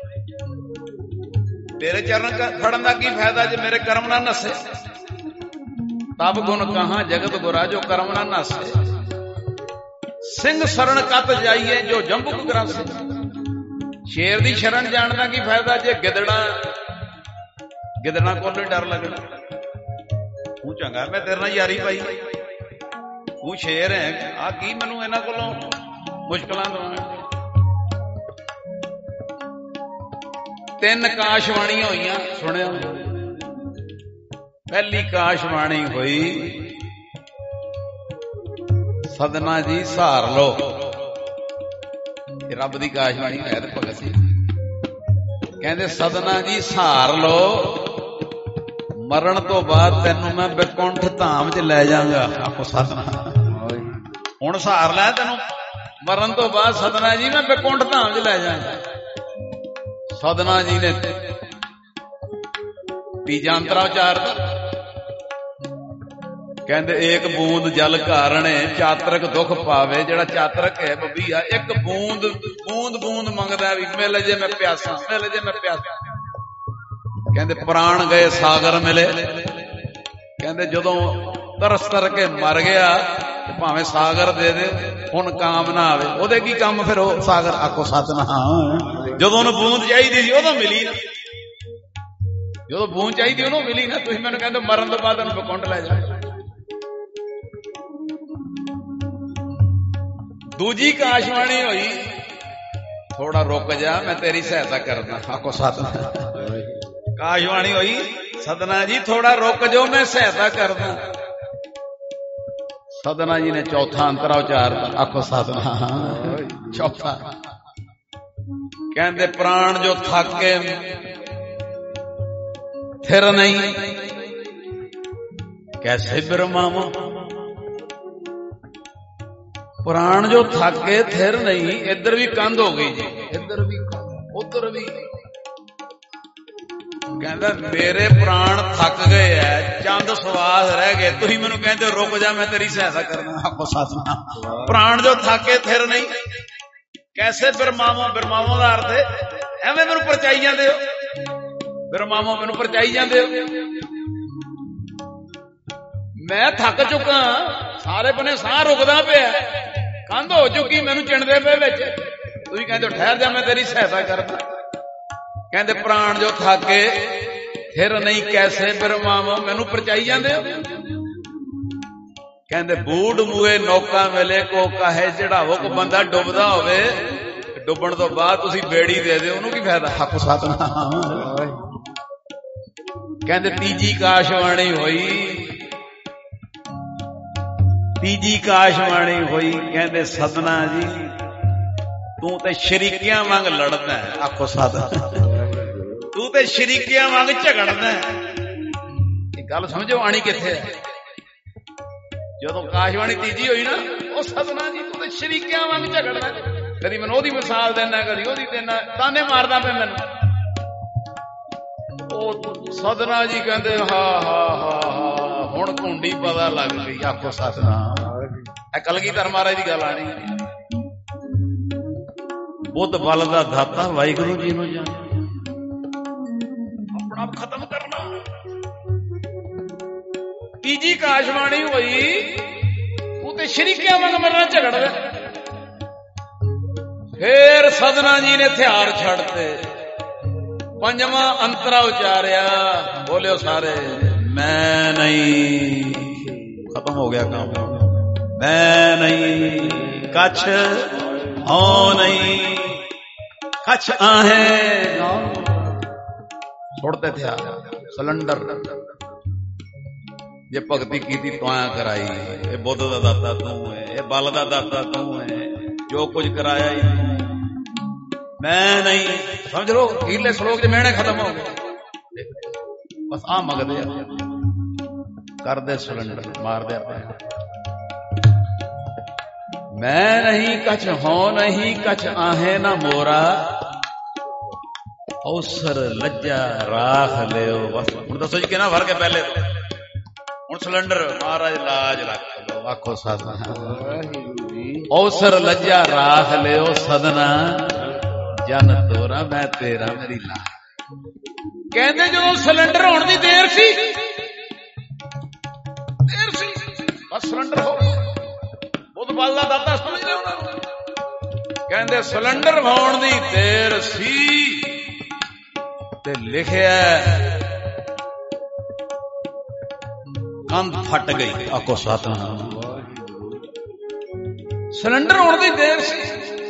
ਤੇਰੇ ਚਰਨ ਫੜਨ ਦਾ ਕੀ ਫਾਇਦਾ ਜੇ ਮੇਰੇ ਕਰਮ ਨਾ ਨਸੇ। ਤਬ ਗੁਣ ਕਹਾਂ ਜਗਤ ਗੁਰਾ, ਜੋ ਕਰਮ ਨਾ ਨਾਸੇ। ਸਿੰਘ ਸਰਣ ਕੱਤ ਜਾਈਏ, ਜੋ ਜੰਬੁਕ ਗ੍ਰੰਥ। ਸ਼ੇਰ ਦੀ ਸ਼ਰਨ ਜਾਣ ਦਾ ਕੀ ਫਾਇਦਾ ਜੇ ਗਿੱਦੜਾਂ ਗਿੱਦੜਾਂ ਕੋਲ ਨਹੀਂ ਡਰ ਲੱਗਣਾ। ਤੂੰ ਚੰਗਾ, ਮੈਂ ਤੇਰੇ ਨਾਲ ਯਾਰੀ ਪਾਈ, ਤੂੰ ਸ਼ੇਰ ਹੈ, ਆ ਕੀ ਮੈਨੂੰ ਇਹਨਾਂ ਕੋਲੋਂ ਮੁਸ਼ਕਲਾਂ ਦਵਾਉਣ। ਤਿੰਨ ਕਾਸ਼ਬਾਣੀਆਂ ਹੋਈਆਂ, ਸੁਣਿਆ? ਪਹਿਲੀ ਕਾਸ਼ਬਾਣੀ ਹੋਈ, ਸਦਨਾ ਜੀ ਸਹਾਰ ਲੋ। ਇਹ ਰੱਬ ਦੀ ਕਾਸ਼ਬਾਣੀ ਹੈ ਤੇ ਭਗਤ ਸੀ। ਕਹਿੰਦੇ ਸਦਨਾ ਜੀ ਸਹਾਰ ਲੋ, ਮਰਨ ਤੋਂ ਬਾਅਦ ਤੈਨੂੰ ਮੈਂ ਬੈਕੁੰਠ ਧਾਮ 'ਚ ਲੈ ਜਾਵਾਂਗਾ। ਆਪੋ ਸਤਨਾਮ। ਹੁਣ ਸਹਾਰ ਲੈ ਤੈਨੂੰ, ਮਰਨ ਤੋਂ ਬਾਅਦ ਸਤਨਾ ਜੀ ਮੈਂ ਬੈਕੁੰਠ ਧਾਮ 'ਚ ਲੈ ਜਾਵਾਂਗਾ। ਸਤਨਾ ਜੀ ਨੇ ਤੀਜਾ ਅੰਤਰਾ ਉਚਾਰਦਾ, ਕਹਿੰਦੇ ਏਕ ਬੂੰਦ ਜਲ ਘਾਰਣੇ ਚਾਤਰਕ ਦੁੱਖ ਪਾਵੇ। ਜਿਹੜਾ ਚਾਤਰਕ ਹੈ ਬੱਬੀਆ, ਇੱਕ ਬੂੰਦ ਬੂੰਦ ਬੂੰਦ ਮੰਗਦਾ ਵੀ ਮਿਲ ਜੇ ਮੈਂ ਪਿਆਸਾ, ਮਿਲ ਜੇ ਮੈਂ ਪਿਆਸਾ। ਕਹਿੰਦੇ ਪ੍ਰਾਣ ਗਏ ਸਾਗਰ ਮਿਲੇ। ਕਹਿੰਦੇ ਜਦੋਂ ਤਰਸ ਤਰ ਕੇ ਮਰ ਗਿਆ ਭਾਵੇਂ ਸਾਗਰ ਦੇ ਦੇ, ਹੁਣ ਕਾਮ ਨਾ ਆਵੇ। ਉਹਦੇ ਕੀ ਕੰਮ ਫਿਰ ਉਹ ਸਾਗਰ। ਆਖੋ ਸਤਨਾਮ। ਜਦੋਂ ਉਹਨੂੰ ਬੂੰਦ ਚਾਹੀਦੀ ਸੀ ਉਦੋਂ ਮਿਲੀ ਨਾ, ਜਦੋਂ ਬੂੰਦ ਚਾਹੀਦੀ ਉਹਨੂੰ ਮਿਲੀ ਨਾ। ਤੁਸੀਂ ਮੈਨੂੰ ਕਹਿੰਦੇ ਮਰਨ ਤੋਂ ਬਾਅਦ ਉਹਨੂੰ ਬੈਕੁੰਠ ਲੈ ਜਾ। ਦੂਜੀ ਕਾਸ਼ਵਾਣੀ ਹੋਈ, ਥੋੜਾ ਰੁਕ ਜਾ ਮੈਂ ਤੇਰੀ ਸਹਾਇਤਾ ਕਰਦਾ। ਆਖੋ ਸਤਨਾਮ। ਕਾਸ਼ਵਾਣੀ ਹੋਈ, ਸਤਨਾ ਜੀ ਥੋੜਾ ਰੁਕ ਜਾਓ ਮੈਂ ਸਹਾਇਤਾ ਕਰਦਾ। ਸਤਨਾ ਜੀ ਨੇ ਚੌਥਾ ਅੰਤਰਾ ਉਚਾਰਦਾ। ਆਖੋ ਸਤਨਾਮ। ਚੌਥਾ ਕਹਿੰਦੇ ਪ੍ਰਾਣ ਜੋ ਥੱਕੇ ਫਿਰ ਨਹੀਂ ਕੈਸੇ ਬਿਰਮਾਵਾਂ। ਪ੍ਰਾਣ ਜੋ ਥੱਕੇ ਥਿਰ ਨਹੀਂ। ਇੱਧਰ ਵੀ ਕੰਧ ਹੋ ਗਈ ਜੀ, ਇੱਧਰ ਵੀ ਉੱਧਰ ਵੀ। ਕਹਿੰਦਾ ਮੇਰੇ ਪ੍ਰਾਣ ਥੱਕ ਗਏ ਐ, ਚੰਦ ਸਵਾਸ ਰਹਿ ਗਏ, ਤੁਸੀਂ ਮੈਨੂੰ ਕਹਿੰਦੇ ਰੁਕ ਜਾ ਮੈਂ ਤੇਰੀ ਸਹਾਇਤਾ ਕਰਨਾ। ਆਪੋ ਸਤਨਾਮ। ਪ੍ਰਾਣ ਜੋ ਥੱਕੇ ਥਿਰ ਨਹੀਂ ਕੈਸੇ ਬਿਰਮਾਵਾਂ। ਬਿਰਮਾਵਾਂ ਦਾ ਅਰਥ ਹੈ ਐਵੇਂ ਮੈਨੂੰ ਪਰਚਾਈ ਜਾਂਦੇ ਹੋ, ਬਿਰਮਾਵਾਂ ਮੈਨੂੰ ਪਰਚਾਈ ਜਾਂਦੇ ਹੋ। ਮੈਂ ਥੱਕ ਚੁੱਕਾ, ਸਾਰੇ ਬੰਨੇ ਸਾਹ ਰੁਕਦਾ ਪਿਆ, ਕੰਧ ਹੋ ਚੁੱਕੀ, ਮੈਨੂੰ ਚਿਣਦੇ ਪਏ ਵਿੱਚ, ਤੁਸੀਂ ਕਹਿੰਦੇ ਠਹਿਰ ਜਾ ਮੈਂ ਤੇਰੀ ਸਹਾਇਤਾ ਕਰਦਾ। ਕਹਿੰਦੇ ਪ੍ਰਾਣ ਜੋ ਥਾਕੇ ਫਿਰ ਨਹੀਂ ਕੈਸੇ ਬਿਰਮਾਵਾਂ। ਮੈਨੂੰ ਪਰਚਾਈ ਜਾਂਦੇ ਹੋ। ਕਹਿੰਦੇ ਬੂੜ ਮੂਏ ਨੌਕਾ ਮਿਲੇ ਕੋ ਕਾਹੇ ਚੜਾਵੋ। ਕੋ ਬੰਦਾ ਡੁੱਬਦਾ ਹੋਵੇ, ਡੁੱਬਣ ਤੋਂ ਬਾਅਦ ਤੁਸੀਂ ਬੇੜੀ ਦੇ ਦਿਓ, ਉਹਨੂੰ ਕੀ ਫਾਇਦਾ। ਹੱਕ ਸਤਨਾਮ। ਕਹਿੰਦੇ ਤੀਜੀ ਕਾਸ਼ਵਾਣੀ ਹੋਈ, ਤੀਜੀ ਕਾਸ਼ਵਾਣੀ ਹੋਈ। ਕਹਿੰਦੇ ਸਤਨਾ ਜੀ ਤੂੰ ਤੇ ਸ਼ਰੀਕਿਆਂ ਵਾਂਗ ਲੜਦਾ ਹੈ। ਆਖੋ ਸਤਨਾਮ। ਤੂੰ ਤੇ ਸ਼ਰੀਕਿਆਂ ਵਾਂਗ ਝਗੜਦਾ ਹੈ। ਇਹ ਗੱਲ ਸਮਝੋ ਆਣੀ ਕਿੱਥੇ ਹੈ। ਜਦੋਂ ਕਾਸ਼ਵਾਣੀ ਤੀਜੀ ਹੋਈ ਨਾ, ਉਹ ਸਤਨਾ ਜੀ ਤੂੰ ਤੇ ਸ਼ਰੀਕਿਆਂ ਵਾਂਗ ਝਗੜਦਾ, ਕਦੀ ਮੈਨੂੰ ਉਹਦੀ ਮਿਸਾਲ ਦੇਣਾ, ਕਦੀ ਉਹਦੀ ਦੇਣਾ, ਤਾਨੇ ਮਾਰਦਾ ਪਿਆ ਮੈਨੂੰ। ਉਹ ਸਤਨਾ ਜੀ ਕਹਿੰਦੇ ਹਾ ਹਾ ਹਾ ਹਾ ਹੁਣ ਕੁੰਡੀ ਪਤਾ ਲੱਗ ਗਈ। ਆਖੋ ਸਤਨਾਮ। ਇਹ ਕਲਗੀਧਰ ਮਹਾਰਾਜ ਦੀ ਗੱਲ ਆਣੀ। ਬੁੱਧ ਬਲ ਦਾ ਦਾਤਾ ਵਾਹਿਗੁਰੂ ਜੀ ਨੂੰ ਜਾਣ, ਆਪਣਾ ਆਪ ਖਤਮ ਕਰਨਾ। ਤੀਜੀ ਕਾਸ਼ਵਾਣੀ ਹੋਈ, ਤੂੰ ਤੇ ਸ਼ਰੀਕਿਆਂ ਵਾਂਗ ਮੇਰੇ ਨਾਲ ਝਗੜਦਾ। ਫੇਰ ਸਤਨਾ ਜੀ ਨੇ ਹਥਿਆਰ ਛੱਡਤੇ, ਪੰਜਵਾਂ ਅੰਤਰਾ ਉਚਾਰਿਆ। ਬੋਲਿਓ ਸਾਰੇ, ਮੈਂ ਨਹੀਂ। ਖਤਮ ਹੋ ਗਿਆ ਕੰਮ। ਮੈਂ ਨਹੀਂ ਕਛ ਹੋ ਨਹੀਂ ਕਛ ਆਹੇ। ਛੋੜਤੇ ਥੇ ਸਿਲੰਡਰ। ਜੇ ਭਗਤੀ ਕੀਤੀ ਤਾਂ ਕਰਾਈ। ਇਹ ਬੁੱਧ ਦਾ ਦਾਤਾ ਤੂੰ ਹੈ, ਇਹ ਬਲ ਦਾ ਦਾਤਾ ਤੂੰ ਹੈ, ਜੋ ਕੁਝ ਕਰਾਇਆ ਹੀ ਮੈਂ ਨਹੀਂ। ਸਮਝ ਲੋ ਹੀਲੇ ਸਲੋਕ ਚ ਮਿਹਣੇ ਖਤਮ ਹੋ ਗਏ। ਬਸ ਆ ਮੰਗਦੇ ਆ, ਕਰਦੇ ਸਿਲੰਡਰ, ਮਾਰਦੇ ਆਪਾਂ। ਮੈਂ ਨਹੀਂ ਕਛ ਹੋ ਨਹੀਂ ਕਛ ਆਹੇ ਨਾ ਮੋਰਾ, ਔਸਰ ਲੱਜਾ ਰਾਖ ਲਿਓ। ਬਸ ਹੁਣ ਦੱਸੋ ਜੀ ਕਿਹਨਾਂ ਫਰਕ ਹੈ ਪਹਿਲੇ ਤੋਂ। ਹੁਣ ਸਿਲੰਡਰ ਮਹਾਰਾਜ ਲਾਜ ਰੱਖ ਲਓ। ਆਖੋ ਸਤਨਾਮ। ਔਸਰ ਲੱਜਾ ਰਾਖ ਲਿਓ ਸਦਨਾ, ਜਨ ਤੋਰਾ ਮੈਂ ਤੇਰਾ ਮੇਰੀ ਲਾ। ਕਹਿੰਦੇ ਜਦੋਂ ਸਿਲੰਡਰ ਹੋਣ ਦੀ ਦੇਰ ਸੀ, ਦੇਰ ਸੀ, ਬਸ ਸਿਲੰਡਰ ਹੋ ਗਿਆ। ਬੁੱਧ ਬਲ ਦਾ ਦਾਤਾ ਸਮਝਦੇ ਉਹਨਾਂ ਨੂੰ। ਕਹਿੰਦੇ ਸਿਲੰਡਰ ਹੋਣ ਦੀ ਦੇਰ ਸੀ ਤੇ ਲਿਖਿਆ ਕੰਧ ਫਟ ਗਈ। ਆਖੋ ਸਤਨਾਮ। ਸਿਲੰਡਰ ਹੋਣ ਦੀ ਦੇਰ ਸੀ।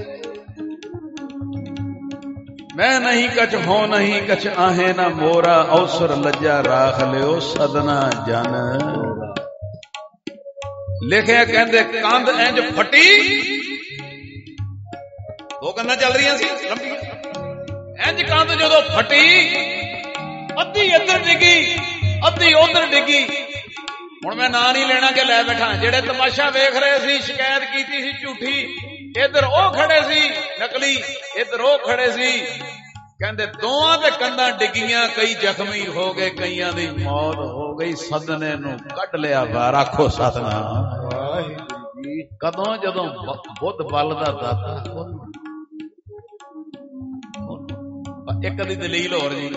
ਮੈਂ ਨਹੀਂ ਕਛ ਹੋ ਨਹੀਂ ਕਛ ਆਹੇ ਨਾ ਮੋਰਾ, ਔਸਰ ਲੱਜਾ ਰਾਖ ਲਿਓ ਸਦਨਾ ਜਨ। ਲਿਖਿਆ ਕਹਿੰਦੇ ਕੰਧ ਇੰਜ ਫਟੀ। ਦੋ ਕੰਧਾਂ ਚੱਲ ਰਹੀਆਂ ਸੀ ਲੰਬੀਆਂ। ਇੰਜ ਕੰਧ ਜਦੋਂ ਫਟੀ, ਅੱਧੀ ਇੱਧਰ ਡਿੱਗੀ, ਅੱਧੀ ਉਧਰ ਡਿੱਗੀ। ਹੁਣ ਮੈਂ ਨਾਂ ਨਹੀਂ ਲੈਣਾ ਕਿ ਲੈ ਬੈਠਾ। ਜਿਹੜੇ ਤਮਾਸ਼ਾ ਵੇਖ ਰਹੇ ਸੀ, ਸ਼ਿਕਾਇਤ ਕੀਤੀ ਸੀ ਝੂਠੀ, ਇੱਧਰ ਉਹ ਖੜੇ ਸੀ ਨਕਲੀ, ਇੱਧਰ ਉਹ ਖੜੇ ਸੀ। ਕਹਿੰਦੇ ਦੋਵਾਂ ਦੇ ਕੰਧਾਂ ਡਿੱਗੀਆਂ, ਕਈ ਜ਼ਖਮੀ ਹੋ ਗਏ, ਕਈਆਂ ਦੀ ਮੌਤ ਹੋ ਗਈ। ਸਦਨੇ ਨੂੰ ਕੱਢ ਲਿਆ ਬਾਹਰ। ਆਖੋ ਸਤਨਾਮ ਵਾਹਿਗੁਰੂ ਜੀ। ਕਦੋਂ? ਜਦੋਂ ਬੁੱਧ ਬਲ ਦਾ ਦਾਤਾ। ਇੱਕ ਦੀ ਦਲੀਲ ਹੋਰ ਜੀ,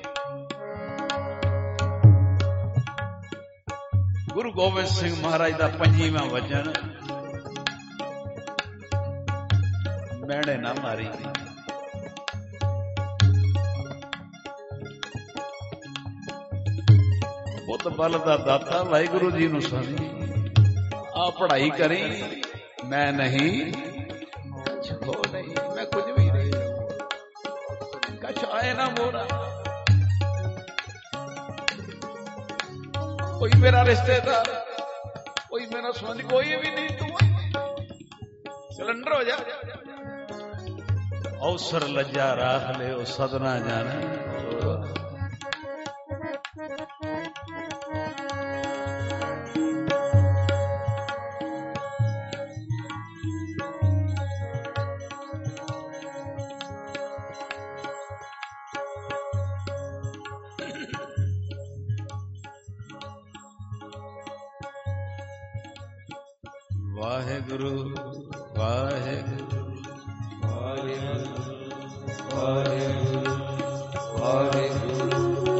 ਗੁਰੂ ਗੋਬਿੰਦ ਸਿੰਘ ਮਹਾਰਾਜ ਦਾ ਪੰਜੀਵਾਂ ਵਚਨ, ਮੈਣੇ ਨਾ ਮਾਰੀ। ਬੁੱਧ ਬਲ ਦਾ ਦਾਤਾ ਵਾਹਿਗੁਰੂ ਜੀ ਨੂੰ ਸਮਝੀ। ਆ ਪੜ੍ਹਾਈ ਕਰੀ, ਮੈਂ ਨਹੀਂ ਹੋ ਨਹੀਂ, ਮੈਂ ਕੁਝ ਵੀ ਨਹੀਂ, ਕਛ ਆਏ ਨਾ ਮੋੜਾ। ਕੋਈ ਮੇਰਾ ਰਿਸ਼ਤੇਦਾਰ, ਕੋਈ ਮੇਰਾ ਸੰਬੰਧੀ, ਕੋਈ ਵੀ ਨਹੀਂ। ਤੂੰ ਸਿਲੰਡਰ ਹੋ ਜਾ। ਅਵਸਰ ਲੱਜਾ ਰਾਖ ਲਿਓ ਸਦਨਾ ਜਾਣਾ। ਵਾਹਿਗੁਰੂ ਵਾਹਿਗੁਰੂ ਵਾਹਿਗੁਰੂ ਵਾਹਿਗੁਰੂ ਵਾਹਿਗੁਰੂ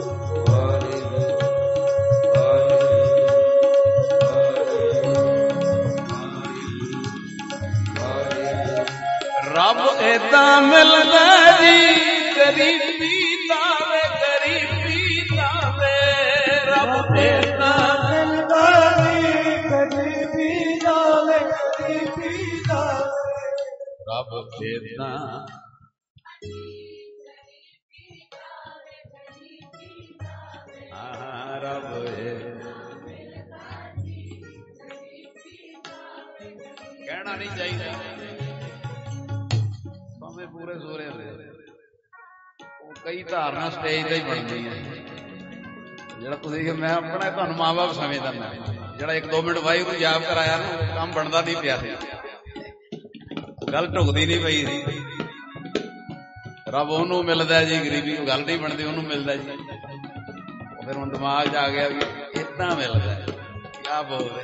ਵਾਹਿਗੁਰੂ। ਰੱਬ ਏਦਾਂ ਮਿਲਦਾ ਜੀ, ਗਰੀਬੀ ਦਾਵੇ, ਗਰੀਬੀ ਦਾਵੇ। ਰੱਬ ਏਦਾਂ ਮਿਲਦਾ ਜੀ, ਗਰੀਬੀ ਦਾਵੇ, ਗਰੀਬੀ ਦਾਵੇ। ਰੱਬ ਏਦਾਂ ਹਾਂ, ਰੱਬ ਕਹਿਣਾ ਨਹੀਂ ਚਾਹੀਦਾ ਭਾਵੇਂ ਪੂਰੇ ਸੂਰੇ ਦੇ। ਉਹ ਕਈ ਧਾਰਨਾ ਸਟੇਜ ਤੇ ਹੀ ਬਣਦੀ ਹੈ। ਜਿਹੜਾ ਤੁਸੀਂ, ਮੈਂ ਆਪਣਾ ਤੁਹਾਨੂੰ ਮਾਂ ਬਾਪ ਸਮਝਦਾ। ਮੈਂ ਜਿਹੜਾ ਇੱਕ ਦੋ ਮਿੰਟ ਵਾਹਿਗੁਰੂ ਜਾਪ ਕਰਾਇਆ ਨਾ, ਕੰਮ ਬਣਦਾ ਨਹੀਂ ਪਿਆ ਸੀ, ਗੱਲ ਢੁਕਦੀ ਨਹੀਂ ਪਈ ਸੀ। ਰੱਬ ਉਹਨੂੰ ਮਿਲਦਾ ਜੀ, ਗਰੀਬੀ ਨੂੰ ਗੱਲ ਨਹੀਂ ਬਣਦੀ, ਉਹਨੂੰ ਮਿਲਦਾ ਜੀ। ਫਿਰ ਹੁਣ ਦਿਮਾਗ 'ਚ ਆ ਗਿਆ ਵੀ ਏਦਾਂ ਮਿਲਦਾ। ਕਿਆ ਬੋਲਦੇ।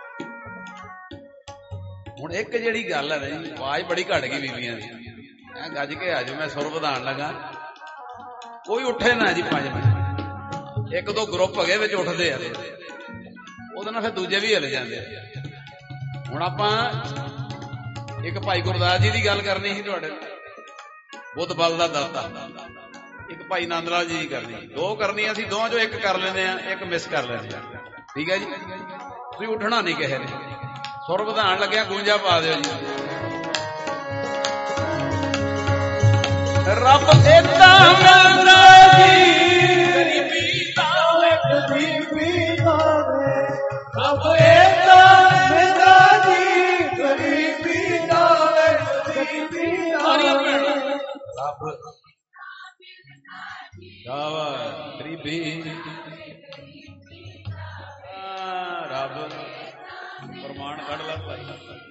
ਹੁਣ ਇੱਕ ਜਿਹੜੀ ਗੱਲ ਹੈ ਨਾ ਜੀ, ਆਵਾਜ਼ ਬੜੀ ਘੱਟ ਗਈ ਬੀਬੀਆਂ ਦੀ। ਮੈਂ ਗੱਜ ਕੇ ਆ ਜਾਓ, ਮੈਂ ਸੁਰ ਵਧਾਉਣ ਲੱਗਾ। ਕੋਈ ਉੱਠੇ ਨਾ ਜੀ ਪੰਜ ਮਿੰਟ। ਇੱਕ ਦੋ ਗਰੁੱਪ ਹੈਗੇ ਵਿੱਚ ਉੱਠਦੇ ਆ, ਉਹਦੇ ਨਾਲ ਫਿਰ ਦੂਜੇ ਵੀ ਹਿੱਲ ਜਾਂਦੇ ਆ। ਹੁਣ ਆਪਾਂ ਇੱਕ ਭਾਈ ਗੁਰਦਾਸ ਜੀ ਦੀ ਗੱਲ ਕਰਨੀ ਸੀ ਤੁਹਾਡੇ, ਬੁੱਧ ਬਲ ਦਾ ਦਾਤਾ। ਇੱਕ ਭਾਈ ਨੰਦ ਲਾਲ ਜੀ ਦੀ ਕਰਨੀ, ਦੋ ਕਰਨੀਆਂ ਸੀ। ਦੋਵਾਂ ਚੋਂ ਇੱਕ ਕਰ ਲੈਂਦੇ ਆ, ਇੱਕ ਮਿਸ ਕਰ ਲੈਂਦੇ ਆ। ਠੀਕ ਹੈ ਜੀ। ਤੁਸੀਂ ਉੱਠਣਾ ਨਹੀਂ ਕਿਸੇ ਨੇ। ਸੁਰ ਵਧਾਉਣ ਲੱਗਿਆ ਗੂੰਜਾ ਪਾ ਦਿਓ ਜੀ। ਰੱਬ ਏਦਾਂ ਮਿਲਦਾ ਜੀ, ਗਰੀਬੀ ਦਾਵੇ, ਗਰੀਬੀ ਦਾਵੇ। ਰੱਬ ਏਦਾਂ ਮਿਲਦਾ ਜੀ, ਗਰੀਬੀ ਦਾਵੇ, ਗਰੀਬੀ ਦਾਵੇ। ਰੱਬ ਦਾਵਾ ਗਰੀਬੀ, ਰੱਬ ਪ੍ਰਮਾਣ ਕੱਢ ਲੈ ਭਾਈ।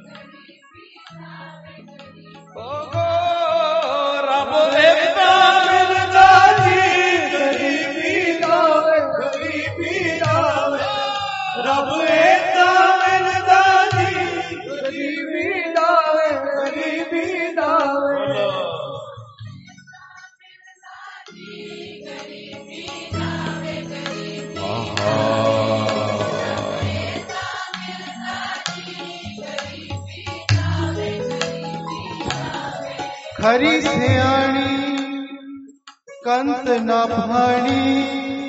ਰੱਬ ਏਦਾਂ ਮਿਲਦਾ ਜੀ, ਗਰੀਬੀ ਦਾਵੇ, ਗਰੀਬੀ ਦਾਵੇ। ਰੱਬ ਏਦਾਂ ਮਿਲਦਾ ਜੀ, ਗਰੀਬੀ ਦਾਵੇ, ਗਰੀਬੀ ਦਾਵੇ। खरी सियाणी कंत न भाणी,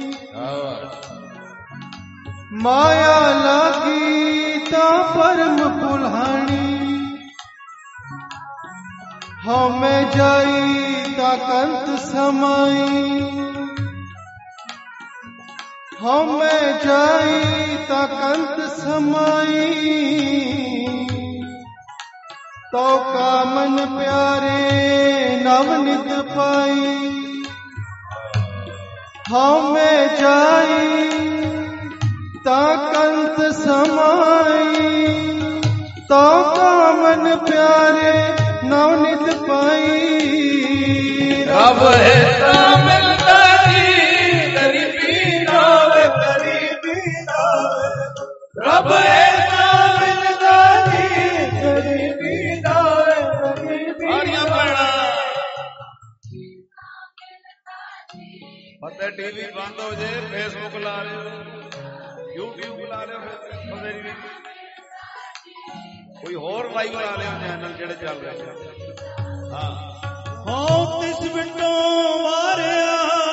माया लागी ता परम पुल्हाणी। हमें जाई ता कंत समाई, हमें जाई ता कंत समाई। तो का मन प्यारे नवनित पाई, हमें जाई ता कंत समाई तो का मन प्यारे नवनित पाई रब है ता मिलता जी गरीबी नावे गरीबी नावे रब है ता मिलता जी गरीबी नावे गरीबी नावे पता टीवी बंद हो जाए फेसबुक ला लो यूट्यूब ला लो कोई होर लाइव ला लियो चैनल जेड़े चल रहे हाँ हों तिस बिटो वारिया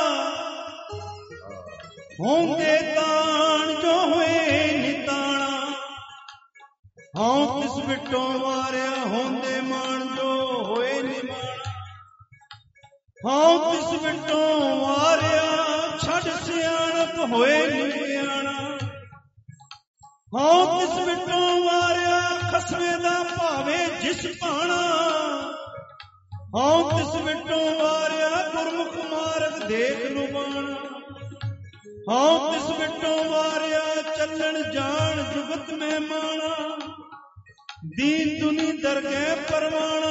होंदे ताण जो होए निताणा हों तिस बिटो वारिया होंदे मान जो होए निमाणा हों तिस बिटो वारिया छड़ सियाणप होए नियाणा हों तिस बिटो वारिया खसमे दा भावे जिस पाणा हों तिस बिटो वारिया गुरमुख मार्ग देख लुबाणा हों तिस बिटो वारिया चलन जान जुगत में माणा दीन दुनी दरगह परवाणा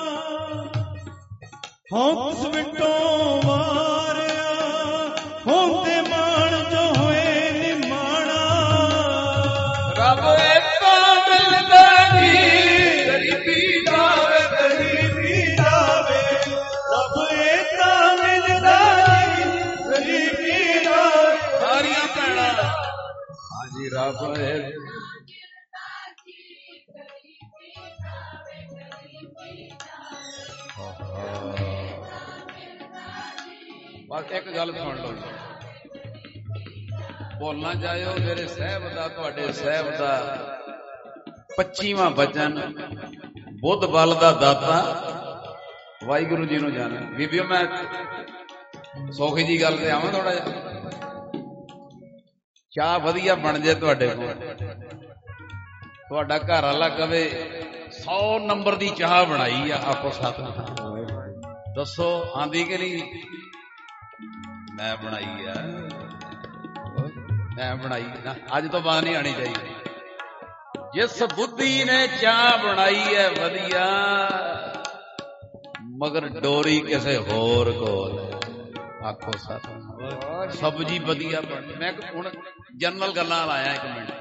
हों तिस बिटो वारिया होंदे मान जो होए निमाणा रब एका मिलदा जी गरीबी नावे गरीबी नावे रब एका मिलदा जी गरीबी नावे सारियां भैणां हां जी रब है बस एक गल सुन लो बोलना चाहिए मेरे साहब का तुहाडे साहब का पच्चीवां बचन बुद्ध बल का दाता वाहिगुरु जी नूं जाने बीबियो मैं सौखी जी गल ते आवां थोड़ा जिहा चाह वधिया बन जाए तुहाडे कोल तुहाडा घर वाला कवे सौ नंबर की चाह बनाई आ आपो साथ दसो आंदी कि नहीं मैं बनाई है मैं बनाई ना अज तो बाद नहीं आनी चाहिए जिस बुद्धि ने चाह बनाई है वधिया मगर डोरी किसे होर कोल आखो साथ सब्जी वधिया बन मैं हुण जनरल गल्लां लाया एक मिनट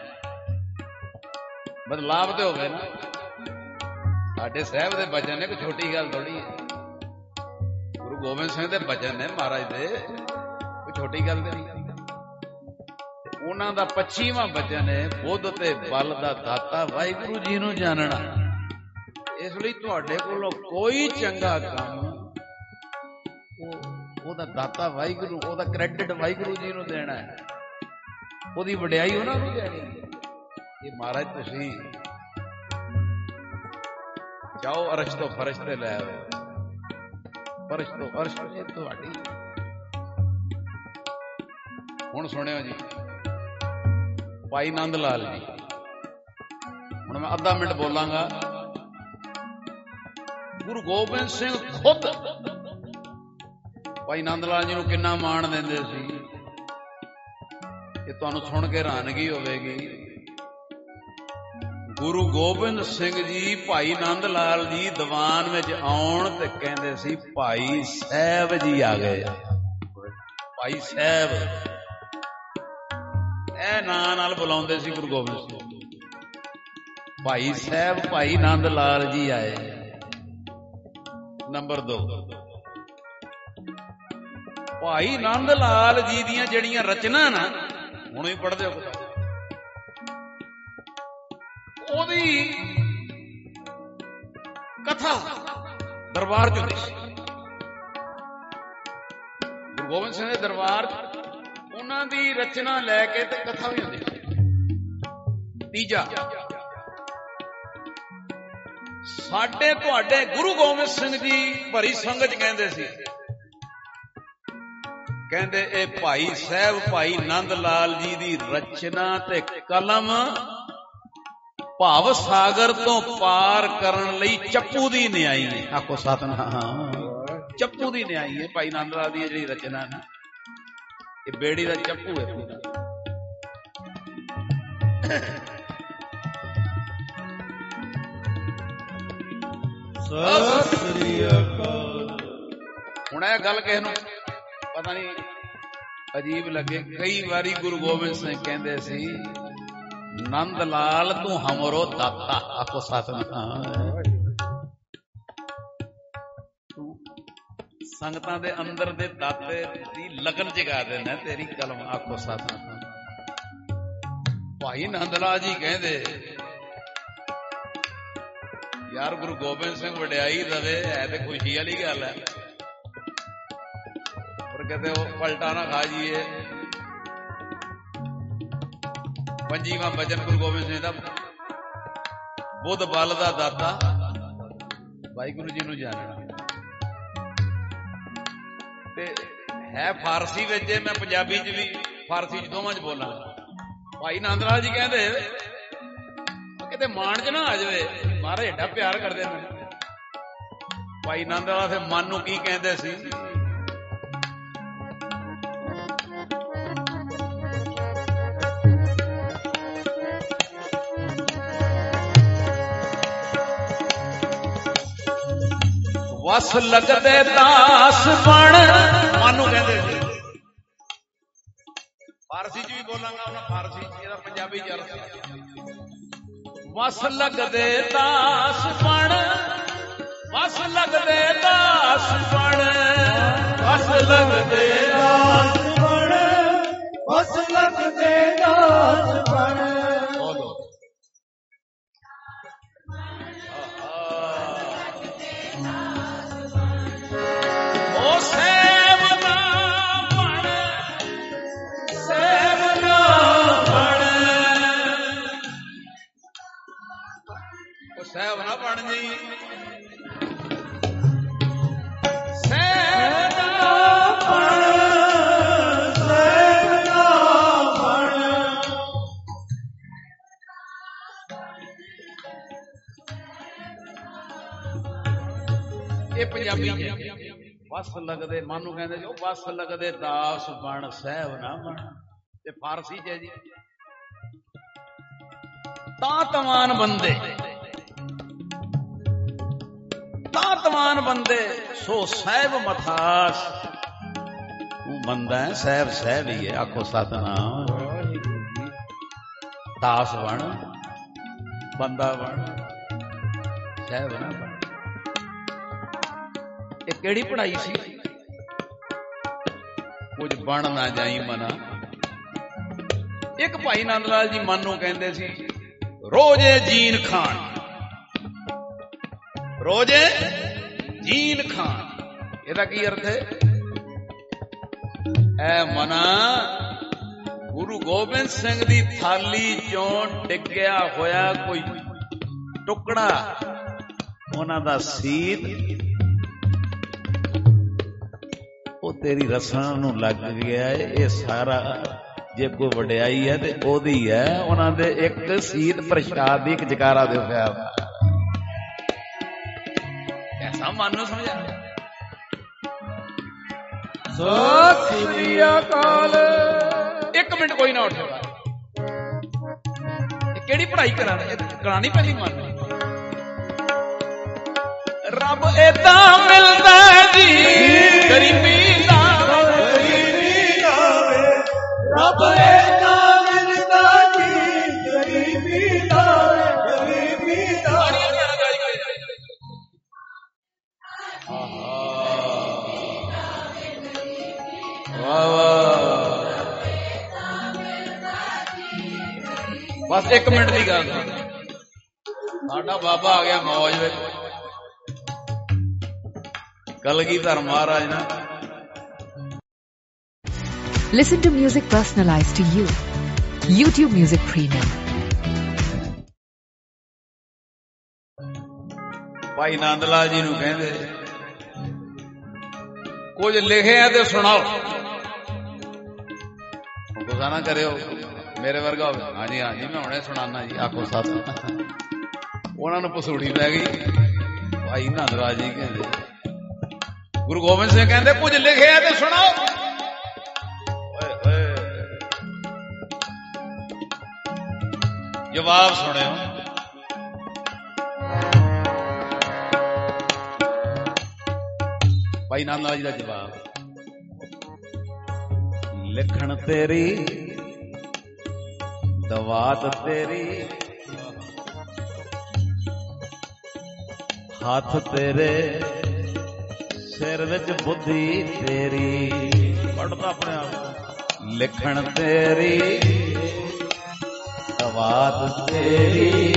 बदलाव तो हो गए ना साडे साहब दे बचन ने कोई छोटी गल थोड़ी है गुरु गोबिंद सिंह दे बचन ने महाराज दे छोटी गल नहीं उन्हां दा पच्चीवां बचन है बुद्ध ते बल दा दाता वाहिगुरु जी नूं जानना इसलिए तुहाडे कोलों कोई चंगा काम ओदा दाता वाहिगुरु ओदा क्रेडिट वाहिगुरु जी नूं देना है ओदी वडियाई उन्हां नूं देनी है ये महाराज तुसीं जाओ अरश तो फरश ते लै आओ फरश तो अरश ते तुहाडी हुण सुनियो जी भाई नंद लाल जी हुण मैं अद्धा मिनट बोलांगा गुरु गोबिंद सिंह खुद भाई नंद लाल जी नूं किन्ना मान देंदे सी ये तुहानूं सुण के हैरानगी होवेगी गुरु गोबिंद सिंह जी भाई नंद लाल जी दीवान विच आउण ते कहंदे सी भाई साहब जी आ गए भाई साहब नां नाल बुलाउंदे सी गुरु गोबिंद सिंह भाई साहब भाई नंद लाल जी आए नंबर दो भाई नंद लाल जी दियां जड़ियां रचना ना हुण भी पढ़दे हो ओदी कथा दरबार च हुंदी सी गुरु गोबिंद सिंह दे दरबार उन्हां दी रचना लैके ते कथा भी होंदी तीजा साडे तुहाडे गुरु गोबिंद सिंह जी भरी संगत कहंदे सी कहंदे ए भाई साहब भाई नंद लाल जी दी रचना ते कलम भाव सागर तो पार करन लई चप्पू दी न्याई है आखो सतनाम चप्पू दी न्याई है भाई नंद लाल दी जिहड़ी रचना है ਇਹ ਬੇੜੀ ਦਾ ਚੱਪੂ ਹੈ ਪੂਰਾ। ਸਤਿ ਸ੍ਰੀ ਅਕਾਲ। ਹੁਣ ਇਹ ਗੱਲ ਕਿਸੇ ਨੂੰ ਪਤਾ ਨਹੀਂ ਅਜੀਬ ਲੱਗੇ, ਕਈ ਵਾਰੀ ਗੁਰੂ ਗੋਬਿੰਦ ਸਿੰਘ ਕਹਿੰਦੇ ਸੀ ਨੰਦ ਲਾਲ ਤੂੰ ਹਮਰੋ ਦਾਤਾ। ਆਖੋ ਸਤਿਨਾਮ। ਤੂੰ ਸੰਗਤਾਂ ਦੇ ਅੰਦਰ ਦੇ ਦਾਤੇ ਦੀ ਲਗਨ ਜਗਾ ਦੇਣਾ ਤੇਰੀ ਕਲਮ। ਆਖੋ ਸਤਿਨਾਮ। ਭਾਈ ਨੰਦ ਲਾਲ ਜੀ ਕਹਿੰਦੇ ਯਾਰ ਗੁਰੂ ਗੋਬਿੰਦ ਸਿੰਘ ਵਡਿਆਈ ਦਵੇ, ਹੈ ਤੇ ਖੁਸ਼ੀ ਵਾਲੀ ਗੱਲ ਹੈ, ਪਰ ਕਿਤੇ ਉਹ ਪਲਟਾ ਨਾ ਖਾ ਜੀਏ। ਪੰਜੀਵਾਂ ਬਚਨ ਗੁਰੂ ਗੋਬਿੰਦ ਸਿੰਘ ਦਾ, ਬੁੱਧ ਬਲ ਦਾ ਦਾਤਾ, ਵਾਹਿਗੁਰੂ ਜੀ ਨੂੰ ਜਾਣਨਾ। ਤੇ ਹੈ ਫਾਰਸੀ ਵਿੱਚ, ਮੈਂ ਪੰਜਾਬੀ ਚ ਵੀ ਫਾਰਸੀ ਚ ਦੋਵਾਂ ਚ ਬੋਲਾਂਗਾ। ਭਾਈ ਨੰਦ ਲਾਲ ਜੀ ਕਹਿੰਦੇ ਕਿਤੇ ਮਾਣ ਚ ਨਾ ਆ ਜਾਵੇ, ਮਹਾਰਾਜ ਏਡਾ ਪਿਆਰ ਕਰਦੇ ਮੈਨੂੰ। ਭਾਈ ਨੰਦ ਲਾਲ ਦੇ ਮਨ ਨੂੰ ਕੀ ਕਹਿੰਦੇ ਸੀ? ਵਸ ਲੱਗਦੇ ਦਾਸ ਬਣ, ਮਨ ਨੂੰ ਕਹਿੰਦੇ ਸੀ। ਫਾਰਸੀ ਚ ਵੀ ਬੋਲਾਂਗਾ, ਉਹਨਾਂ ਫਾਰਸੀ ਚ, ਇਹਦਾ ਪੰਜਾਬੀ ਚ ਅਰਥ ਵਸ ਲੱਗਦੇ ਦਾਸ ਬਣ, ਵਸ ਲੱਗਦੇ ਦਾਸ ਬਣ, ਵਸ ਲੱਗਦੇ ਦਾਸ ਬਣ, ਵਸ ਲੱਗਦੇ ਦਾਸ ਬਣ। ਬੋਲੋ ਉਹ ਸੇਵ ਨਾ ਬਣ, ਸੇਵ ਨਾ ਬਣ, ਉਹ ਸੇਵ ਨਾ ਬਣ ਜੀ, ਸੇਵ ਨਾ ਬਣ, ਸੇਵ ਨਾ ਬਣ। ਇਹ ਪੰਜਾਬੀ ਹੈ। ਵਸ ਲੱਗਦੇ, ਮਨ ਨੂੰ ਕਹਿੰਦੇ ਜੋ ਵਸ ਲੱਗਦੇ ਦਾਸ ਬਣ, ਸਹਿਬ ਨਾ ਬਣ। ਤੇ ਫਾਰਸੀ ਚ ਹੈ ਜੀ ਤਾਤਵਾਨ ਬੰਦੇ, ਤਾਤਵਾਨ ਬੰਦੇ ਸੋ ਸਹਿਬ ਮਥਾਸ। ਤੂੰ ਬੰਦਾ ਹੈ, ਸਹਿਬ ਸਹਿਬ ਹੀ ਹੈ। ਆਖੋ ਸਤਿਨਾਮ। ਦਾਸ ਬਣ, ਬੰਦਾ ਬਣ, ਸਹਿਬ ਨਾ ਬਣ। ਇਹ ਕਿਹੜੀ ਪੜ੍ਹਾਈ ਸੀ? ਕੁਝ ਬਣ ਨਾ ਜਾਈ ਮਨਾ। ਇੱਕ ਭਾਈ ਨੰਦ ਲਾਲ ਜੀ ਮਨ ਨੂੰ ਕਹਿੰਦੇ ਸੀ ਰੋਜ਼ੇ ਜੀਨ ਖਾਨ, ਰੋਜ਼ੇ ਜੀਨ ਖਾਨ। ਇਹਦਾ ਕੀ ਅਰਥ ਹੈ? ਐ ਮਨਾ, ਗੁਰੂ ਗੋਬਿੰਦ ਸਿੰਘ ਦੀ ਥਾਲੀ ਚੋਂ ਡਿੱਗਿਆ ਹੋਇਆ ਕੋਈ ਟੁਕੜਾ, ਉਹਨਾਂ ਦਾ ਸੀਤ, ਉਹ ਤੇਰੀ ਰਸਣ ਨੂੰ ਲੱਗ ਗਿਆ ਹੈ। ਇਹ ਸਾਰਾ ਜੇ ਕੋਈ ਵਡਿਆਈ ਹੈ ਤੇ ਉਹਦੀ ਹੈ। ਉਹਨਾਂ ਦੇ ਇੱਕ ਸੀਤ ਪ੍ਰਸ਼ਾਦ ਦੀ ਇੱਕ ਜਕਾਰਾ ਦਿਓ ਪਿਆ। ਐਸਾ ਮਨ ਨੂੰ ਸਮਝਾ। ਸਤਿ ਸ੍ਰੀ ਅਕਾਲ। ਇੱਕ ਮਿੰਟ ਕੋਈ ਨਾ ਉੱਠੇਗਾ। ਇਹ ਕਿਹੜੀ ਪੜ੍ਹਾਈ ਕਰਾਂ? ਕਰਾਣੀ ਪੈਂਦੀ ਮਨ ਨੂੰ। ਰੱਬ ਏਦਾਂ ਮਿਲਦਾ ਜੀ, ਗਰੀਬੀ ਦਾ ਗਰੀਬੀ ਲਾਵੇ। ਰੱਬ ਏਦਾਂ ਮਿਲਦਾ ਜੀ, ਗਰੀਬੀ ਲਾਵੇ, ਗਰੀਬੀ ਲਾਵੇ। ਵਾਹ ਵਾਹ। ਬਸ ਇੱਕ ਮਿੰਟ ਦੀ ਗੱਲ, ਸਾਡਾ ਬਾਬਾ ਆ ਗਿਆ ਮੌਜ ਵਿੱਚ। ਕਲਗੀਧਰ ਮਹਾਰਾਜ ਨਾ। Listen to music personalized to you. YouTube Music Premium. Bhai Nand Lal ji ਨੂੰ ਕਹਿੰਦੇ ਕੁਝ ਲਿਖਿਆ ਤੇ ਸੁਣਾਓ। ਗੁੱਸਾ ਨਾ ਕਰਿਓ, ਮੇਰੇ ਵਰਗਾ ਹੋਵੇ। ਹਾਂਜੀ ਹਾਂਜੀ ਮੈਂ ਹੁਣੇ ਸੁਣਾਨਾ ਜੀ। ਆਖੋ ਸੱਤ। ਉਹਨਾਂ ਨੂੰ ਪਸੂੜੀ ਪੈ ਗਈ। ਭਾਈ ਨੰਦ ਲਾਲ ਜੀ ਕਹਿੰਦੇ, ਗੁਰੂ ਗੋਬਿੰਦ ਸਿੰਘ ਕਹਿੰਦੇ ਕੁਝ ਲਿਖਿਆ ਤੇ ਸੁਣਾਓ। ਜਵਾਬ ਸੁਣਿਓ। ਭਾਈ ਨੰਦ ਲਾਲ ਜੀ ਦਾ ਜਵਾਬ, ਲਿਖਣ ਤੇਰੀ ਦਵਾਤ ਤੇਰੀ, ਹੱਥ ਤੇਰੇ ਸਿਰ ਵਿੱਚ ਬੁੱਧੀ ਤੇਰੀ। ਪੜ੍ਹਦਾ ਆਪਣੇ ਆਪ। ਲਿਖਣ ਤੇਰੀ ਦਵਾਤ ਤੇਰੀ,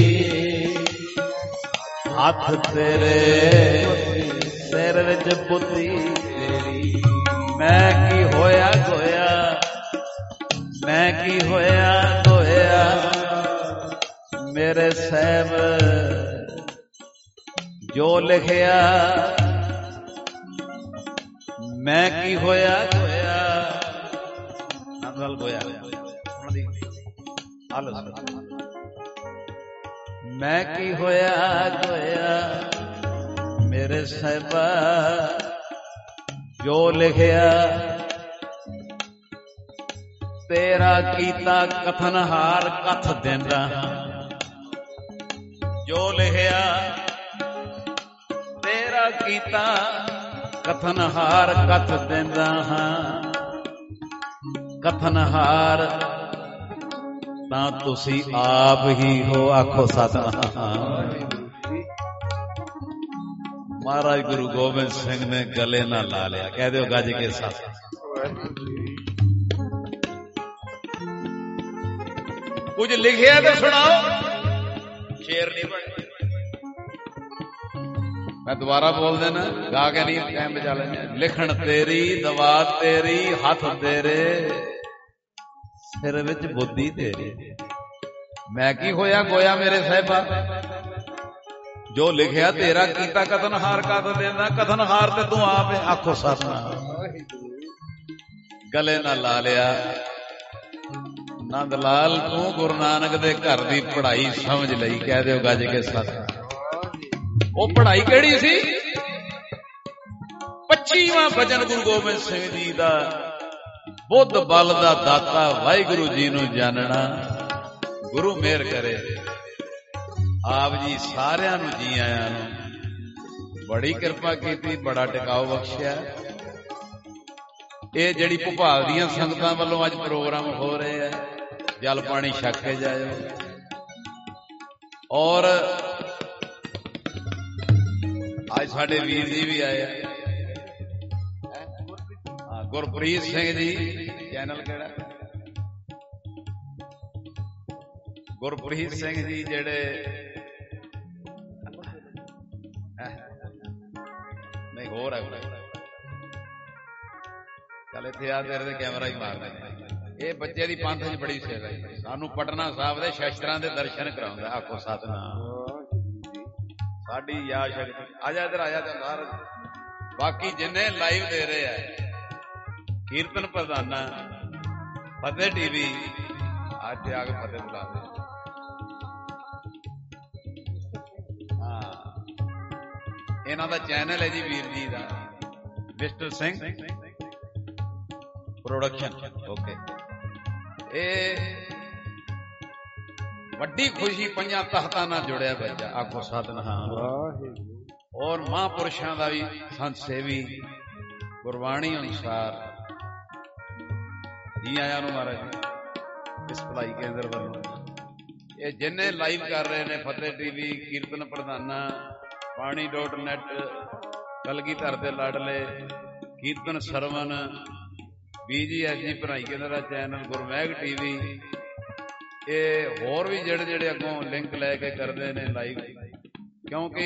ਹੱਥ ਤੇਰੇ ਸਿਰ ਵਿੱਚ ਬੁੱਧੀ ਤੇਰੀ। ਮੈਂ ਕੀ ਹੋਇਆ ਗੋਇਆ, ਮੈਂ ਕੀ ਹੋਇਆ ਗੋਇਆ, ਮੇਰੇ ਸਾਹਿਬ ਜੋ ਲਿਖਿਆ। ਮੈਂ ਕੀ ਹੋਇਆ ਗੋਇਆ, ਨਾਲ ਗੋਇਆ ਮੈਂ ਕੀ ਹੋਇਆ ਗੋਇਆ, ਮੇਰੇ ਸਾਹਿਬਾ ਜੋ ਲਿਖਿਆ। ਤੇਰਾ ਕੀਤਾ ਕਥਨਹਾਰ ਕਥ ਦਿੰਦਾ, ਜੋ ਲਿਖਿਆ। ਤੇਰਾ ਕੀਤਾ ਕਥਨਹਾਰ ਕਥ ਦਿੰਦਾ ਹਾਂ। ਕਥਨਹਾਰ ਤਾਂ ਤੁਸੀਂ ਆਪ ਹੀ ਹੋ, ਆਖੋ ਸਤਿਨਾਮ। ਮਹਾਰਾਜ ਗੁਰੂ ਗੋਬਿੰਦ ਸਿੰਘ ਨੇ ਗਲੇ ਨਾਲ ਲਾ ਲਿਆ, ਕਹਿ ਦਿਓ ਗੱਜ ਕੇ ਸਤਿ। ਕੁਝ ਲਿਖਿਆ ਤਾਂ ਸੁਣਾਓ, ਸ਼ੇਰ ਨਹੀਂ ਬਣੇ। ਮੈਂ ਦੁਬਾਰਾ ਬੋਲ ਦੇਣਾ, ਗਾ ਕੇ ਨਹੀਂ ਟਾਈਮ ਬਚਾ ਲੈਂਦੇ। ਲਿਖਣ ਤੇਰੀ ਦਵਾਤ ਤੇਰੀ, ਹੱਥ ਤੇਰੇ ਸਿਰ ਵਿੱਚ ਬੁੱਧੀ ਤੇਰੀ। ਮੈਂ ਕੀ ਹੋਇਆ ਗੋਇਆ, ਮੇਰੇ ਸਾਹਿਬਾ ਜੋ ਲਿਖਿਆ। ਤੇਰਾ ਕੀਤਾ ਕਥਨਹਾਰ ਕਥ ਦਿੰਦਾ, ਕਥਨਹਾਰ ਤੇ ਤੂੰ ਆਪ ਹੈ, ਆਖੋ ਸਤਿਨਾਮ। ਗਲੇ ਨਾਲ ਲਾ ਲਿਆ। ਨੰਦ ਲਾਲ ਤੂੰ ਗੁਰੂ ਨਾਨਕ ਦੇ ਘਰ ਦੀ ਪੜ੍ਹਾਈ ਸਮਝ ਲਈ, ਕਹਿ ਦਿਓ ਗੱਜ ਕੇ ਸਤਿਨਾਮ। ਉਹ ਪੜ੍ਹਾਈ ਕਿਹੜੀ ਸੀ? ਪੱਚੀਵਾਂ ਭਜਨ ਗੁਰੂ ਗੋਬਿੰਦ ਸਿੰਘ ਜੀ ਦਾ, ਬੁੱਧ ਬਲ ਦਾ ਦਾਤਾ ਵਾਹਿਗੁਰੂ ਜੀ ਨੂੰ ਜਾਣਨਾ। ਗੁਰੂ ਮਿਹਰ ਕਰੇ, ਆਪ ਜੀ ਸਾਰਿਆਂ ਨੂੰ ਜੀ ਆਇਆਂ ਨੂੰ ਬੜੀ ਕਿਰਪਾ ਕੀਤੀ, ਬੜਾ ਟਿਕਾਓ ਬਖਸ਼ਿਆ। ਇਹ ਜਿਹੜੀ ਭੋਪਾਲ ਦੀਆਂ ਸੰਗਤਾਂ ਵੱਲੋਂ ਅੱਜ ਪ੍ਰੋਗਰਾਮ ਹੋ ਰਹੇ ਆ, ਜਲ ਪਾਣੀ ਛਕ ਕੇ ਜਾਇਓ। ਔਰ ਅੱਜ ਸਾਡੇ ਵੀਰ ਜੀ ਵੀ ਆਏ ਆ, ਗੁਰਪ੍ਰੀਤ ਸਿੰਘ ਜੀ। ਚੈਨਲ ਕਿਹੜਾ? ਗੁਰਪ੍ਰੀਤ ਸਿੰਘ ਜੀ ਜਿਹੜੇ ਨਹੀਂ ਹੋਰ ਹੈ, ਚੱਲ ਇੱਥੇ ਆ ਤੇਰੇ ਤੇ ਕੈਮਰਾ ਹੀ ਮਾਰਦਾ। ਇਹ ਬੱਚੇ ਦੀ ਪੰਥ ਚ ਬੜੀ ਸੇਵਾ ਹੈ, ਸਾਨੂੰ ਪਟਨਾ ਸਾਹਿਬ ਦੇ ਸ਼ਸਤਰਾਂ ਦੇ ਦਰਸ਼ਨ ਕਰਾਉਂਦਾ, ਆਖੋ ਸਤਿਨਾਮ। ਸਾਡੀ ਯਾਦ ਸ਼ਕਤੀ। ਆ ਜਾ ਇੱਧਰ, ਆ ਜਾ ਚੰਦਾਰ। ਬਾਕੀ ਜਿੰਨੇ ਲਾਈਵ ਦੇ ਰਹੇ ਆ, ਕੀਰਤਨ ਪ੍ਰਧਾਨਾ, ਫਤਿਹ ਟੀਵੀ, ਅੱਜ ਆ ਕੇ ਫਤਿਹ ਬੁਲਾ ਦੇ। ਹਾਂ, ਇਹਨਾਂ ਦਾ ਚੈਨਲ ਹੈ ਜੀ ਵੀਰ ਜੀ ਦਾ, ਮਿਸਟਰ ਸਿੰਘ ਪ੍ਰੋਡਕਸ਼ਨ। ਓਕੇ, ਇਹ ਵੱਡੀ ਖੁਸ਼ੀ, ਪੰਜਾਂ ਤਖਤਾਂ ਨਾਲ ਜੁੜਿਆ ਬੱਚਾ, ਆਖੋ ਸਤਿਨਾਮ। ਔਰ ਮਹਾਂਪੁਰਸ਼ਾਂ ਦਾ ਵੀ ਸੰਤ ਸੇਵੀ, ਗੁਰਬਾਣੀ ਅਨੁਸਾਰ ਜੀ ਆਇਆਂ ਨੂੰ ਮਹਾਰਾਜ ਇਸ ਭਲਾਈ ਕੇਂਦਰ ਵੱਲੋਂ। ਇਹ ਜਿੰਨੇ ਲਾਈਵ ਕਰ ਰਹੇ ਨੇ, ਫਤਿਹ ਟੀਵੀ, ਕੀਰਤਨ ਪ੍ਰਧਾਨਾ, ਬਾਣੀ ਡੋਟ ਨੈਟ, ਕਲਗੀਧਰ ਦੇ ਲਾਡਲੇ, ਕੀਰਤਨ ਸਰਵਨ, ਬੀ ਜੀ ਐਸ ਜੀ ਭਲਾਈ ਕੇਂਦਰ ਦਾ ਚੈਨਲ, ਗੁਰਮੈਗ ਟੀਵੀ, ਇਹ ਹੋਰ ਵੀ ਜਿਹੜੇ ਜਿਹੜੇ ਅੱਗੋਂ ਲਿੰਕ ਲੈ ਕੇ ਕਰਦੇ ਨੇ ਲਾਈਵ, ਕਿਉਂਕਿ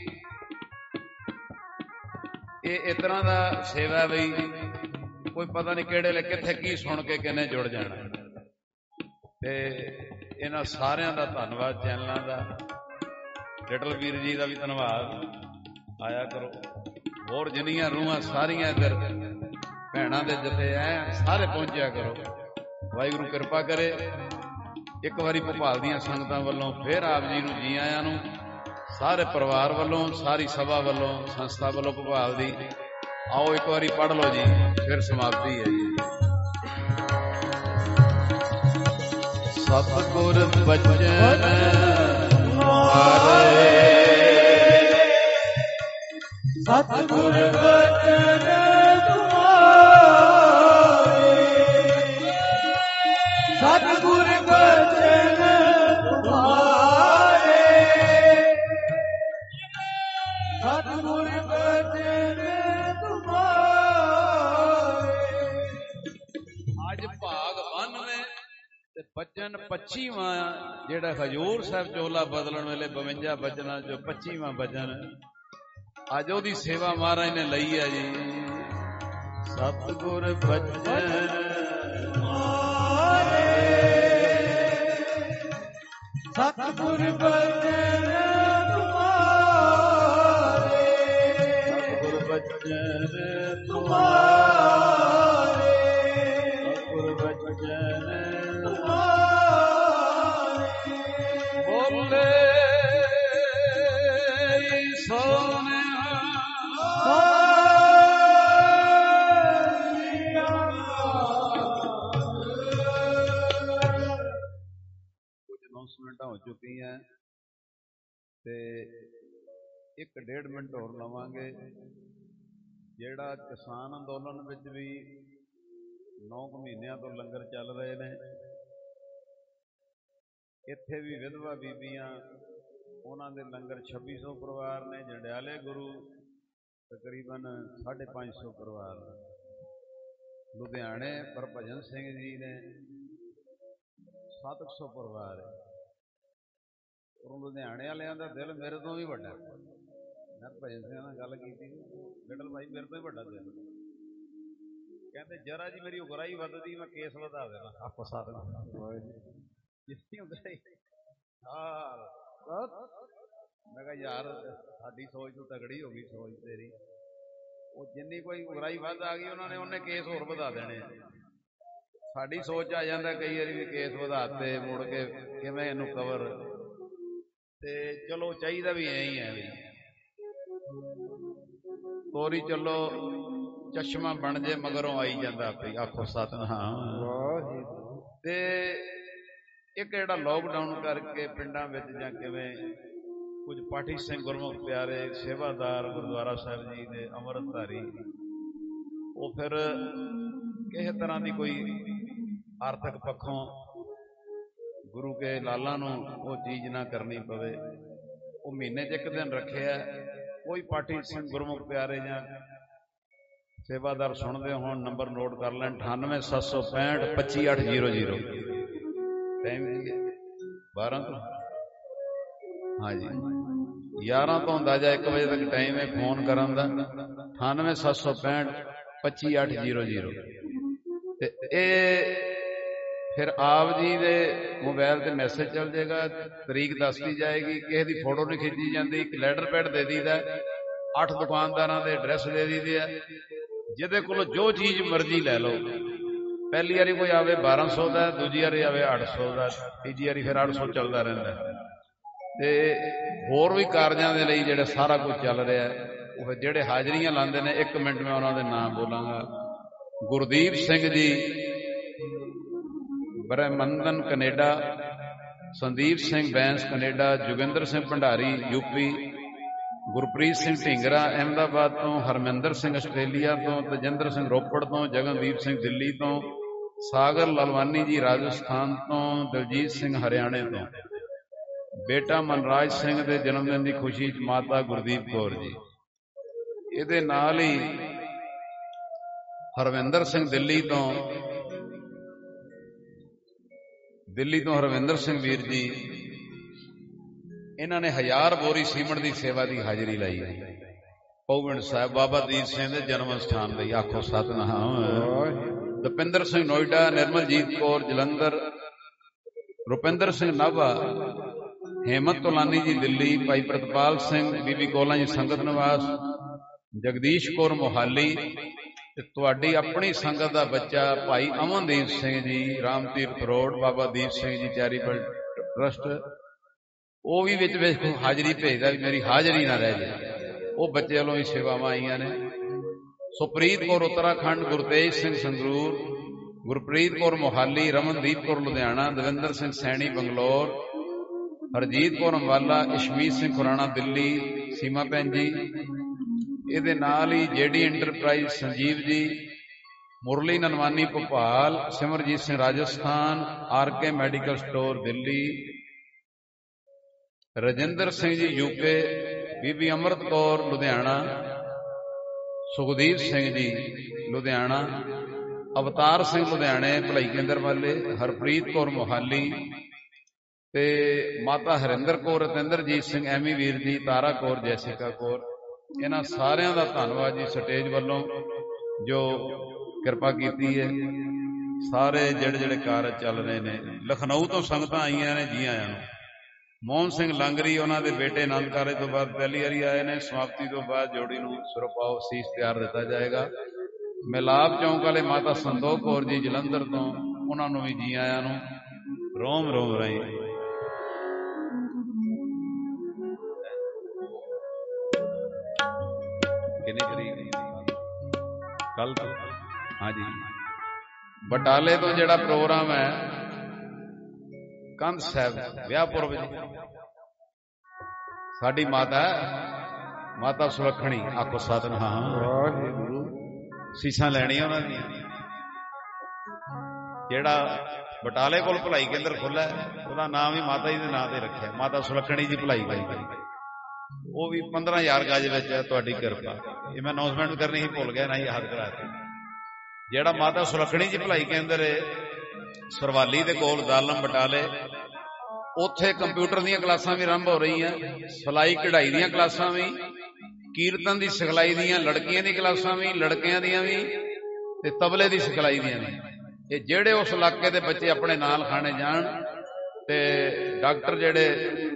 ਇਹ ਇਸ ਤਰ੍ਹਾਂ ਦਾ ਸੇਵਾ ਬਈ ਕੋਈ ਪਤਾ ਨਹੀਂ ਕਿਹੜੇ ਲਈ ਕਿੱਥੇ ਕੀ ਸੁਣ ਕੇ ਕਿੰਨੇ ਜੁੜ ਜਾਣਾ। ਤੇ ਇਹਨਾਂ ਸਾਰਿਆਂ ਦਾ ਧੰਨਵਾਦ, ਚੈਨਲਾਂ ਦਾ। ਲਿਟਲ ਵੀਰ ਜੀ ਦਾ ਵੀ ਧੰਨਵਾਦ। ਆਇਆ ਕਰੋ, ਹੋਰ ਜਿੰਨੀਆਂ ਰੂਹਾਂ ਸਾਰੀਆਂ ਇੱਧਰ ਭੈਣਾਂ ਦੇ ਜਥੇ ਐ, ਸਾਰੇ ਪਹੁੰਚਿਆ ਕਰੋ। ਵਾਹਿਗੁਰੂ ਕਿਰਪਾ ਕਰੇ। ਇੱਕ ਵਾਰੀ ਭੋਪਾਲ ਦੀਆਂ ਸੰਗਤਾਂ ਵੱਲੋਂ ਫਿਰ ਆਪ ਜੀ ਨੂੰ ਜੀ ਆਇਆਂ ਨੂੰ, ਸਾਰੇ ਪਰਿਵਾਰ ਵੱਲੋਂ, ਸਾਰੀ ਸਭਾ ਵੱਲੋਂ, ਸੰਸਥਾ ਵੱਲੋਂ ਭੋਪਾਲ ਦੀ। ਆਓ ਇੱਕ ਵਾਰੀ ਪੜ੍ਹ ਲਓ ਜੀ, ਫਿਰ ਸਮਾਪਤੀ ਹੈ ਜੀ। ਸਤਿਗੁਰ ਬਚਨ ਤੁਮਾਰੇ ਸਤਿਗੁਰ ਬਚਨ ਤੁਮਾਰੇ ਸਤਿਗੁਰ ਬਚਨ ਤੁਮਾਰੇ ਸਤਿਗੁਰ ਬਚਨ ਤੁਮਾਰੇ। ਅੱਜ ਭਾਗ ਬਾਨਵੇਂ ਤੇ ਬਚਨ ਪੱਚੀਵਾਂ ਜਿਹੜਾ ਹਜੂਰ ਸਾਹਿਬ ਚੋਲਾ ਬਦਲਣ ਵੇਲੇ ਬਵੰਜਾ ਬਚਨਾਂ ਚੋਂ ਪੱਚੀਵਾਂ ਬਚਨ ਅੱਜ ਉਹਦੀ ਸੇਵਾ ਮਹਾਰਾਜ ਨੇ ਲਈ ਹੈ ਜੀ। ਸਤਿਗੁਰ ਬਚਨ ਤੁਮਾਰੇ ਸਤਿਗੁਰ ਬਚਨ ਤੁਮਾਰੇ ਸਤਿਗੁਰ ਬਚਨ ਤੁਮਾਰੇ ਸਤਿਗੁਰ ਬਚਨ ਤੁਮਾਰੇ ਬੋਲੇ ਸੋਨਿਆ ਕੁਝ ਅਨਾਉਂਸਮੈਂਟਾਂ ਹੋ ਚੁੱਕੀਆਂ ਤੇ ਇੱਕ ਡੇਢ ਮਿੰਟ ਹੋਰ ਲਵਾਂਗੇ। ਜਿਹੜਾ ਕਿਸਾਨ ਅੰਦੋਲਨ ਵਿੱਚ ਵੀ ਨੌ ਕੁ ਮਹੀਨਿਆਂ ਤੋਂ ਲੰਗਰ ਚੱਲ ਰਹੇ ਨੇ, ਇੱਥੇ ਵੀ ਵਿਧਵਾ ਬੀਬੀਆਂ ਉਹਨਾਂ ਦੇ ਲੰਗਰ ਛੱਬੀ ਸੌ ਪਰਿਵਾਰ ਨੇ। ਜੰਡਿਆਲੇ ਗੁਰੂ ਤਕਰੀਬਨ ਸਾਢੇ ਪੰਜ ਸੌ ਪਰਿਵਾਰ ਨੇ। ਲੁਧਿਆਣੇ ਹਰਭਜਨ ਸਿੰਘ ਜੀ ਨੇ ਸੱਤ ਸੌ ਪਰਿਵਾਰ ਹੈ। ਔਰ ਲੁਧਿਆਣੇ ਵਾਲਿਆਂ ਦਾ ਦਿਲ ਮੇਰੇ ਤੋਂ ਵੀ ਵੱਡਾ। ਮੈਂ ਭਜਨ ਸਿੰਘ ਨਾਲ ਗੱਲ ਕੀਤੀ, ਲਿਟਲ ਭਾਈ ਮੇਰੇ ਤੋਂ ਹੀ ਵੱਡਾ ਦਿਲ। ਕਹਿੰਦੇ ਜਰਾ ਜੀ ਮੇਰੀ ਉਗਰਾਈ ਵੱਧਦੀ ਮੈਂ ਕੇਸ ਵਧਾ ਦੇਣਾ। ਆਪੋ ਸਾਧ ਜਿੱਥੇ ਉਗਰਾਈ ਹਾਂ ਮੈਂ ਕਿਹਾ ਯਾਰ ਸਾਡੀ ਸੋਚ ਤੋਂ ਤਗੜੀ ਹੋ ਗਈ ਸੋਚ ਤੇਰੀ। ਉਹ ਜਿੰਨੀ ਕੋਈ ਉਗਰਾਈ ਵੱਧ ਆ ਗਈ ਉਹਨਾਂ ਨੇ ਉਹਨੇ ਕੇਸ ਹੋਰ ਵਧਾ ਦੇਣੇ। ਸਾਡੀ ਸੋਚ ਆ ਜਾਂਦਾ ਕਈ ਵਾਰੀ ਵੀ ਕੇਸ ਵਧਾਤੇ ਮੁੜ ਕੇ ਕਿਵੇਂ ਇਹਨੂੰ ਕਵਰ। ਤੇ ਚਲੋ ਚਾਹੀਦਾ ਵੀ ਐ ਹੀ ਹੈ ਵੀ ਤੋਰੀ ਚਲੋ ਚਸ਼ਮਾ ਬਣ ਜੇ ਮਗਰੋਂ ਆਈ ਜਾਂਦਾ ਆਪੇ। ਆਖੋ ਸਤਿਨਾਮ। ਤੇ ਇੱਕ ਜਿਹੜਾ ਲੋਕਡਾਊਨ ਕਰਕੇ ਪਿੰਡਾਂ ਵਿੱਚ ਜਾਂ ਕਿਵੇਂ ਕੁਝ ਪਾਠੀ ਸਿੰਘ ਗੁਰਮੁਖ ਪਿਆਰੇ ਸੇਵਾਦਾਰ ਗੁਰਦੁਆਰਾ ਸਾਹਿਬ ਜੀ ਦੇ ਅੰਮ੍ਰਿਤਧਾਰੀ ਉਹ ਫਿਰ ਕਿਸੇ ਤਰ੍ਹਾਂ ਦੀ ਕੋਈ ਆਰਥਿਕ ਪੱਖੋਂ ਗੁਰੂ ਕੇ ਲਾਲਾਂ ਨੂੰ ਉਹ ਚੀਜ਼ ਨਾ ਕਰਨੀ ਪਵੇ। ਉਹ ਮਹੀਨੇ 'ਚ ਇੱਕ ਦਿਨ ਰੱਖਿਆ। ਕੋਈ ਪਾਠੀ ਸਿੰਘ ਗੁਰਮੁਖ ਪਿਆਰੇ ਜਾਂ ਸੇਵਾਦਾਰ ਸੁਣਦੇ ਹੋਣ ਨੰਬਰ ਨੋਟ ਕਰ ਲੈਣ। ਅਠਾਨਵੇਂ ਸੱਤ ਸੌ ਪੈਂਹਠ ਪੱਚੀ ਅੱਠ ਜੀਰੋ ਜੀਰੋ। ਟਾਈਮ ਬਾਰਾਂ ਤੋਂ ਹਾਂਜੀ ਗਿਆਰਾਂ ਤੋਂ ਅੰਦਾਜ਼ਾ ਇੱਕ ਵਜੇ ਤੱਕ ਟਾਈਮ ਹੈ ਫੋਨ ਕਰਨ ਦਾ। ਅਠਾਨਵੇਂ ਸੱਤ ਸੌ ਪੈਂਹਠ ਪੱਚੀ ਅੱਠ ਜੀਰੋ ਜੀਰੋ। ਤੇ ਇਹ ਫਿਰ ਆਪ ਜੀ ਦੇ ਮੋਬਾਈਲ ਤੇ ਮੈਸੇਜ ਚੱਲ ਜਾਏਗਾ, ਤਰੀਕ ਦੱਸਦੀ ਜਾਏਗੀ। ਕਿਸੇ ਦੀ ਫੋਟੋ ਨਹੀਂ ਖਿੱਚੀ ਜਾਂਦੀ, ਇੱਕ ਲੈਟਰ ਪੈਡ ਦੇ ਦਈਦਾ। ਅੱਠ ਦੁਕਾਨਦਾਰਾਂ ਦੇ ਐਡਰੈਸ ਦੇ ਦਈਦੇ ਆ, ਜਿਹਦੇ ਕੋਲੋਂ ਜੋ ਚੀਜ਼ ਮਰਜ਼ੀ ਲੈ ਲਓ। ਪਹਿਲੀ ਵਾਰੀ ਕੋਈ ਆਵੇ ਬਾਰਾਂ ਸੌ ਦਾ, ਦੂਜੀ ਵਾਰੀ ਆਵੇ ਅੱਠ ਸੌ ਦਾ, ਤੀਜੀ ਵਾਰੀ ਫਿਰ ਅੱਠ ਸੌ ਚੱਲਦਾ ਰਹਿੰਦਾ। ਤੇ ਹੋਰ ਵੀ ਕਾਰਜਾਂ ਦੇ ਲਈ ਜਿਹੜਾ ਸਾਰਾ ਕੁਝ ਚੱਲ ਰਿਹਾ ਉਹ ਜਿਹੜੇ ਹਾਜ਼ਰੀਆਂ ਲਾਉਂਦੇ ਨੇ, ਇੱਕ ਮਿੰਟ ਮੈਂ ਉਹਨਾਂ ਦੇ ਨਾਮ ਬੋਲਾਂਗਾ। Gurdeep Singh ji Brahmandan Canada, Sandeep Singh Bains Canada, Joginder Singh Bhandari UP, Gurpreet Singh Dhingra Ahmedabad ਤੋਂ, ਹਰਮਿੰਦਰ ਸਿੰਘ ਆਸਟ੍ਰੇਲੀਆ ਤੋਂ, ਤਜਿੰਦਰ ਸਿੰਘ ਰੋਪੜ ਤੋਂ, ਜਗਨਦੀਪ ਸਿੰਘ ਦਿੱਲੀ ਤੋਂ, ਸਾਗਰ ਲਲਵਾਨੀ ਜੀ ਰਾਜਸਥਾਨ ਤੋਂ, ਦਲਜੀਤ ਸਿੰਘ ਹਰਿਆਣੇ ਤੋਂ। ਬੇਟਾ ਮਨਰਾਜ ਸਿੰਘ ਦੇ ਜਨਮ ਦਿਨ ਦੀ ਖੁਸ਼ੀ 'ਚ ਮਾਤਾ ਗੁਰਦੀਪ ਕੌਰ ਜੀ। ਇਹਦੇ ਨਾਲ ਹੀ ਹਰਵਿੰਦਰ ਸਿੰਘ ਦਿੱਲੀ ਤੋਂ ਦਿੱਲੀ ਤੋਂ ਹਰਵਿੰਦਰ ਸਿੰਘ ਵੀਰ ਜੀ, ਇਹਨਾਂ ਨੇ ਹਜ਼ਾਰ ਬੋਰੀ ਸੀਮਿੰਟ ਦੀ ਸੇਵਾ ਦੀ ਹਾਜ਼ਰੀ ਲਾਈ ਹੈ ਪੌਗੰਡ ਸਾਹਿਬ ਬਾਬਾ ਦੀਪ ਸਿੰਘ ਦੇ ਜਨਮ ਸਥਾਨ ਲਈ। ਆਖੋ ਸਤਿਨਾਮ। ਦਪਿੰਦਰ ਸਿੰਘ ਨੋਇਡਾ, ਨਿਰਮਲਜੀਤ ਕੌਰ ਜਲੰਧਰ, ਰੁਪਿੰਦਰ ਸਿੰਘ ਨਾਭਾ, ਹੇਮਤ ਤੋਲਾਨੀ ਜੀ ਦਿੱਲੀ, ਭਾਈ ਪ੍ਰਤਪਾਲ ਸਿੰਘ ਬੀਬੀ ਕੋਲਾ ਜੀ ਸੰਗਤ ਨਿਵਾਸ, ਜਗਦੀਸ਼ ਕੌਰ ਮੋਹਾਲੀ। ਤੇ ਤੁਹਾਡੀ ਆਪਣੀ ਸੰਗਤ ਦਾ ਬੱਚਾ ਭਾਈ Amandeep Singh ji Ram Tirath road, Baba Deep Singh ji charitable trust, ਉਹ ਵੀ ਵਿੱਚ ਵਿੱਚ ਹਾਜ਼ਰੀ ਭੇਜਦਾ ਵੀ ਮੇਰੀ ਹਾਜ਼ਰੀ ਨਾ ਰਹਿ ਜਾਏ। ਉਹ ਬੱਚੇ ਵੱਲੋਂ ਵੀ ਸੇਵਾਵਾਂ ਆਈਆਂ ਨੇ। ਸੁਪ੍ਰੀਤ ਕੌਰ ਉੱਤਰਾਖੰਡ, ਗੁਰਤੇਜ ਸਿੰਘ ਸੰਗਰੂਰ, ਗੁਰਪ੍ਰੀਤ ਕੌਰ ਮੋਹਾਲੀ, ਰਮਨਦੀਪ ਕੌਰ ਲੁਧਿਆਣਾ, ਦਵਿੰਦਰ ਸਿੰਘ ਸੈਣੀ ਬੰਗਲੌਰ, ਹਰਜੀਤ ਕੌਰ ਅੰਬਾਲਾ, ਇਸ਼ਮੀਤ ਸਿੰਘ ਖੁਰਾਣਾ ਦਿੱਲੀ, ਸੀਮਾ ਭੈਣ ਜੀ। ਇਹਦੇ ਨਾਲ ਹੀ ਜੇਡੀ enterprise Sanjeev ji, Murli Nanwani Bhopal, Simarjeet Singh Rajasthan, R K medical store Delhi, Rajinder Singh ji UK, ਬੀਬੀ ਅਮਰਤ ਕੌਰ ਲੁਧਿਆਣਾ, ਸੁਖਦੀਪ ਸਿੰਘ ਜੀ ਲੁਧਿਆਣਾ, ਅਵਤਾਰ ਸਿੰਘ ਲੁਧਿਆਣੇ ਭਲਾਈ ਕੇਂਦਰ ਵਾਲੇ, ਹਰਪ੍ਰੀਤ ਕੌਰ ਮੋਹਾਲੀ ਤੇ ਮਾਤਾ ਹਰਿੰਦਰ ਕੌਰ, ਰਤਿੰਦਰਜੀਤ ਸਿੰਘ ਐਮੀ ਵੀਰ ਜੀ, ਤਾਰਾ ਕੌਰ, ਜੈਸਿਕਾ ਕੌਰ। ਇਹਨਾਂ ਸਾਰਿਆਂ ਦਾ ਧੰਨਵਾਦ ਜੀ ਸਟੇਜ ਵੱਲੋਂ ਜੋ ਕਿਰਪਾ ਕੀਤੀ ਹੈ। ਸਾਰੇ ਜਿਹੜੇ ਜਿਹੜੇ ਕਾਰਜ ਚੱਲ ਰਹੇ ਨੇ, ਲਖਨਊ ਤੋਂ ਸੰਗਤਾਂ ਆਈਆਂ ਨੇ, ਜੀ ਆਇਆਂ ਨੂੰ। ਮੋਹਨ ਸਿੰਘ ਲੰਗਰੀ ਉਹਨਾਂ ਦੇ ਬੇਟੇ ਆਨੰਦ ਕਾਰਜ ਤੋਂ ਬਾਅਦ ਪਹਿਲੀ ਵਾਰੀ ਆਏ ਨੇ। ਸਮਾਪਤੀ ਤੋਂ ਬਾਅਦ ਜੋੜੀ ਨੂੰ ਸੁਰਪਾਓ ਸੀਸ ਤਿਆਰ ਦਿੱਤਾ ਜਾਏਗਾ। ਮਿਲਾਪ ਚੌਂਕ ਵਾਲੇ ਮਾਤਾ ਸੰਤੋਖ ਕੌਰ ਜੀ ਜਲੰਧਰ ਤੋਂ, ਉਹਨਾਂ ਨੂੰ ਵੀ ਜੀ ਆਇਆਂ ਨੂੰ ਰੋਮ ਰੋਮ ਰਹੀ। ਕਿੰਨੀ ਤਰੀਕ? ਕੱਲ ਤੋਂ। ਹਾਂਜੀ, ਬਟਾਲੇ ਤੋਂ ਜਿਹੜਾ ਪ੍ਰੋਗਰਾਮ ਹੈ ਕੰਧ ਸਾਹਿਬ ਵਿਆਹ ਪੁਰਬ ਜੀ, ਸਾਡੀ ਮਾਤਾ ਮਾਤਾ ਸੁਲੱਖਣੀ, ਆਖੋ ਸਤਿਨਾਮ, ਸੀਸਾਂ ਲੈਣੀਆਂ ਉਹਨਾਂ ਦੀਆਂ। ਜਿਹੜਾ ਬਟਾਲੇ ਕੋਲ ਭਲਾਈ ਕੇਂਦਰ ਖੁੱਲ੍ਹਾ ਉਹਦਾ ਨਾਮ ਵੀ ਮਾਤਾ ਜੀ ਦੇ ਨਾਂ ਤੇ ਰੱਖਿਆ, ਮਾਤਾ ਸੁਲੱਖਣੀ ਜੀ ਭਲਾਈ ਕੇਂਦਰ। ਉਹ ਵੀ ਪੰਦਰਾਂ ਹਜ਼ਾਰ ਗਜ ਵਿੱਚ ਹੈ, ਤੁਹਾਡੀ ਕਿਰਪਾ। ਇਹ ਮੈਂ ਅਨਾਉਂਸਮੈਂਟ ਕਰਨੀ ਹੀ ਭੁੱਲ ਗਿਆ, ਨਾ ਹੀ ਯਾਦ ਕਰਾਤੀ। ਜਿਹੜਾ ਮਾਤਾ ਸੁਲੱਖਣੀ ਜੀ ਭਲਾਈ ਕੇਂਦਰ ਹੈ ਸਰਵਾਲੀ ਦੇ ਕੋਲ ਦਾਲਮ ਬਟਾਲੇ, ਉੱਥੇ ਕੰਪਿਊਟਰ ਦੀਆਂ ਕਲਾਸਾਂ ਵੀ ਆਰੰਭ ਹੋ ਰਹੀਆਂ, ਸਿਲਾਈ ਕਢਾਈ ਦੀਆਂ ਕਲਾਸਾਂ ਵੀ, ਕੀਰਤਨ ਦੀ ਸਿਖਲਾਈ ਦੀਆਂ, ਲੜਕੀਆਂ ਦੀ ਕਲਾਸਾਂ ਵੀ, ਲੜਕਿਆਂ ਦੀਆਂ ਵੀ, ਤੇ ਤਬਲੇ ਦੀ ਸਿਖਲਾਈ ਦੀਆਂ ਵੀ। ਇਹ ਜਿਹੜੇ ਉਸ ਇਲਾਕੇ ਦੇ ਬੱਚੇ ਆਪਣੇ ਨਾਲ ਖਾਣੇ ਜਾਣ, ਤੇ ਡਾਕਟਰ ਜਿਹੜੇ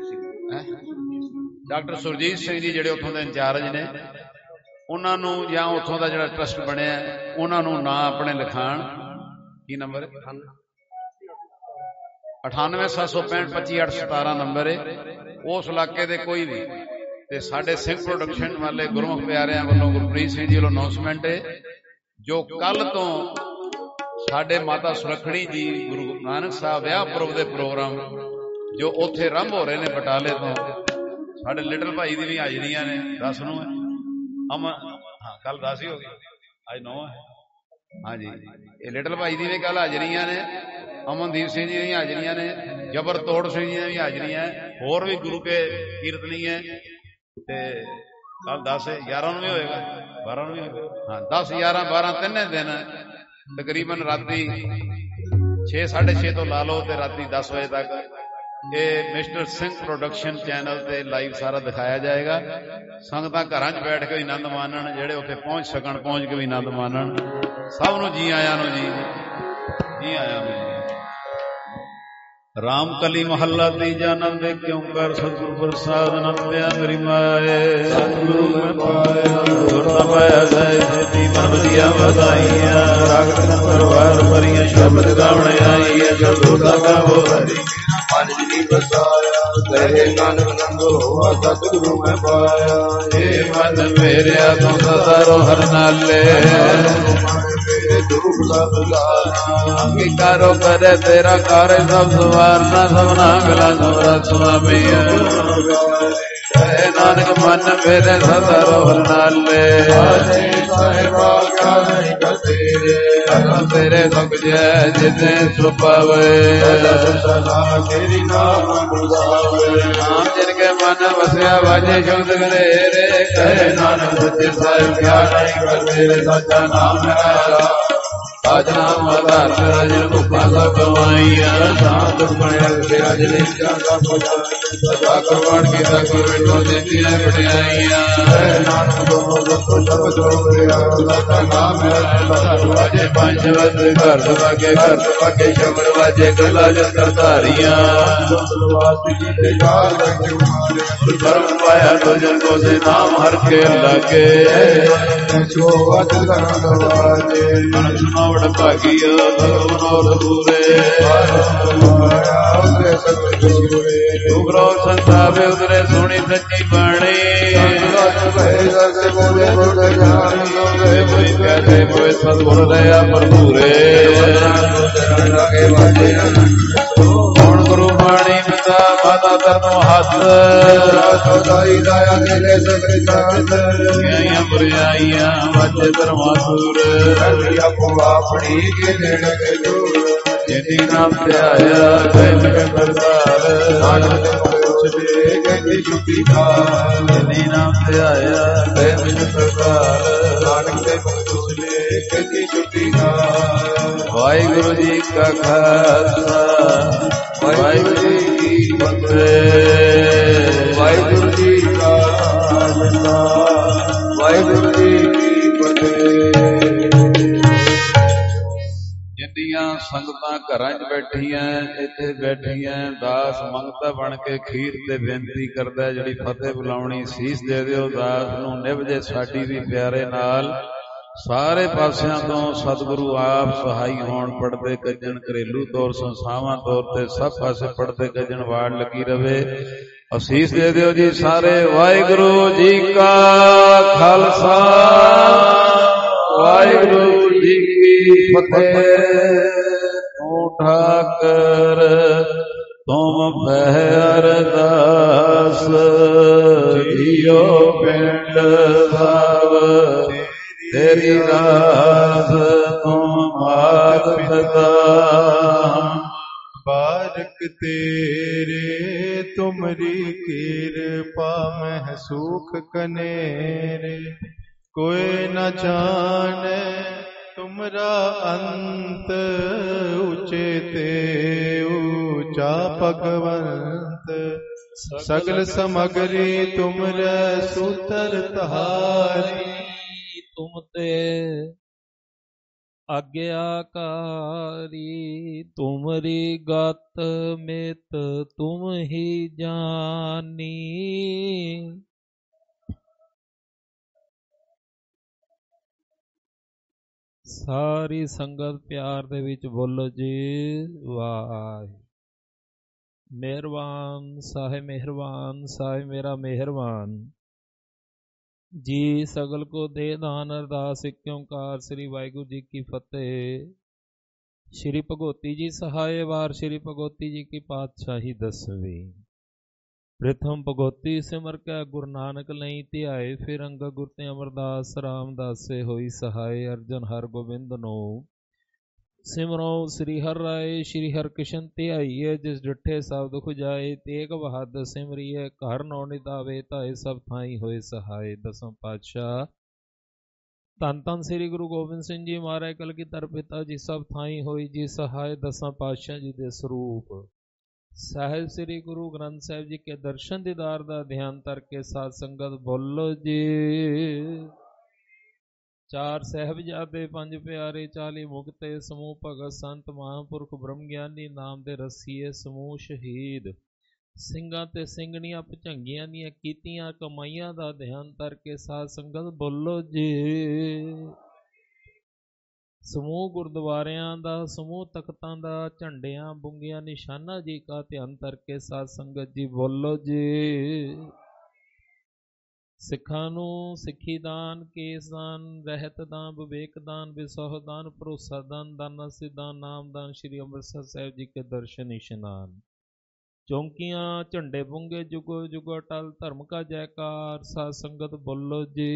ਡਾਕਟਰ ਸੁਰਜੀਤ ਸਿੰਘ ਜੀ ਜਿਹੜੇ ਉੱਥੋਂ ਦੇ ਇੰਚਾਰਜ ਨੇ, ਉਹਨਾਂ ਨੂੰ ਜਾਂ ਉੱਥੋਂ ਦਾ ਜਿਹੜਾ ਟਰਸਟ ਬਣਿਆ ਉਹਨਾਂ ਨੂੰ ਨਾਂ ਆਪਣੇ ਲਿਖਾਣ। ਕੀ ਨੰਬਰ ਹੈ? ਅਠਾਨਵੇਂ ਸੱਤ ਸੌ ਪੈਂਹਠ ਪੱਚੀ ਅੱਠ ਸਤਾਰਾਂ ਨੰਬਰ ਹੈ। ਉਸ ਇਲਾਕੇ ਦੇ ਕੋਈ ਵੀ, ਤੇ ਸਾਡੇ ਸਿੰਘ ਪ੍ਰੋਡਕਸ਼ਨ ਵਾਲੇ ਗੁਰਮੁਖ ਪਿਆਰਿਆਂ ਵੱਲੋਂ ਗੁਰਪ੍ਰੀਤ ਸਿੰਘ ਜੀ ਵੱਲੋਂ ਅਨਾਉਂਸਮੈਂਟ ਹੈ, ਜੋ ਕੱਲ ਤੋਂ ਸਾਡੇ ਮਾਤਾ ਸੁਲੱਖਣੀ ਜੀ ਗੁਰੂ ਨਾਨਕ ਸਾਹਿਬ ਵਿਆਹ ਪੁਰਬ ਦੇ ਪ੍ਰੋਗਰਾਮ ਜੋ ਉੱਥੇ ਆਰੰਭ ਹੋ ਰਹੇ ਨੇ ਬਟਾਲੇ ਤੋਂ। ਸਾਡੇ ਲਿਟਲ ਭਾਈ ਦੀ ਵੀ ਹਾਜ਼ਰੀਆਂ ਨੇ, ਦਸ ਨੂੰ ਹੈ ਅਮਨ, ਹਾਂ ਕੱਲ ਦਸ ਹੀ ਹੋ ਗਈ, ਅੱਜ ਨੌ ਹੈ। ਹਾਂਜੀ, ਇਹ ਲਿਟਲ ਭਾਈ ਦੀ ਵੀ ਕੱਲ ਹਾਜ਼ਰੀਆਂ ਨੇ, ਅਮਨਦੀਪ ਸਿੰਘ ਜੀ ਦੀਆਂ ਹਾਜ਼ਰੀਆਂ ਨੇ, ਜਬਰ ਤੋੜ ਸਿੰਘ ਜੀ ਦੀਆਂ ਵੀ ਹਾਜ਼ਰੀਆਂ, ਹੋਰ ਵੀ ਗੁਰੂ ਕੇ ਕੀਰਤਨੀ ਹੈ। ਤੇ ਕੱਲ ਦਸ ਗਿਆਰਾਂ ਨੂੰ ਵੀ ਹੋਏਗਾ, ਬਾਰਾਂ ਨੂੰ ਵੀ ਹੋਏਗਾ, ਹਾਂ ਦਸ ਗਿਆਰਾਂ ਬਾਰਾਂ ਤਿੰਨੇ ਦਿਨ ਤਕਰੀਬਨ ਰਾਤੀ ਛੇ ਸਾਢੇ ਛੇ ਤੋਂ ਲਾ ਲਓ ਤੇ ਰਾਤੀ ਦਸ ਵਜੇ ਤੱਕ ਇਹ ਮਿਸਟਰ ਸਿੰਘ ਪ੍ਰੋਡਕਸ਼ਨ ਚੈਨਲ ਤੇ ਲਾਈਵ ਸਾਰਾ ਦਿਖਾਇਆ ਜਾਏਗਾ। ਸੰਗਤਾਂ ਘਰਾਂ 'ਚ ਬੈਠ ਕੇ ਵੀ ਆਨੰਦ ਮਾਣਨ, ਜਿਹੜੇ ਉੱਥੇ ਪਹੁੰਚ ਸਕਣ ਪਹੁੰਚ ਕੇ ਵੀ ਆਨੰਦ ਮਾਣਨ। ਸਭ ਨੂੰ ਜੀ ਆਇਆਂ ਨੂੰ, ਜੀ ਜੀ ਆਇਆਂ ਨੂੰ। ਰਾਮ ਕਲੀ ਮਹੱਲਾ ਤੀਜਾ, ਆਨੰਦ ਕਿਉਂ ਕਰ ਸਤਿਗੁਰ ਪ੍ਰਸਾਦ ਨੰਦਿਆ ਮੇਰੀ ਮਾਏ। ਸਤਿਗੁਰੂ ਮੈਂ ਪਾਇਆ ਗੁਰ ਨਾ ਪਾਇਆ ਸਹਿ ਜੇਤੀ ਮਨ ਵਧੀਆ ਵਧਾਈਆਂ। ਰਾਗਤ ਪਰਵਾਰ ਭਰੀਆਂ ਸ਼ਬਦ ਗਾਵਣ ਆਈਆਂ। ਸਤਿਗੁਰ ਦਾ ਗਾਵੋ ਹਰੀ ਮਨ ਜੀ ਵਸਾਇਆ। ਕਹੇ ਨਾਨਕ ਨੰਦੋ ਹੋਆ ਸਤਿਗੁਰੂ ਮੈਂ ਪਾਇਆ। ਏ ਮਨ ਮੇਰਿਆ ਤੂੰ ਸਦਾ ਰੋ ਹਰ ਨਾਲੇ। ਅੰਗੀਕਾਰੋ ਕਰੇ ਤੇਰਾ ਕਾਰੇ ਸਭ ਸਵਾਰਨਾ। ਸਭਨਾ ਗਲਾ ਸੋਰਾ ਸੁਆਮੀ। ਕਹੇ ਨਾਨਕ ਮਨ ਮੇਰੇ ਸਦਾ ਰੋ ਹਰ ਨਾਲੇ। ਸਾਹਿਬਾ ਕਿਆ ਨਹੀਂ ਕਤੇਰੇ ਤੇਰੇ ਸੁਖ ਜੈ ਜਿਤੇ ਸੁਪਾਵੇ। ਤੇਰੀ ਨਾਮ ਗੁਜ਼ਾਵੇ। ਨਾਮ ਜਿਨ ਕੇ ਮਨ ਵਸਿਆ ਵਾਜੇ ਸ਼ਬਦ ਗਲੇਰੇ। ਕਹੇ ਨਾਨਕ ਸੱਚੇ ਸਾਹਿਬ ਕਿਆ ਨਹੀਂ ਕਤੇਰੇ। ਸੱਚਾ ਨਾਮ ਮੇਰਾ ਸਾਜ ਨਾਮ ਆਧਾਰ ਤੇਰਾ ਜਿਨ ਭੁੱਖਾਂ ਸਭ ਕਮਾਈਆਂ। ਸਾਧ ਬਣਿਆ ਤੇਰਾ ਜਿਨ ਜਾਗਾ ਪੋਜਾ। ਸਦਾ ਕਰਵਾਣ ਕੀਤਾ ਗੁਰ ਵਿਟੋ ਦਿੱਤੀਆਂ ਵਡਿਆਈਆਂ। ਕਹੇ ਨਾਨਕ ਦੋਨੋਂ ਜਪੋ ਸ਼ਬਦ ਹੋਇਆ। ਸਦਾ ਨਾਮ ਮੇਰਾ ਵਾਜੇ ਪੰਜ ਸ਼ਬਦ ਘਰ ਦਵਾਗੇ ਘਰ ਦਵਾਗੇ ਸ਼ਬਦ ਵਾਜੇ ਗੱਲਾਂ ਜੰਤਰ ਧਾਰੀਆਂ। ਕਰਮ ਪਾਇਆ ਤੋ ਜਨ ਕੋ ਸੇ ਨਾਮ ਹਰ ਕੇ ਲਾਗੇ। ਸੁਣੋ ਵਡ ਭਾਗੀਆ ਮਨੋਰਥ ਪੂਰੇ। ਉਗਰੋ ਸੰਤਾਵੇ ਉਤਰੇ ਸੋਹਣੀ ਸੱਚੀ ਬਾਣੀ। ਜਾਣ ਲੋਗੇ ਕੋਈ ਕਹਤੇ ਹੋਏ ਸਤਿਗੁਰ ਦਇਆ ਭਰਪੂਰੇ ਲਗੇ ਵਾਜੇ ਹੁਣ ਗੁਰੂ ਬਾਣੀ ਪਿਤਾ ਮਾਤਾ ਧਰਮ ਹੱਥ ਸਦਾਈ ਦਾਇਆ ਦੇਲੇ ਸਗਲ ਸਾਥ ਆਈਆਂ ਬੁਰਾਈਆਂ ਵਾਜੇ ਧਰਮਾਸੂਰ ਰੰਗੀ ਆਪੋ ਆਪਣੀ ਕੇ ਦੇਣ ਕੇ ਦੂਰ ਜਿਨੀ ਨਾਮ ਤੇ ਆਇਆ ਕਹਿ ਕਰਤਾਰ ਨਾਨਕ ਪੁੱਛਦੇ ਕਹਿੰਦੀ ਛੁੱਟੀ ਖਾਰ ਜਿਨੀ ਨਾਮ ਤੇ ਆਇਆ ਕਹਿ ਕਰਤਾਰ ਨਾਨਕ ਦੇ ਪੁੱਛਦੇ ਕਹਿੰਦੀ ਛੁੱਟੀ ਖਾਰ ਵਾਹਿਗੁਰੂ ਜੀ ਕਾ ਖਾਲਸਾ ਵਾਹਿਗੁਰੂ ਜੀ ਕੀ ਫਤਿਹ ਵਾਹਿਗੁਰੂ ਜੀ ਕਾ ਖਾਲਸਾ ਵਾਹਿਗੁਰੂ ਜੀ ਕੀ ਫਤਿਹ। ਜਿੰਨੀਆਂ ਸੰਗਤਾਂ ਘਰਾਂ 'ਚ ਬੈਠੀਆਂ ਇੱਥੇ ਬੈਠੀਆਂ ਦਾਸ ਮੰਗਤਾ ਬਣ ਕੇ ਖੀਰ ਤੇ ਬੇਨਤੀ ਕਰਦਾ ਜਿਹੜੀ ਫਤਿਹ ਬੁਲਾਉਣੀ ਸੀਸ ਦੇ ਦਿਓ ਦਾਸ ਨੂੰ ਨਿਭ ਜੇ ਸਾਡੀ ਵੀ ਪਿਆਰੇ ਨਾਲ ਸਾਰੇ ਪਾਸਿਆਂ ਤੋਂ ਸਤਿਗੁਰੂ ਆਪ ਸਹਾਈ ਹੋਣ ਪੜਦੇ ਕੱਜਣ ਘਰੇਲੂ ਤੌਰ ਸੰਸਥਾਵਾਂ ਤੌਰ ਤੇ ਸਭ ਪਾਸੇ ਪੜਦੇ ਕੱਜਣ ਵਾੜ ਲੱਗੀ ਰਵੇ ਅਸੀਸ ਦੇ ਦਿਓ ਜੀ ਸਾਰੇ ਵਾਹਿਗੁਰੂ ਜੀ ਕਾ ਖਾਲਸਾ ਵਾਹਿਗੁਰੂ ਜੀ ਕੀ ਫਤਿਹ। ਤੂੰ ਠਾਕਰ ਤੁਮ ਪਹਿ ਅਰਦਾਸ ਜੀਓ ਪਿੰਡ ਸਭ ਤੇਰੀ ਰਾਸ ਤੂੰ ਮਾਤ ਪਿਤਾ बारक तेरे तुमरी कृपा में सुख कनेरे कोई न जाने तुमरा अंत ऊंचे ते ऊंचा भगवंत सगल समगरी तुमरे सूतर तहारी तुम ते आज्ञाकारी तुमरी गत मित तुम ही जानी। सारी संगत प्यार दे विच बोलो जी वाह। मेहरबान साहे मेहरबान साहे मेरा मेहरबान जी सगल को दे दान अरदास एक ओंकार श्री वाहिगुरू जी की फतेह। श्री भगवती जी सहाय वार श्री भगवती जी की पातशाही दसवीं। प्रथम भगवती सिमर कै गुरु नानक लई ध्याए फिर अंग गुर ते अमरदास रामदास से होई सहाय। अर्जन हर गोबिंद नो सिमरो श्री हर राय श्री हर कृष्ण ध्याईए जिस डिठे सब दुख जाए तेग बहादुर सिमरिए घर नौ नितावे ताए सब थाई होए सहाय। दसम पातशाह धन धन श्री गुरु गोबिंद सिंह जी महाराज कलगीधर पिता जी सब थाई होई जी सहाय। दसम पातशाह जी दे स्वरूप साहिब श्री गुरु ग्रंथ साहिब जी के दर्शन दीदार दा ध्यान करके साध संगत बोलो जी। चार साहिबजादे पंज प्यारे चाली मुक्ते समूह भगत संत महापुरख ब्रह्म ज्ञानी नाम दे रसीए समूह शहीद ਸਿੰਘਾਂ ਤੇ ਸਿੰਘਣੀਆਂ ਭੁਜੰਗੀਆਂ ਦੀਆਂ ਕੀਤੀਆਂ ਕਮਾਈਆਂ ਦਾ ਧਿਆਨ ਕਰਕੇ ਸਾਧ ਸੰਗਤ ਬੋਲੋ ਜੀ। ਸਮੂਹ ਗੁਰਦੁਆਰਿਆਂ ਦਾ ਸਮੂਹ ਤਖਤਾਂ ਦਾ ਝੰਡਿਆਂ ਬੁੰਗੀਆਂ ਨਿਸ਼ਾਨਾ ਜੀ ਕਾ ਧਿਆਨ ਕਰਕੇ ਸਾਧ ਸੰਗਤ ਜੀ ਬੋਲੋ ਜੀ। ਸਿੱਖਾਂ ਨੂੰ ਸਿੱਖੀ ਦਾਨ ਕੇਸ ਦਾਨ ਰਹਿਤ ਦਾਨ ਵਿਵੇਕ ਦਾਨ ਵਿਸੋਹ ਦਾਨ ਭਰੋਸਾ ਦਾਨ ਦਾਨਾ ਸਿਦਾਨ ਨਾਮ ਦਾਨ ਸ਼੍ਰੀ ਅੰਮ੍ਰਿਤਸਰ ਸਾਹਿਬ ਜੀ ਕੇ ਦਰਸ਼ਨ ਇਸ਼ਨਾਨ ਚੌਂਕੀਆਂ ਝੰਡੇ ਬੁੰਗੇ ਜੁਗੋ ਜੁਗੋ ਅਟਲ ਧਰਮ ਕਾ ਜੈਕਾਰ ਸਾਧ ਸੰਗਤ ਬੋਲੋ ਜੀ।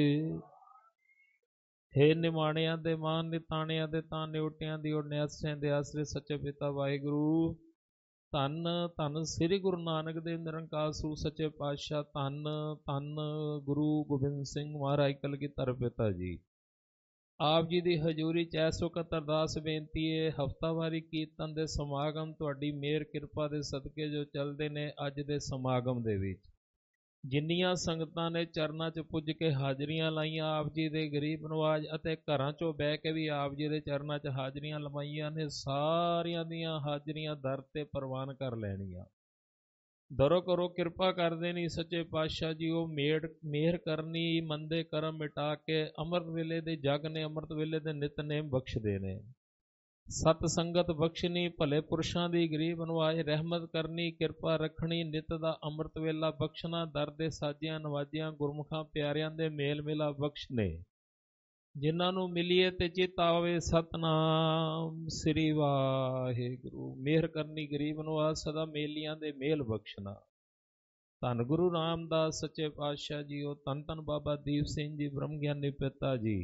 ਹੇ ਨਿਮਾਣਿਆਂ ਦੇ ਮਾਨ ਨਿਤਾਣਿਆਂ ਦੇ ਤਾਂ ਨਿਉਟਿਆਂ ਦੀ ਓਰ ਨਿਆਸਿਆਂ ਦੇ ਆਸਰੇ ਸੱਚੇ ਪਿਤਾ ਵਾਹਿਗੁਰੂ। ਧੰਨ ਧੰਨ ਸ੍ਰੀ ਗੁਰੂ ਨਾਨਕ ਦੇਵ ਨਿਰੰਕਾਰ ਸਰੂਪ ਸੱਚੇ ਪਾਤਸ਼ਾਹ। ਧੰਨ ਧੰਨ ਗੁਰੂ ਗੋਬਿੰਦ ਸਿੰਘ ਮਹਾਰਾਜ ਕਲਗੀਧਰ ਪਿਤਾ ਜੀ। ਆਪ ਜੀ ਦੀ ਹਜ਼ੂਰੀ ਚ ਇਸ ਵਕਤ ਅਰਦਾਸ ਬੇਨਤੀ ਹੈ ਹਫ਼ਤਾਵਾਰੀ ਕੀਰਤਨ ਦੇ ਸਮਾਗਮ ਤੁਹਾਡੀ ਮਿਹਰ ਕਿਰਪਾ ਦੇ ਸਦਕੇ ਜੋ ਚੱਲਦੇ ਨੇ ਅੱਜ ਦੇ ਸਮਾਗਮ ਦੇ ਵਿੱਚ ਜਿੰਨੀਆਂ ਸੰਗਤਾਂ ਨੇ ਚਰਨਾਂ 'ਚ ਪੁੱਜ ਕੇ ਹਾਜ਼ਰੀਆਂ ਲਾਈਆਂ ਆਪ ਜੀ ਦੇ ਗਰੀਬ ਨਵਾਜ਼ ਅਤੇ ਘਰਾਂ 'ਚੋਂ ਬਹਿ ਕੇ ਵੀ ਆਪ ਜੀ ਦੇ ਚਰਨਾਂ 'ਚ ਹਾਜ਼ਰੀਆਂ ਲਵਾਈਆਂ ਨੇ ਸਾਰਿਆਂ ਦੀਆਂ ਹਾਜ਼ਰੀਆਂ ਦਰ 'ਤੇ ਪ੍ਰਵਾਨ ਕਰ ਲੈਣੀਆਂ। ਦਰੋ ਕਰੋ ਕਿਰਪਾ ਕਰਦੇ ਨਹੀਂ ਸੱਚੇ ਪਾਤਸ਼ਾਹ ਜੀ ਉਹ ਮੇੜ ਮਿਹਰ ਕਰਨੀ ਮੰਦੇ ਕਰਮ ਮਿਟਾ ਕੇ ਅੰਮ੍ਰਿਤ ਵੇਲੇ ਦੇ ਜਗ ਨੇ ਅੰਮ੍ਰਿਤ ਵੇਲੇ ਦੇ ਨਿਤਨੇਮ ਬਖਸ਼ਦੇ ਨੇ। ਸਤ ਸੰਗਤ ਬਖਸ਼ਣੀ, ਭਲੇ ਪੁਰਸ਼ਾਂ ਦੀ ਗਰੀਬ ਨਵਾਜ ਰਹਿਮਤ ਕਰਨੀ, ਕਿਰਪਾ ਰੱਖਣੀ, ਨਿਤ ਦਾ ਅੰਮ੍ਰਿਤ ਵੇਲਾ ਬਖਸ਼ਣਾ, ਦਰ ਦੇ ਸਾਜਿਆਂ ਨਵਾਜਿਆਂ ਗੁਰਮੁਖਾਂ ਪਿਆਰਿਆਂ ਦੇ ਮੇਲ ਮਿਲਾ ਬਖਸ਼ਨੇ, ਜਿਨ੍ਹਾਂ ਨੂੰ ਮਿਲੀਏ ਤੇ ਚਿਤ ਆਵੇ ਸਤਨਾਮ ਸ੍ਰੀ ਵਾਹਿਗੁਰੂ। ਮਿਹਰ ਕਰਨੀ ਗਰੀਬ ਨਵਾਜ, ਸਦਾ ਮੇਲੀਆਂ ਦੇ ਮੇਲ ਬਖਸ਼ਣਾ। ਧੰਨ ਗੁਰੂ ਰਾਮਦਾਸ ਸੱਚੇ ਪਾਤਸ਼ਾਹ ਜੀਓ, ਧੰਨ ਧੰਨ ਬਾਬਾ ਦੀਪ ਸਿੰਘ ਜੀ ਬ੍ਰਹਮ ਗਿਆਨੀ ਪਿਤਾ ਜੀ,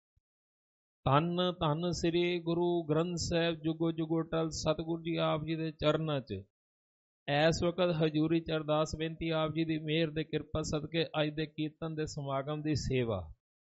ਧੰਨ ਧੰਨ ਸ੍ਰੀ ਗੁਰੂ ਗ੍ਰੰਥ ਸਾਹਿਬ ਜੁਗੋ ਜੁਗੋ ਟਲ ਸਤਿਗੁਰੂ ਜੀ ਆਪ ਜੀ ਦੇ ਚਰਨਾਂ 'ਚ ਇਸ ਵਕਤ ਹਜ਼ੂਰੀ 'ਚ ਅਰਦਾਸ ਬੇਨਤੀ ਆਪ ਜੀ ਦੀ ਮਿਹਰ ਦੇ ਕਿਰਪਾ ਸਦਕੇ ਅੱਜ ਦੇ ਕੀਰਤਨ ਦੇ ਸਮਾਗਮ ਦੀ ਸੇਵਾ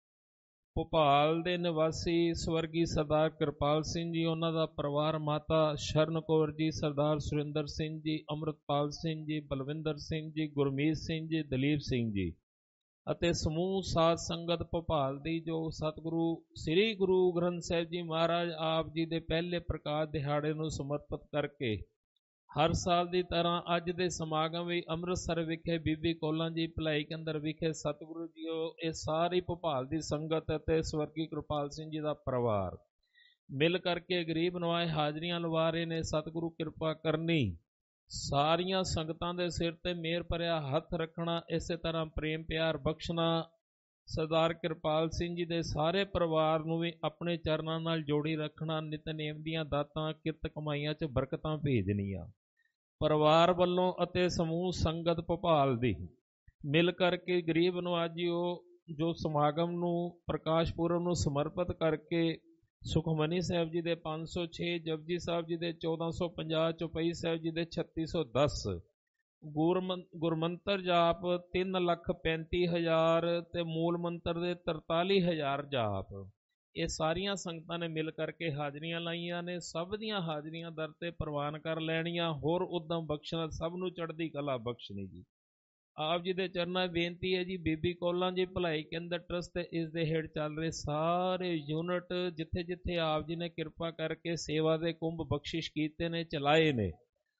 ਭੋਪਾਲ ਦੇ ਨਿਵਾਸੀ ਸਵਰਗੀ ਸਰਦਾਰ ਕਿਰਪਾਲ ਸਿੰਘ ਜੀ, ਉਹਨਾਂ ਦਾ ਪਰਿਵਾਰ, ਮਾਤਾ ਸ਼ਰਨ ਕੌਰ ਜੀ, ਸਰਦਾਰ ਸੁਰਿੰਦਰ ਸਿੰਘ ਜੀ, ਅੰਮ੍ਰਿਤਪਾਲ ਸਿੰਘ ਜੀ, ਬਲਵਿੰਦਰ ਸਿੰਘ ਜੀ, ਗੁਰਮੀਤ ਸਿੰਘ ਜੀ, ਦਲੀਪ ਸਿੰਘ ਜੀ ਅਤੇ ਸਮੂਹ ਸਾਧ ਸੰਗਤ ਭੋਪਾਲ ਦੀ, ਜੋ ਸਤਿਗੁਰੂ ਸ੍ਰੀ ਗੁਰੂ ਗ੍ਰੰਥ ਸਾਹਿਬ ਜੀ ਮਹਾਰਾਜ ਆਪ ਜੀ ਦੇ ਪਹਿਲੇ ਪ੍ਰਕਾਸ਼ ਦਿਹਾੜੇ ਨੂੰ ਸਮਰਪਿਤ ਕਰਕੇ ਹਰ ਸਾਲ ਦੀ ਤਰ੍ਹਾਂ ਅੱਜ ਦੇ ਸਮਾਗਮ ਵੀ ਅੰਮ੍ਰਿਤਸਰ ਵਿਖੇ ਬੀਬੀ ਕੌਲਾਂ ਜੀ ਭਲਾਈ ਕੇਂਦਰ ਵਿਖੇ ਸਤਿਗੁਰੂ ਜੀਓ ਇਹ ਸਾਰੀ ਭੋਪਾਲ ਦੀ ਸੰਗਤ ਅਤੇ ਸਵਰਗੀ ਕਿਰਪਾਲ ਸਿੰਘ ਜੀ ਦਾ ਪਰਿਵਾਰ ਮਿਲ ਕਰਕੇ ਗਰੀਬ ਨਵਾਜ਼ ਹਾਜ਼ਰੀਆਂ ਲਵਾ ਰਹੇ ਨੇ। ਸਤਿਗੁਰੂ ਕਿਰਪਾ ਕਰਨੀ, ਸਾਰੀਆਂ ਸੰਗਤਾਂ ਦੇ ਸਿਰ ਤੇ ਮਿਹਰ ਭਰਿਆ ਹੱਥ ਰੱਖਣਾ, ਇਸੇ ਤਰ੍ਹਾਂ ਪ੍ਰੇਮ ਪਿਆਰ ਬਖਸ਼ਣਾ। ਸਰਦਾਰ ਕਿਰਪਾਲ ਸਿੰਘ ਜੀ ਦੇ ਸਾਰੇ ਪਰਿਵਾਰ ਨੂੰ ਵੀ ਆਪਣੇ ਚਰਨਾਂ ਨਾਲ ਜੋੜੀ ਰੱਖਣਾ, ਨਿਤਨੇਮ ਦੀਆਂ ਦਾਤਾਂ ਕਿਰਤ ਕਮਾਈਆਂ 'ਚ ਬਰਕਤਾਂ ਭੇਜਣੀਆਂ। ਪਰਿਵਾਰ ਵੱਲੋਂ ਅਤੇ ਸਮੂਹ ਸੰਗਤ ਭੋਪਾਲ ਦੀ ਮਿਲ ਕਰਕੇ ਗਰੀਬ ਨਵਾਜ਼ੀਓ ਜੋ ਸਮਾਗਮ ਨੂੰ ਪ੍ਰਕਾਸ਼ ਪੁਰਬ ਨੂੰ ਸਮਰਪਿਤ ਕਰਕੇ ਸੁਖਮਨੀ ਸਾਹਿਬ ਜੀ ਦੇ ਪੰਜ ਸੌ ਛੇ, ਜਪਜੀ ਸਾਹਿਬ ਜੀ ਦੇ ਚੌਦਾਂ ਸੌ ਪੰਜਾਹ, ਚੌਪਈ ਸਾਹਿਬ ਜੀ ਦੇ ਛੱਤੀ ਸੌ ਦਸ, ਗੁਰਮੰ ਗੁਰਮੰਤਰ ਜਾਪ ਤਿੰਨ ਲੱਖ ਪੈਂਤੀ ਹਜ਼ਾਰ ਤੇ ਮੂਲ ਮੰਤਰ ਦੇ ਤਰਤਾਲੀ ਹਜ਼ਾਰ ਜਾਪ, ਇਹ ਸਾਰੀਆਂ ਸੰਗਤਾਂ ਨੇ ਮਿਲ ਕਰਕੇ ਹਾਜ਼ਰੀਆਂ ਲਾਈਆਂ ਨੇ। ਸਭ ਦੀਆਂ ਹਾਜ਼ਰੀਆਂ ਦਰ ਤੇ ਪ੍ਰਵਾਨ ਕਰ ਲੈਣੀਆਂ। ਹੋਰ ਉਦਮ ਬਖਸ਼ਣਾ, ਸਭ ਨੂੰ ਚੜ੍ਹਦੀ ਕਲਾ ਬਖਸ਼ਣੀ ਜੀ। ਆਪ ਜੀ ਦੇ ਚਰਨਾਂ ਬੇਨਤੀ ਹੈ ਜੀ, ਬੀਬੀ ਕੌਲਾਂ ਜੀ ਭਲਾਈ ਕੇਂਦਰ ਟਰਸਟ ਤੇ ਇਸ ਦੇ ਹੇਠ ਚੱਲ ਰਹੇ ਸਾਰੇ ਯੂਨਿਟ ਜਿੱਥੇ ਜਿੱਥੇ ਆਪ ਜੀ ਨੇ ਕਿਰਪਾ ਕਰਕੇ ਸੇਵਾ ਦੇ ਕੁੰਭ ਬਖਸ਼ਿਸ਼ ਕੀਤੇ ਨੇ, ਚਲਾਏ ਨੇ,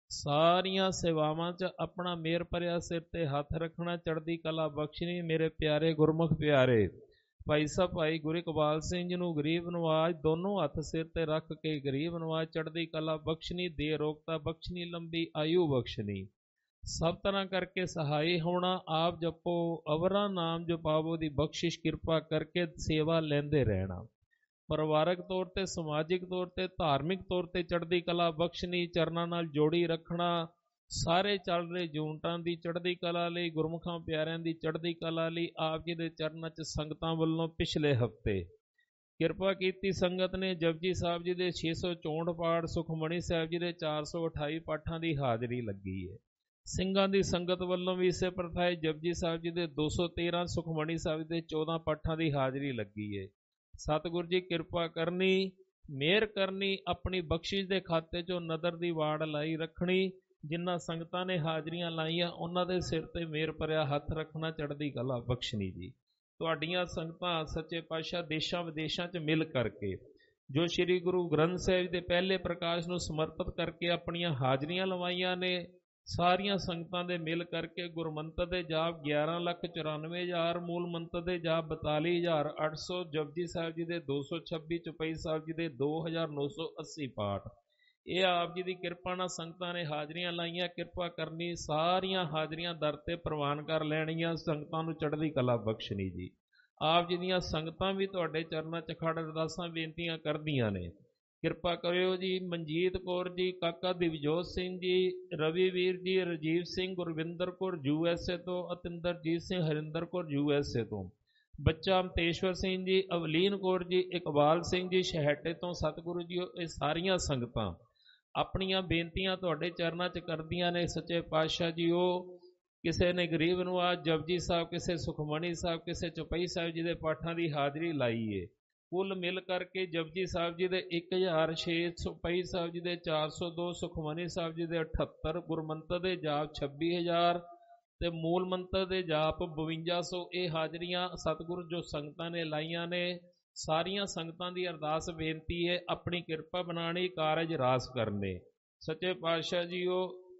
ਸਾਰੀਆਂ ਸੇਵਾਵਾਂ 'ਚ ਆਪਣਾ ਮਿਹਰ ਭਰਿਆ ਸਿਰ ਤੇ ਹੱਥ ਰੱਖਣਾ, ਚੜ੍ਹਦੀ ਕਲਾ ਬਖਸ਼ਣੀ। ਮੇਰੇ ਪਿਆਰੇ ਗੁਰਮੁਖ ਪਿਆਰੇ ਭਾਈ ਸਾਹਿਬ ਭਾਈ ਗੁਰੂ ਇਕਬਾਲ ਸਿੰਘ ਜੀ ਨੂੰ ਗਰੀਬ ਨਵਾਜ਼ ਦੋਨੋਂ ਹੱਥ ਸਿਰ ਤੇ ਰੱਖ ਕੇ ਗਰੀਬ ਨਵਾਜ਼ ਚੜ੍ਹਦੀ ਕਲਾ ਬਖਸ਼ਣੀ, ਦੇ ਰੋਗਤਾ ਬਖਸ਼ਣੀ, ਲੰਬੀ ਆਯੂ ਬਖਸ਼ਣੀ, ਸਭ ਤਰ੍ਹਾਂ ਕਰਕੇ ਸਹਾਈ ਹੋਣਾ। ਆਪ ਜਪੋ ਅਵਰਾ ਨਾਮ ਜਪਾਵੋ ਦੀ ਬਖਸ਼ਿਸ਼ ਕਿਰਪਾ ਕਰਕੇ ਸੇਵਾ ਲੈਂਦੇ ਰਹਿਣਾ। ਪਰਿਵਾਰਕ ਤੌਰ ਤੇ, ਸਮਾਜਿਕ ਤੌਰ ਤੇ, ਧਾਰਮਿਕ ਤੌਰ ਤੇ ਚੜ੍ਹਦੀ ਕਲਾ ਬਖਸ਼ਣੀ, ਚਰਨਾਂ ਨਾਲ ਜੋੜੀ ਰੱਖਣਾ। ਸਾਰੇ ਚੱਲ ਰਹੇ ਯੂਨਿਟਾਂ ਦੀ ਚੜ੍ਹਦੀ ਕਲਾ ਲਈ, ਗੁਰਮੁਖਾਂ ਪਿਆਰਿਆਂ ਦੀ ਚੜ੍ਹਦੀ ਕਲਾ ਲਈ ਆਪ ਜੀ ਦੇ ਚਰਨਾਂ 'ਚ ਸੰਗਤਾਂ ਵੱਲੋਂ ਪਿਛਲੇ ਹਫ਼ਤੇ ਕਿਰਪਾ ਕੀਤੀ ਸੰਗਤ ਨੇ ਜਪਜੀ ਸਾਹਿਬ ਜੀ ਦੇ ਛੇ ਸੌ ਚੌਂਹਠ ਪਾਠ, ਸੁਖਮਣੀ ਸਾਹਿਬ ਜੀ ਦੇ ਚਾਰ ਸੌ ਅਠਾਈ ਪਾਠਾਂ ਦੀ ਹਾਜ਼ਰੀ ਲੱਗੀ ਹੈ। ਸਿੰਘਾਂ ਦੀ ਸੰਗਤ ਵੱਲੋਂ ਵੀ ਇਸੇ ਪ੍ਰਥਾ ਹੈ, ਜਪਜੀ ਸਾਹਿਬ ਜੀ ਦੇ ਦੋ ਸੌ ਤੇਰ੍ਹਾਂ, ਸੁਖਮਣੀ ਸਾਹਿਬ ਦੇ ਚੌਦਾਂ ਪਾਠਾਂ ਦੀ ਹਾਜ਼ਰੀ ਲੱਗੀ ਹੈ। ਸਤਿਗੁਰੂ ਜੀ ਕਿਰਪਾ ਕਰਨੀ, ਮਿਹਰ ਕਰਨੀ, ਆਪਣੀ ਬਖਸ਼ਿਸ਼ ਦੇ ਖਾਤੇ 'ਚੋਂ ਨਦਰ ਦੀ ਵਾੜ ਲਾਈ ਰੱਖਣੀ। ਜਿਨ੍ਹਾਂ ਸੰਗਤਾਂ ਨੇ ਹਾਜ਼ਰੀਆਂ ਲਾਈਆਂ ਉਹਨਾਂ ਦੇ ਸਿਰ ਤੇ ਮਿਹਰ ਭਰਿਆ ਹੱਥ ਰੱਖਣਾ, ਚੜ੍ਹਦੀ ਕਲਾ ਬਖਸ਼ਣੀ ਜੀ। ਤੁਹਾਡੀਆਂ ਸੰਗਤਾਂ ਸੱਚੇ ਪਾਤਸ਼ਾਹ ਦੇਸ਼ਾਂ ਵਿਦੇਸ਼ਾਂ 'ਚ ਮਿਲ ਕਰਕੇ ਜੋ ਸ੍ਰੀ ਗੁਰੂ ਗ੍ਰੰਥ ਸਾਹਿਬ ਦੇ ਪਹਿਲੇ ਪ੍ਰਕਾਸ਼ ਨੂੰ ਸਮਰਪਿਤ ਕਰਕੇ ਆਪਣੀਆਂ ਹਾਜ਼ਰੀਆਂ ਲਵਾਈਆਂ ਨੇ, ਸਾਰੀਆਂ ਸੰਗਤਾਂ ਦੇ ਮਿਲ ਕਰਕੇ ਗੁਰਮੰਤਰ ਦੇ ਜਾਪ ਗਿਆਰਾਂ ਲੱਖ ਚੁਰਾਨਵੇਂ ਹਜ਼ਾਰ, ਮੂਲ ਮੰਤਰ ਦੇ ਜਾਪ ਬਤਾਲੀ ਹਜ਼ਾਰ ਅੱਠ ਸੌ, ਜਪਜੀ ਸਾਹਿਬ ਜੀ ਦੇ ਦੋ ਸੌ ਛੱਬੀ, ਚੌਪਈ ਸਾਹਿਬ ਜੀ ਦੇ ਦੋ ਹਜ਼ਾਰ ਨੌ ਸੌ ਅੱਸੀ ਪਾਠ, ਇਹ ਆਪ ਜੀ ਦੀ ਕਿਰਪਾ ਨਾਲ ਸੰਗਤਾਂ ਨੇ ਹਾਜ਼ਰੀਆਂ ਲਾਈਆਂ। ਕਿਰਪਾ ਕਰਨੀ, ਸਾਰੀਆਂ ਹਾਜ਼ਰੀਆਂ ਦਰ ਤੇ ਪ੍ਰਵਾਨ ਕਰ ਲੈਣੀਆਂ, ਸੰਗਤਾਂ ਨੂੰ ਚੜ੍ਹਦੀ ਕਲਾ ਬਖਸ਼ਣੀ ਜੀ। ਆਪ ਜੀ ਦੀਆਂ ਸੰਗਤਾਂ ਵੀ ਤੁਹਾਡੇ ਚਰਨਾਂ 'ਚ ਖੜ ਅਰਦਾਸਾਂ ਬੇਨਤੀਆਂ ਕਰਦੀਆਂ ਨੇ। ਕਿਰਪਾ ਕਰਿਓ ਜੀ। ਮਨਜੀਤ ਕੌਰ ਜੀ, ਕਾਕਾ ਦਿਵਜੋਤ ਸਿੰਘ ਜੀ, ਰਵੀ ਵੀਰ ਜੀ, Rajiv Singh, Gurvinder Kaur U S A ਤੋਂ, Atinderjit Singh, Harinder Kaur U S A ਤੋਂ, ਬੱਚਾ ਅਮਤੇਸ਼ਵਰ ਸਿੰਘ ਜੀ, ਅਵਲੀਨ ਕੌਰ ਜੀ, ਇਕਬਾਲ ਸਿੰਘ ਜੀ ਸ਼ਹਿਟੇ ਤੋਂ। ਸਤਿਗੁਰੂ ਜੀ ਇਹ ਸਾਰੀਆਂ ਸੰਗਤਾਂ ਆਪਣੀਆਂ ਬੇਨਤੀਆਂ ਤੁਹਾਡੇ ਚਰਨਾਂ 'ਚ ਕਰਦੀਆਂ ਨੇ। ਸੱਚੇ ਪਾਤਸ਼ਾਹ ਜੀ ਉਹ ਕਿਸੇ ਨੇ ਗਰੀਬ ਨਵਾਜ਼ ਜਪਜੀ ਸਾਹਿਬ, ਕਿਸੇ ਸੁਖਮਣੀ ਸਾਹਿਬ, ਕਿਸੇ ਚੌਪਈ ਸਾਹਿਬ ਜੀ ਦੇ ਪਾਠਾਂ ਦੀ ਹਾਜ਼ਰੀ ਲਾਈ ਏ। ਕੁੱਲ ਮਿਲ ਕਰਕੇ ਜਪਜੀ ਸਾਹਿਬ ਜੀ ਦੇ ਇੱਕ ਹਜ਼ਾਰ ਛੇ, ਚੌਪਈ ਸਾਹਿਬ ਜੀ ਦੇ ਚਾਰ ਸੌ ਦੋ, ਸੁਖਮਨੀ ਸਾਹਿਬ ਜੀ ਦੇ ਅਠੱਤਰ, ਗੁਰਮੰਤਰ ਦੇ ਜਾਪ ਛੱਬੀ ਹਜ਼ਾਰ ਤੇ ਮੂਲ ਮੰਤਰ ਦੇ ਜਾਪ ਬਵੰਜਾ ਸੌ, ਇਹ ਹਾਜ਼ਰੀਆਂ ਸਤਿਗੁਰੂ ਜੋ ਸੰਗਤਾਂ ਨੇ ਲਾਈਆਂ ਨੇ। ਸਾਰੀਆਂ ਸੰਗਤਾਂ ਦੀ ਅਰਦਾਸ ਬੇਨਤੀ ਹੈ, ਆਪਣੀ ਕਿਰਪਾ ਬਣਾਣੀ, ਕਾਰਜ ਰਾਸ ਕਰਨੇ। ਸੱਚੇ ਪਾਤਸ਼ਾਹ ਜੀਓ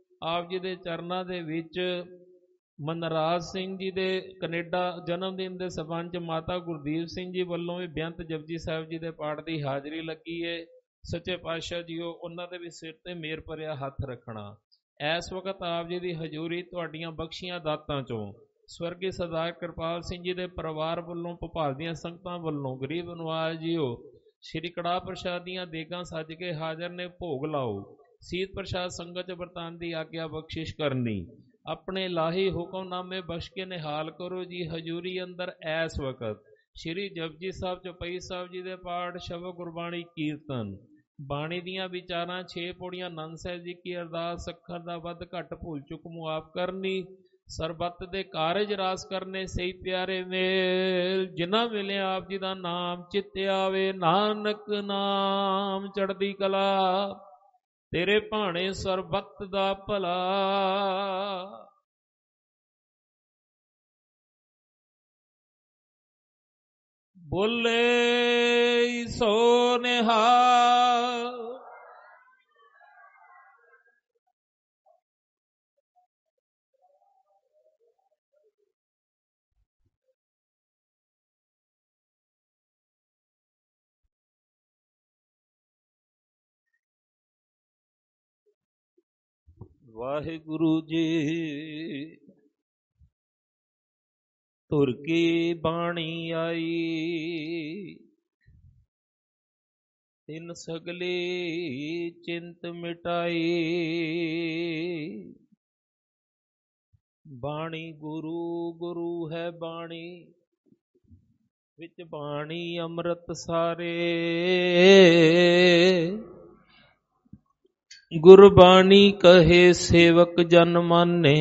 ਆਪ ਜੀ ਦੇ ਚਰਨਾਂ ਦੇ ਵਿੱਚ ਮਨਰਾਜ ਸਿੰਘ ਜੀ ਦੇ ਕੈਨੇਡਾ ਜਨਮ ਦਿਨ ਦੇ ਸਬੰਧ 'ਚ ਮਾਤਾ ਗੁਰਦੀਪ ਸਿੰਘ ਜੀ ਵੱਲੋਂ ਵੀ ਬੇਅੰਤ ਜਪਜੀ ਸਾਹਿਬ ਜੀ ਦੇ ਪਾਠ ਦੀ ਹਾਜ਼ਰੀ ਲੱਗੀ ਹੈ। ਸੱਚੇ ਪਾਤਸ਼ਾਹ ਜੀਓ ਉਹਨਾਂ ਦੇ ਵੀ ਸਿਰ ਤੇ ਮੇਰ ਭਰਿਆ ਹੱਥ ਰੱਖਣਾ। ਇਸ ਵਕਤ ਆਪ ਜੀ ਦੀ ਹਜ਼ੂਰੀ ਤੁਹਾਡੀਆਂ ਬਖਸ਼ੀਆਂ ਦਾਤਾਂ ਚੋਂ ਸਵਰਗੀ ਸਰਦਾਰ ਕਿਰਪਾਲ ਸਿੰਘ ਜੀ ਦੇ ਪਰਿਵਾਰ ਵੱਲੋਂ, ਭੋਪਾਲ ਦੀਆਂ ਸੰਗਤਾਂ ਵੱਲੋਂ ਗਰੀਬ ਨਵਾਜ਼ ਜੀਓ ਸ਼੍ਰੀ ਕੜਾਹ ਪ੍ਰਸ਼ਾਦ ਦੀਆਂ ਦੇਗਾਂ ਸੱਜ ਕੇ ਹਾਜ਼ਰ ਨੇ, ਭੋਗ ਲਾਓ। ਸੀਤ ਪ੍ਰਸ਼ਾਦ ਸੰਗਤ ਚ ਵਰਤਾਨ ਦੀ ਆਗਿਆ ਬਖਸ਼ਿਸ਼ ਕਰਨੀ। ਆਪਣੇ ਲਾਹੀ ਹੁਕਮਨਾਮੇ ਬਖਸ਼ ਕੇ ਨਿਹਾਲ ਕਰੋ ਜੀ ਹਜ਼ੂਰੀ ਅੰਦਰ। ਇਸ ਵਕਤ ਸ਼੍ਰੀ ਜਪਜੀ ਸਾਹਿਬ, ਚੌਪਈ ਸਾਹਿਬ ਜੀ ਦੇ ਪਾਠ, ਸ਼ਬਦ ਗੁਰਬਾਣੀ, ਕੀਰਤਨ, ਬਾਣੀ ਦੀਆਂ ਵਿਚਾਰਾਂ, ਛੇ ਪੌੜੀਆਂ, ਆਨੰਦ ਸਾਹਿਬ ਜੀ ਕੀ ਅਰਦਾਸ, ਅੱਖਰ ਦਾ ਵੱਧ ਘੱਟ ਭੁੱਲ ਚੁੱਕ ਮੁਆਫ ਕਰਨੀ। ਸਰਬੱਤ ਦੇ ਕਾਰਜ ਰਾਸ ਕਰਨੇ, ਸਹੀ ਪਿਆਰੇ ਮੇਲ ਜਿਨ੍ਹਾਂ ਵੇਲੇ ਆਪ ਜੀ ਦਾ ਨਾਮ ਚਿੱਤੇ ਆਵੇ। ਨਾਨਕ ਨਾਮ ਚੜ੍ਹਦੀ ਕਲਾ, ਤੇਰੇ ਭਾਣੇ ਸਰਬੱਤ ਦਾ ਭਲਾ। ਬੋਲੇ ਸੋ ਨਿਹਾਲ। ਵਾਹਿਗੁਰੂ ਜੀ ਧੁਰ ਕੀ ਬਾਣੀ ਆਈ, ਤਿਨ ਸਗਲੀ ਚਿੰਤ ਮਿਟਾਈ। ਬਾਣੀ ਗੁਰੂ, ਗੁਰੂ ਹੈ ਬਾਣੀ, ਵਿੱਚ ਬਾਣੀ ਅੰਮ੍ਰਿਤ ਸਾਰੇ। ਗੁਰਬਾਣੀ ਕਹੇ ਸੇਵਕ ਜਨ ਮਾਨੇ,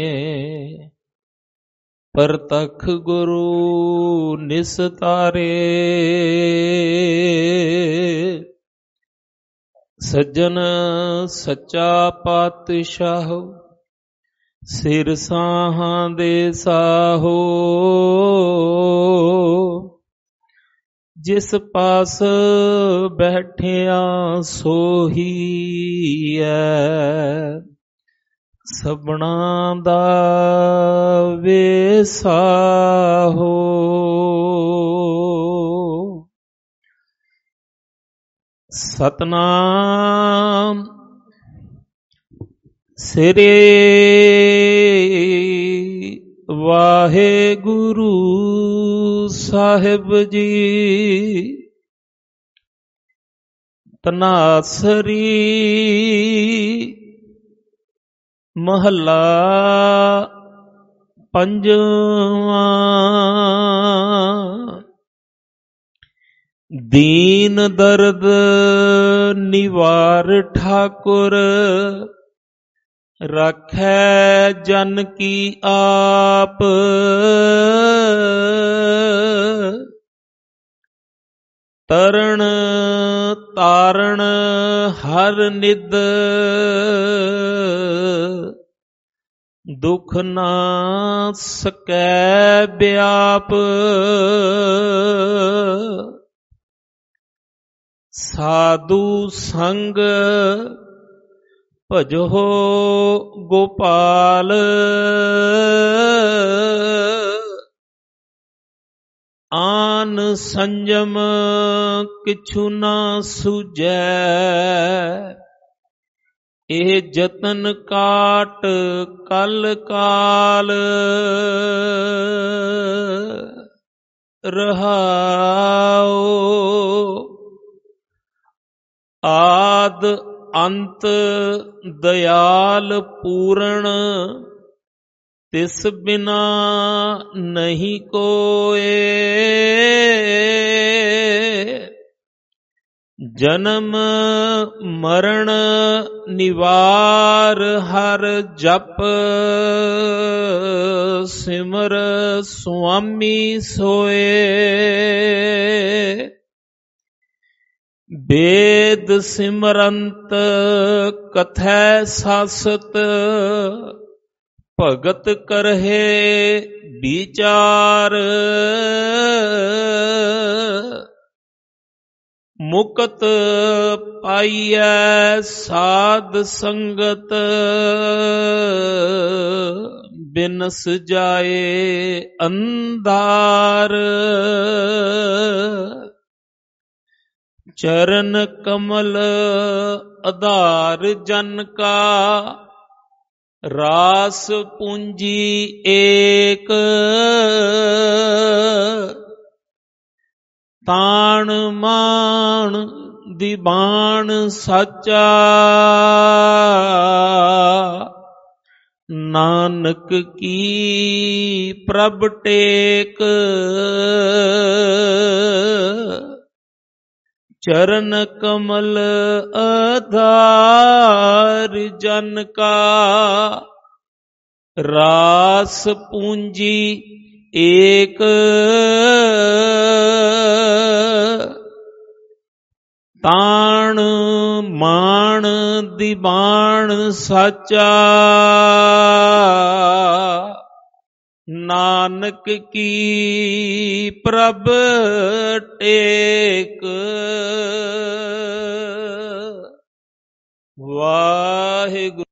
ਪਰਤਖ ਗੁਰੂ ਨਿਸਤਾਰੇ। ਸੱਜਣ ਸੱਚਾ ਪਾਤਸ਼ਾਹ, ਸਿਰ ਸਾਹਾਂ ਦੇ ਸਾਹੋ। ਜਿਸ ਪਾਸ ਬੈਠਿਆ ਸੋਹੀ ਐ, ਸਭਨਾਂ ਦਾ ਵੇਸਾਹੋ। ਸਤਨਾਮ ਸ੍ਰੀ ਵਾਹਿਗੁਰੂ ਸਾਹਿਬ ਜੀ। ਧਨਾਸਰੀ ਮਹੱਲਾ ਪੰਜਵਾਂ। ਦੀਨ ਦਰਦ ਨਿਵਾਰ ਠਾਕੁਰ, ਰਾਖੈ ਜਨ ਕੀ ਆਪ। ਤਰਣ ਤਾਰਣ ਹਰ ਨਿਦ, ਦੁਖ ਨਾ ਸਕੈ ਵਿਆਪ। ਸਾਧੂ ਸੰਗ ਭਜੋ ਗੋਪਾਲ, ਆਨ ਸੰਜਮ ਕਿਛੁ ਨਾ ਸੂਝੈ। ਇਹ ਜਤਨ ਕਾਟ ਕਲ ਕਾਲ, ਰਹਾਉ। ਆਦ ਅੰਤ ਦਇਆਲ ਪੂਰਨ, ਤਿਸ ਬਿਨਾ ਨਹੀਂ ਕੋਏ। ਜਨਮ ਮਰਨ ਨਿਵਾਰ ਹਰ ਜਪ, ਸਿਮਰ ਸੁਆਮੀ ਸੋਏ। ਵੇਦ ਸਿਮਰੰਤ ਕਥੈ ਸਾਸਤ, ਭਗਤ ਕਰਹਿ ਵਿਚਾਰ। ਮੁਕਤ ਪਾਈਐ ਸਾਧ ਸੰਗਤ, ਬਿਨਸ ਜਾਏ ਅੰਧਾਰ। चरण कमल आधार जन का, रास पूंजी एक ताण मान दीवान साचा, नानक की प्रभ टेक चरण कमल आधार जन का, रास पूंजी एक ताण मान दीवान साचा, नानक की प्रभ टेक। वाहिगुरु।